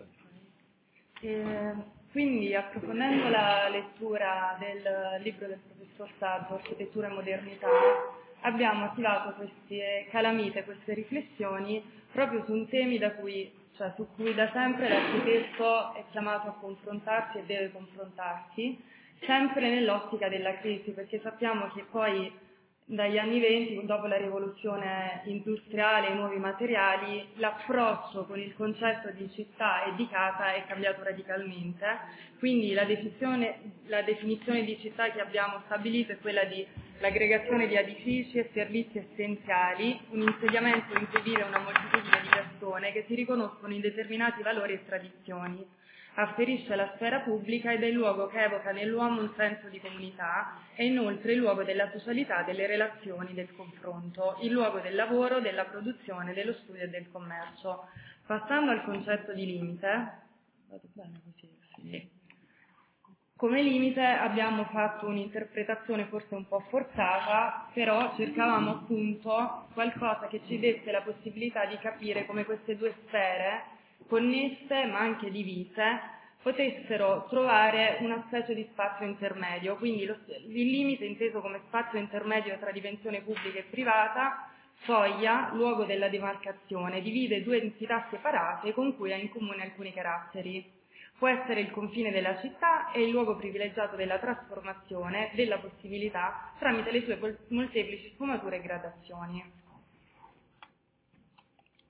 Quindi, approfondendo la lettura del libro del professor Saggio, Architettura e Modernità, abbiamo attivato queste calamite, queste riflessioni proprio su temi su cui da sempre l'architetto è chiamato a confrontarsi e deve confrontarsi, sempre nell'ottica della crisi, perché sappiamo che poi dagli anni 20, dopo la rivoluzione industriale e i nuovi materiali, l'approccio con il concetto di città e di casa è cambiato radicalmente, quindi la definizione di città che abbiamo stabilito è quella di l'aggregazione di edifici e servizi essenziali, un insediamento in cui vive una moltitudine di persone che si riconoscono in determinati valori e tradizioni. Afferisce alla sfera pubblica ed è il luogo che evoca nell'uomo un senso di comunità e inoltre il luogo della socialità, delle relazioni, del confronto, il luogo del lavoro, della produzione, dello studio e del commercio. Passando al concetto di limite, vado bene così? Sì. Come limite abbiamo fatto un'interpretazione forse un po' forzata, però cercavamo appunto qualcosa che ci desse la possibilità di capire come queste due sfere, connesse ma anche divise, potessero trovare una specie di spazio intermedio, quindi il limite inteso come spazio intermedio tra dimensione pubblica e privata, soglia, luogo della demarcazione, divide due entità separate con cui ha in comune alcuni caratteri. Può essere il confine della città e il luogo privilegiato della trasformazione, della possibilità, tramite le sue molteplici sfumature e gradazioni.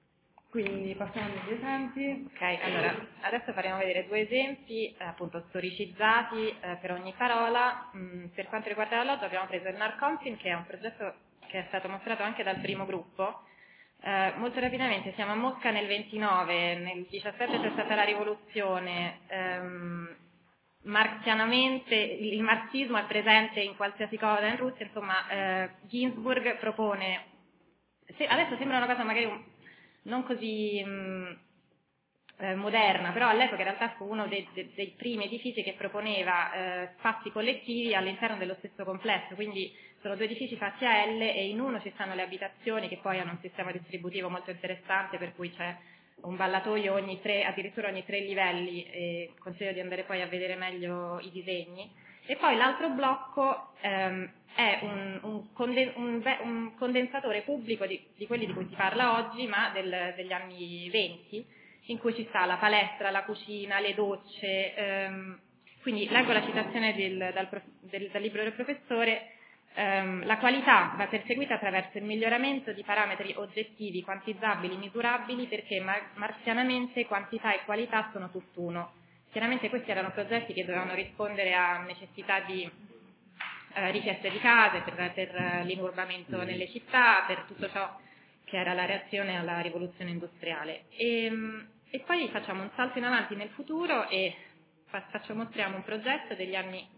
Quindi passiamo agli esempi. Ok, allora adesso faremo vedere 2 esempi appunto storicizzati per ogni parola. Per quanto riguarda l'alloggio abbiamo preso il Narcompin, che è un progetto che è stato mostrato anche dal primo gruppo. Molto rapidamente, siamo a Mosca nel 29, nel 17 c'è stata la rivoluzione. Marxianamente il marxismo è presente in qualsiasi cosa in Russia, insomma Ginsburg propone, adesso sembra una cosa magari non così moderna, però all'epoca in realtà fu uno dei primi edifici che proponeva spazi collettivi all'interno dello stesso complesso, quindi sono 2 edifici fatti a L e in uno ci stanno le abitazioni che poi hanno un sistema distributivo molto interessante, per cui c'è un ballatoio addirittura ogni 3 livelli, e consiglio di andare poi a vedere meglio i disegni. E poi l'altro blocco è un condensatore pubblico di quelli di cui si parla oggi, ma degli anni 20, in cui ci sta la palestra, la cucina, le docce. Quindi leggo la citazione dal libro del professore. La qualità va perseguita attraverso il miglioramento di parametri oggettivi, quantizzabili, misurabili, perché marxianamente quantità e qualità sono tutt'uno. Chiaramente questi erano progetti che dovevano rispondere a necessità di richieste di case, per l'inurbamento nelle città, per tutto ciò che era la reazione alla rivoluzione industriale. E poi facciamo un salto in avanti nel futuro e mostriamo un progetto degli anni,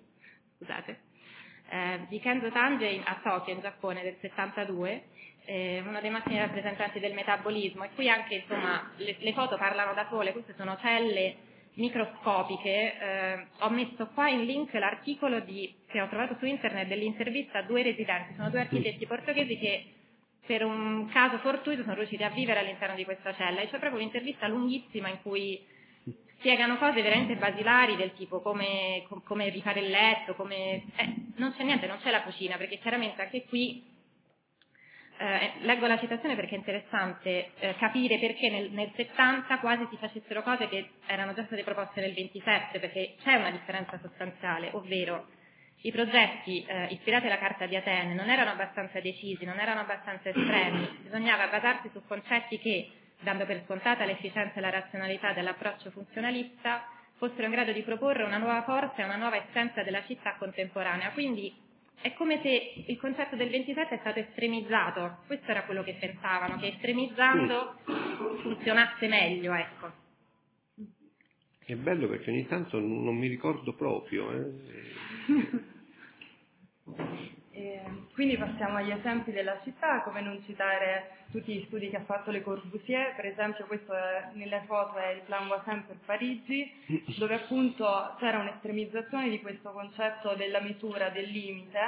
di Kenzo Tange a Tokyo, in Giappone, del 72, uno dei massimi rappresentanti del metabolismo, e qui anche insomma le foto parlano da sole. Queste sono celle microscopiche. Ho messo qua in link l'articolo che ho trovato su internet dell'intervista a 2 residenti, sono 2 architetti portoghesi che per un caso fortuito sono riusciti a vivere all'interno di questa cella, e c'è proprio un'intervista lunghissima in cui spiegano cose veramente basilari del tipo come rifare il letto, non c'è niente, non c'è la cucina, perché chiaramente anche qui leggo la citazione perché è interessante capire perché nel 70 quasi si facessero cose che erano già state proposte nel 27, perché c'è una differenza sostanziale, ovvero i progetti ispirati alla Carta di Atene non erano abbastanza decisi, non erano abbastanza estremi, bisognava basarsi su concetti che, dando per scontata l'efficienza e la razionalità dell'approccio funzionalista, fossero in grado di proporre una nuova forza e una nuova essenza della città contemporanea. Quindi è come se il concetto del 27 è stato estremizzato. Questo era quello che pensavano, che estremizzando funzionasse meglio, ecco. È bello perché ogni tanto non mi ricordo proprio. Quindi passiamo agli esempi della città, come non citare tutti gli studi che ha fatto Le Corbusier. Per esempio questo nelle foto è il Plan Voisin per Parigi, dove appunto c'era un'estremizzazione di questo concetto della misura, del limite,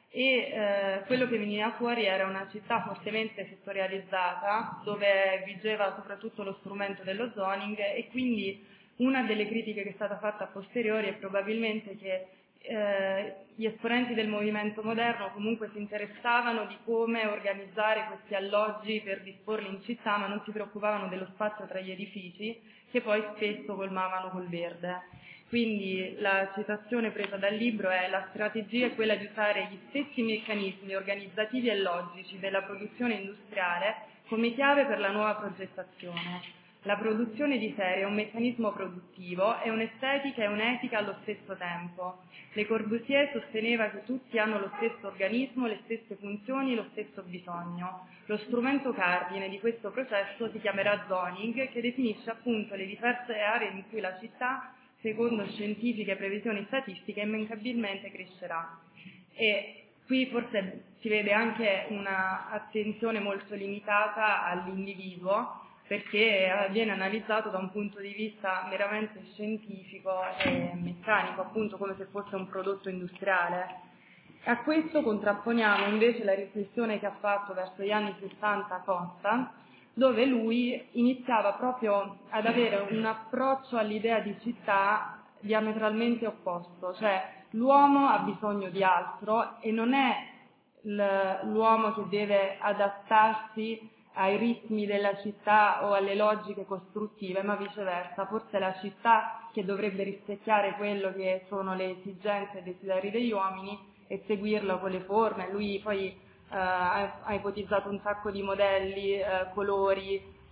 e quello che veniva fuori era una città fortemente settorializzata, dove vigeva soprattutto lo strumento dello zoning, e quindi una delle critiche che è stata fatta a posteriori è probabilmente che gli esponenti del movimento moderno comunque si interessavano di come organizzare questi alloggi per disporli in città, ma non si preoccupavano dello spazio tra gli edifici, che poi spesso colmavano col verde. Quindi la citazione presa dal libro è: la strategia è quella di usare gli stessi meccanismi organizzativi e logici della produzione industriale come chiave per la nuova progettazione. La produzione di serie è un meccanismo produttivo, è un'estetica e un'etica allo stesso tempo. Le Corbusier sosteneva che tutti hanno lo stesso organismo, le stesse funzioni, lo stesso bisogno. Lo strumento cardine di questo processo si chiamerà zoning, che definisce appunto le diverse aree in cui la città, secondo scientifiche previsioni statistiche, immancabilmente crescerà. E qui forse si vede anche una attenzione molto limitata all'individuo, perché viene analizzato da un punto di vista meramente scientifico e meccanico, appunto come se fosse un prodotto industriale. A questo contrapponiamo invece la riflessione che ha fatto verso gli anni 60 Costa, dove lui iniziava proprio ad avere un approccio all'idea di città diametralmente opposto, cioè l'uomo ha bisogno di altro e non è l'uomo che deve adattarsi ai ritmi della città o alle logiche costruttive, ma viceversa. Forse è la città che dovrebbe rispecchiare quello che sono le esigenze e i desideri degli uomini e seguirlo con le forme. Lui poi ha ipotizzato un sacco di modelli, colori,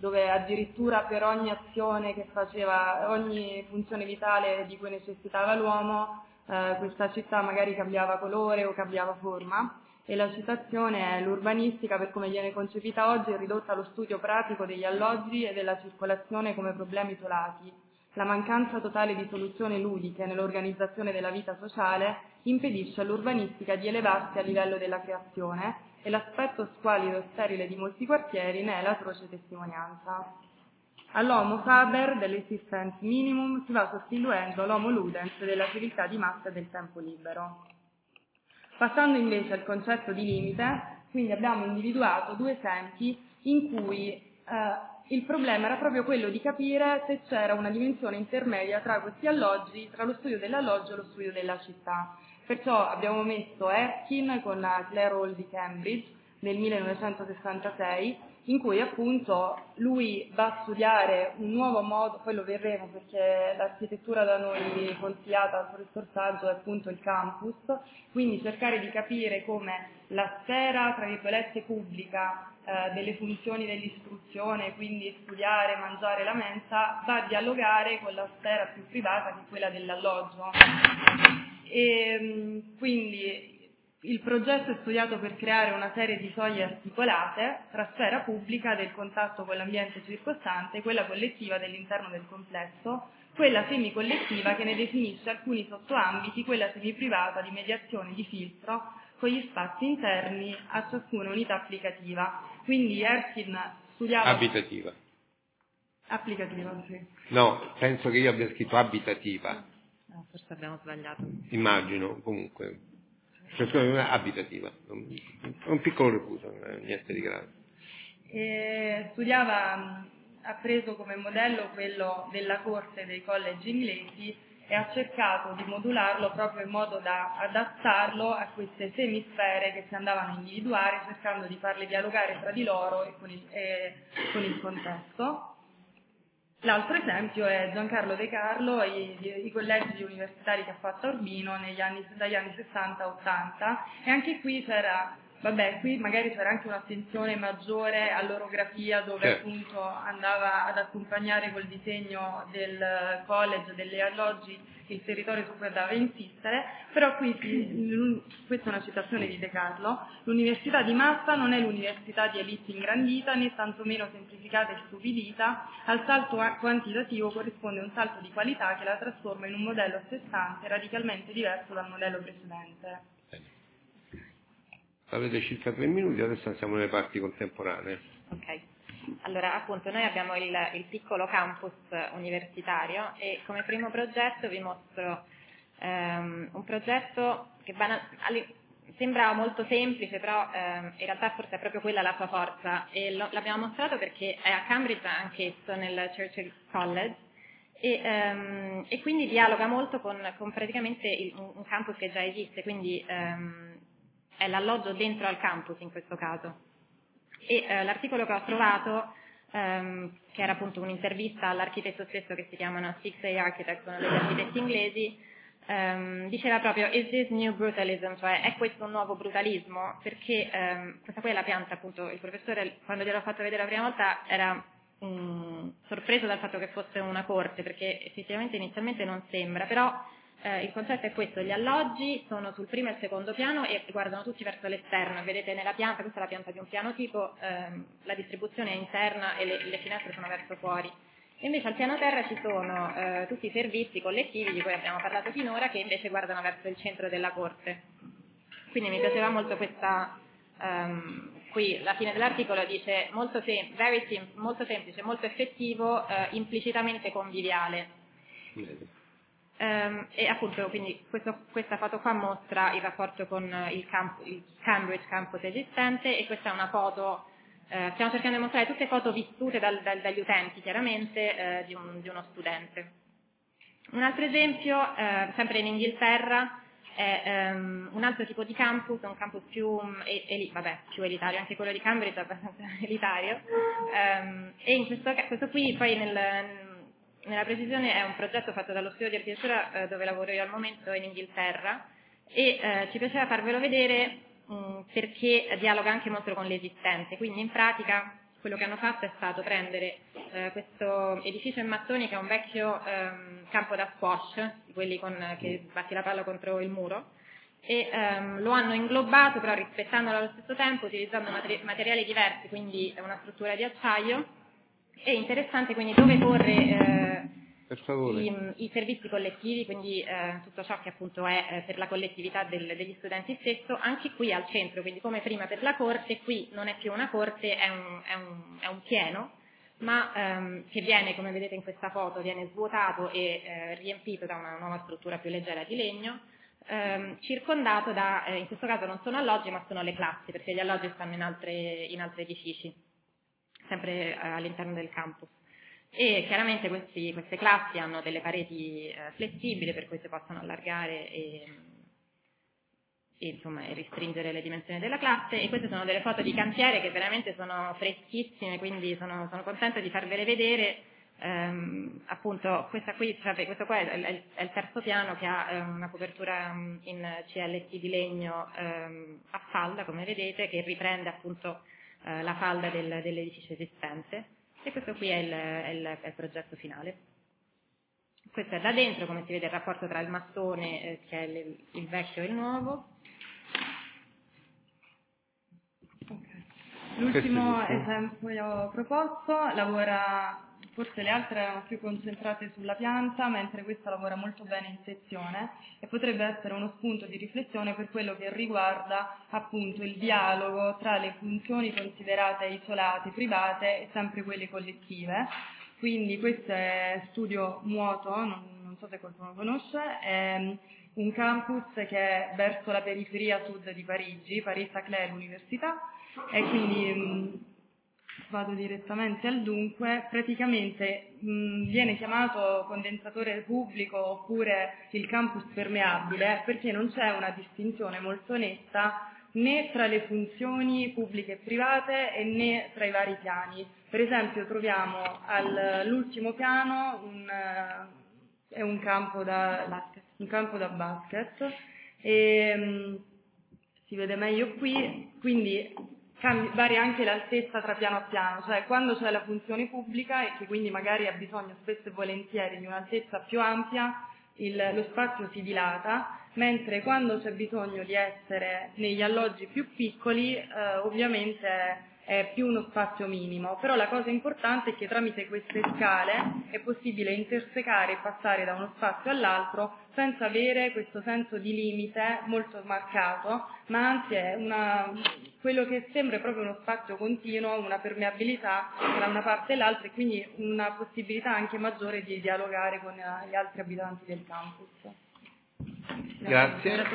dove addirittura per ogni azione che faceva, ogni funzione vitale di cui necessitava l'uomo, questa città magari cambiava colore o cambiava forma. E la citazione è: l'urbanistica, per come viene concepita oggi, è ridotta allo studio pratico degli alloggi e della circolazione come problemi isolati. La mancanza totale di soluzioni ludiche nell'organizzazione della vita sociale impedisce all'urbanistica di elevarsi a livello della creazione, e l'aspetto squallido e sterile di molti quartieri ne è l'atroce testimonianza. All'homo faber dell'esistence minimum si va sostituendo l'homo ludens della civiltà di massa e del tempo libero. Passando invece al concetto di limite, quindi abbiamo individuato 2 esempi in cui il problema era proprio quello di capire se c'era una dimensione intermedia tra questi alloggi, tra lo studio dell'alloggio e lo studio della città. Perciò abbiamo messo Erskine con la Clare Hall di Cambridge nel 1966, in cui appunto lui va a studiare un nuovo modo, poi lo vedremo perché l'architettura da noi consigliata dal professor Saggio è appunto il campus, quindi cercare di capire come la sfera, tra virgolette, pubblica delle funzioni dell'istruzione, quindi studiare, mangiare, la mensa, va a dialogare con la sfera più privata, che è quella dell'alloggio. E quindi il progetto è studiato per creare una serie di soglie articolate tra sfera pubblica del contatto con l'ambiente circostante, quella collettiva dell'interno del complesso, quella semicollettiva che ne definisce alcuni sottoambiti, quella semiprivata di mediazione di filtro con gli spazi interni a ciascuna unità applicativa. Quindi Erskine studiava... Applicativa, sì. No, penso che io abbia scritto abitativa. No, forse abbiamo sbagliato. Immagino, comunque. Abitativa. Un piccolo refuso, niente di grave. Studiava, ha preso come modello quello della corte dei college inglesi e ha cercato di modularlo proprio in modo da adattarlo a queste semisfere che si andavano a individuare, cercando di farle dialogare tra di loro e con il contesto. L'altro esempio è Giancarlo De Carlo e i collegi universitari che ha fatto a Urbino dagli anni 60 a 80, e anche qui qui magari c'era anche un'attenzione maggiore all'orografia, dove appunto andava ad accompagnare col disegno del college, degli alloggi, il territorio su cui andava a insistere, però qui, questa è una citazione di De Carlo, l'università di massa non è l'università di elite ingrandita, né tantomeno semplificata e stupidita, al salto quantitativo corrisponde un salto di qualità che la trasforma in un modello a sé stante radicalmente diverso dal modello precedente. Avete circa 3 minuti, adesso siamo nelle parti contemporanee. Ok. Allora, appunto, noi abbiamo il piccolo campus universitario e come primo progetto vi mostro un progetto che sembra molto semplice, però in realtà forse è proprio quella la sua forza, e l'abbiamo mostrato perché è a Cambridge anch'esso, nel Churchill College, e quindi dialoga molto con praticamente un campus che già esiste, quindi è l'alloggio dentro al campus in questo caso. E l'articolo che ho trovato, che era appunto un'intervista all'architetto stesso, che si chiamano 6A Architects, sono degli architetti inglesi, diceva proprio "Is this new brutalism?", cioè è questo un nuovo brutalismo, perché questa qui è la pianta, appunto il professore quando gliel'ho fatto vedere la prima volta era sorpreso dal fatto che fosse una corte, perché effettivamente inizialmente non sembra, però il concetto è questo: gli alloggi sono sul primo e il secondo piano e guardano tutti verso l'esterno, vedete nella pianta, questa è la pianta di un piano tipo, la distribuzione è interna e le finestre sono verso fuori. E invece al piano terra ci sono tutti i servizi collettivi di cui abbiamo parlato finora, che invece guardano verso il centro della corte. Quindi mi piaceva molto questa, qui la fine dell'articolo dice molto semplice, molto effettivo, implicitamente conviviale. E appunto quindi questa foto qua mostra il rapporto con il Cambridge campus esistente, e questa è una foto, stiamo cercando di mostrare tutte foto vissute dagli utenti, chiaramente, di uno studente. Un altro esempio, sempre in Inghilterra, è un altro tipo di campus, un campus più elitario, anche quello di Cambridge è abbastanza elitario, e in questo qui poi nella precisione è un progetto fatto dallo studio di architettura dove lavoro io al momento in Inghilterra, e ci piaceva farvelo vedere perché dialoga anche molto con l'esistente. Quindi in pratica quello che hanno fatto è stato prendere questo edificio in mattoni che è un vecchio campo da squash, quelli che batti la palla contro il muro, e lo hanno inglobato però rispettandolo allo stesso tempo, utilizzando materiali diversi, quindi una struttura di acciaio. È interessante quindi dove corre i servizi collettivi, quindi tutto ciò che appunto è per la collettività degli studenti stesso, anche qui al centro, quindi come prima per la corte, qui non è più una corte, è un pieno, ma che viene, come vedete in questa foto, viene svuotato e riempito da una nuova struttura più leggera di legno, circondato da, in questo caso non sono alloggi ma sono le classi, perché gli alloggi stanno in altri edifici, sempre all'interno del campus. E chiaramente queste classi hanno delle pareti flessibili per cui si possono allargare e insomma restringere le dimensioni della classe, e queste sono delle foto di cantiere che veramente sono freschissime, quindi sono contenta di farvele vedere. Appunto questo qua è il terzo piano, che ha una copertura in CLT di legno a falda, come vedete, che riprende appunto la falda dell'edificio esistente, e questo qui è il progetto finale. Questo è da dentro, come si vede il rapporto tra il mattone che è il vecchio e il nuovo. L'ultimo esempio proposto lavora, forse le altre erano più concentrate sulla pianta, mentre questa lavora molto bene in sezione, e potrebbe essere uno spunto di riflessione per quello che riguarda appunto il dialogo tra le funzioni considerate isolate, private, e sempre quelle collettive. Quindi questo è Studio Muoto, non so se qualcuno conosce, è un campus che è verso la periferia sud di Parigi, Paris-Saclay l'università, e quindi vado direttamente al dunque. Praticamente viene chiamato condensatore pubblico oppure il campus permeabile perché non c'è una distinzione molto netta né tra le funzioni pubbliche e private e né tra i vari piani. Per esempio troviamo all'ultimo piano un campo da basket e si vede meglio qui, quindi varia anche l'altezza tra piano a piano, cioè quando c'è la funzione pubblica e che quindi magari ha bisogno spesso e volentieri di un'altezza più ampia, lo spazio si dilata, mentre quando c'è bisogno di essere negli alloggi più piccoli ovviamente è più uno spazio minimo. Però la cosa importante è che tramite queste scale è possibile intersecare e passare da uno spazio all'altro senza avere questo senso di limite molto marcato, ma anzi è quello che sembra proprio uno spazio continuo, una permeabilità tra una parte e l'altra, e quindi una possibilità anche maggiore di dialogare con gli altri abitanti del campus. Grazie.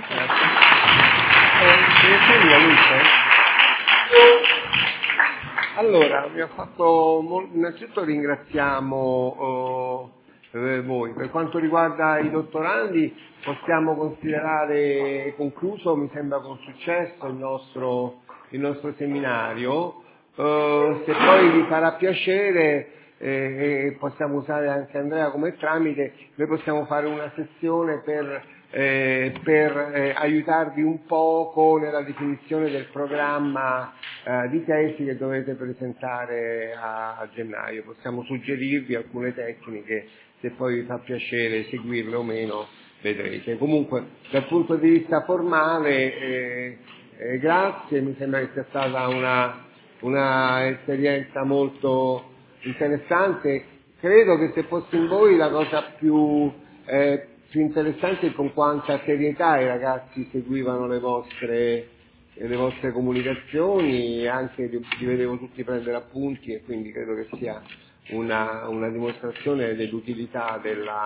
Allora, innanzitutto ringraziamo voi. Per quanto riguarda i dottorandi possiamo considerare concluso, mi sembra con successo, il nostro seminario. Se poi vi farà piacere possiamo usare anche Andrea come tramite, noi possiamo fare una sessione per aiutarvi un poco nella definizione del programma di tesi che dovete presentare a gennaio. Possiamo suggerirvi alcune tecniche, se poi vi fa piacere seguirle o meno vedrete. Comunque dal punto di vista formale grazie, mi sembra che sia stata una esperienza molto interessante. Credo che se fossi in voi la cosa più interessante è con quanta serietà i ragazzi seguivano le vostre comunicazioni, anche li vedevo tutti prendere appunti, e quindi credo che sia una dimostrazione dell'utilità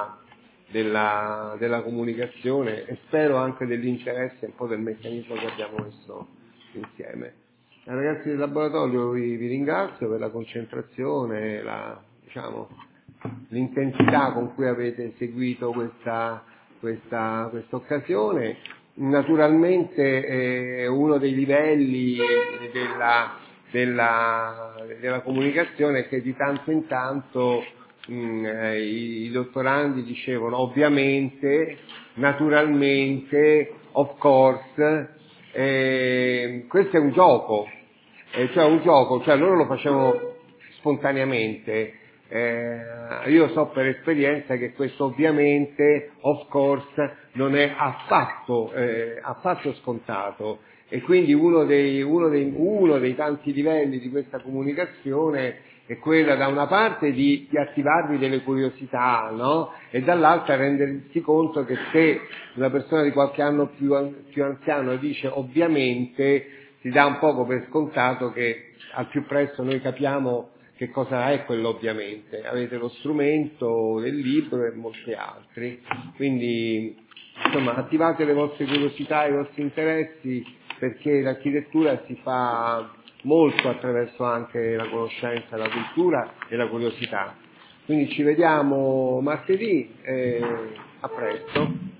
della comunicazione, e spero anche dell'interesse un po' del meccanismo che abbiamo messo insieme. Ragazzi del laboratorio vi ringrazio per la concentrazione, l'intensità con cui avete seguito questa occasione. Naturalmente uno dei livelli della comunicazione è che di tanto in tanto i dottorandi dicevano ovviamente, naturalmente, of course, questo è un gioco, cioè loro lo facevano spontaneamente. Io so per esperienza che questo ovviamente, of course, non è affatto scontato, e quindi uno dei tanti livelli di questa comunicazione è quella, da una parte, di attivarvi delle curiosità, no? E dall'altra rendersi conto che se una persona di qualche anno più anziano dice ovviamente, si dà un poco per scontato che al più presto noi capiamo che cosa è quello ovviamente. Avete lo strumento del libro e molti altri, quindi insomma attivate le vostre curiosità, i vostri interessi, perché l'architettura si fa molto attraverso anche la conoscenza, la cultura e la curiosità. Quindi ci vediamo martedì, a presto.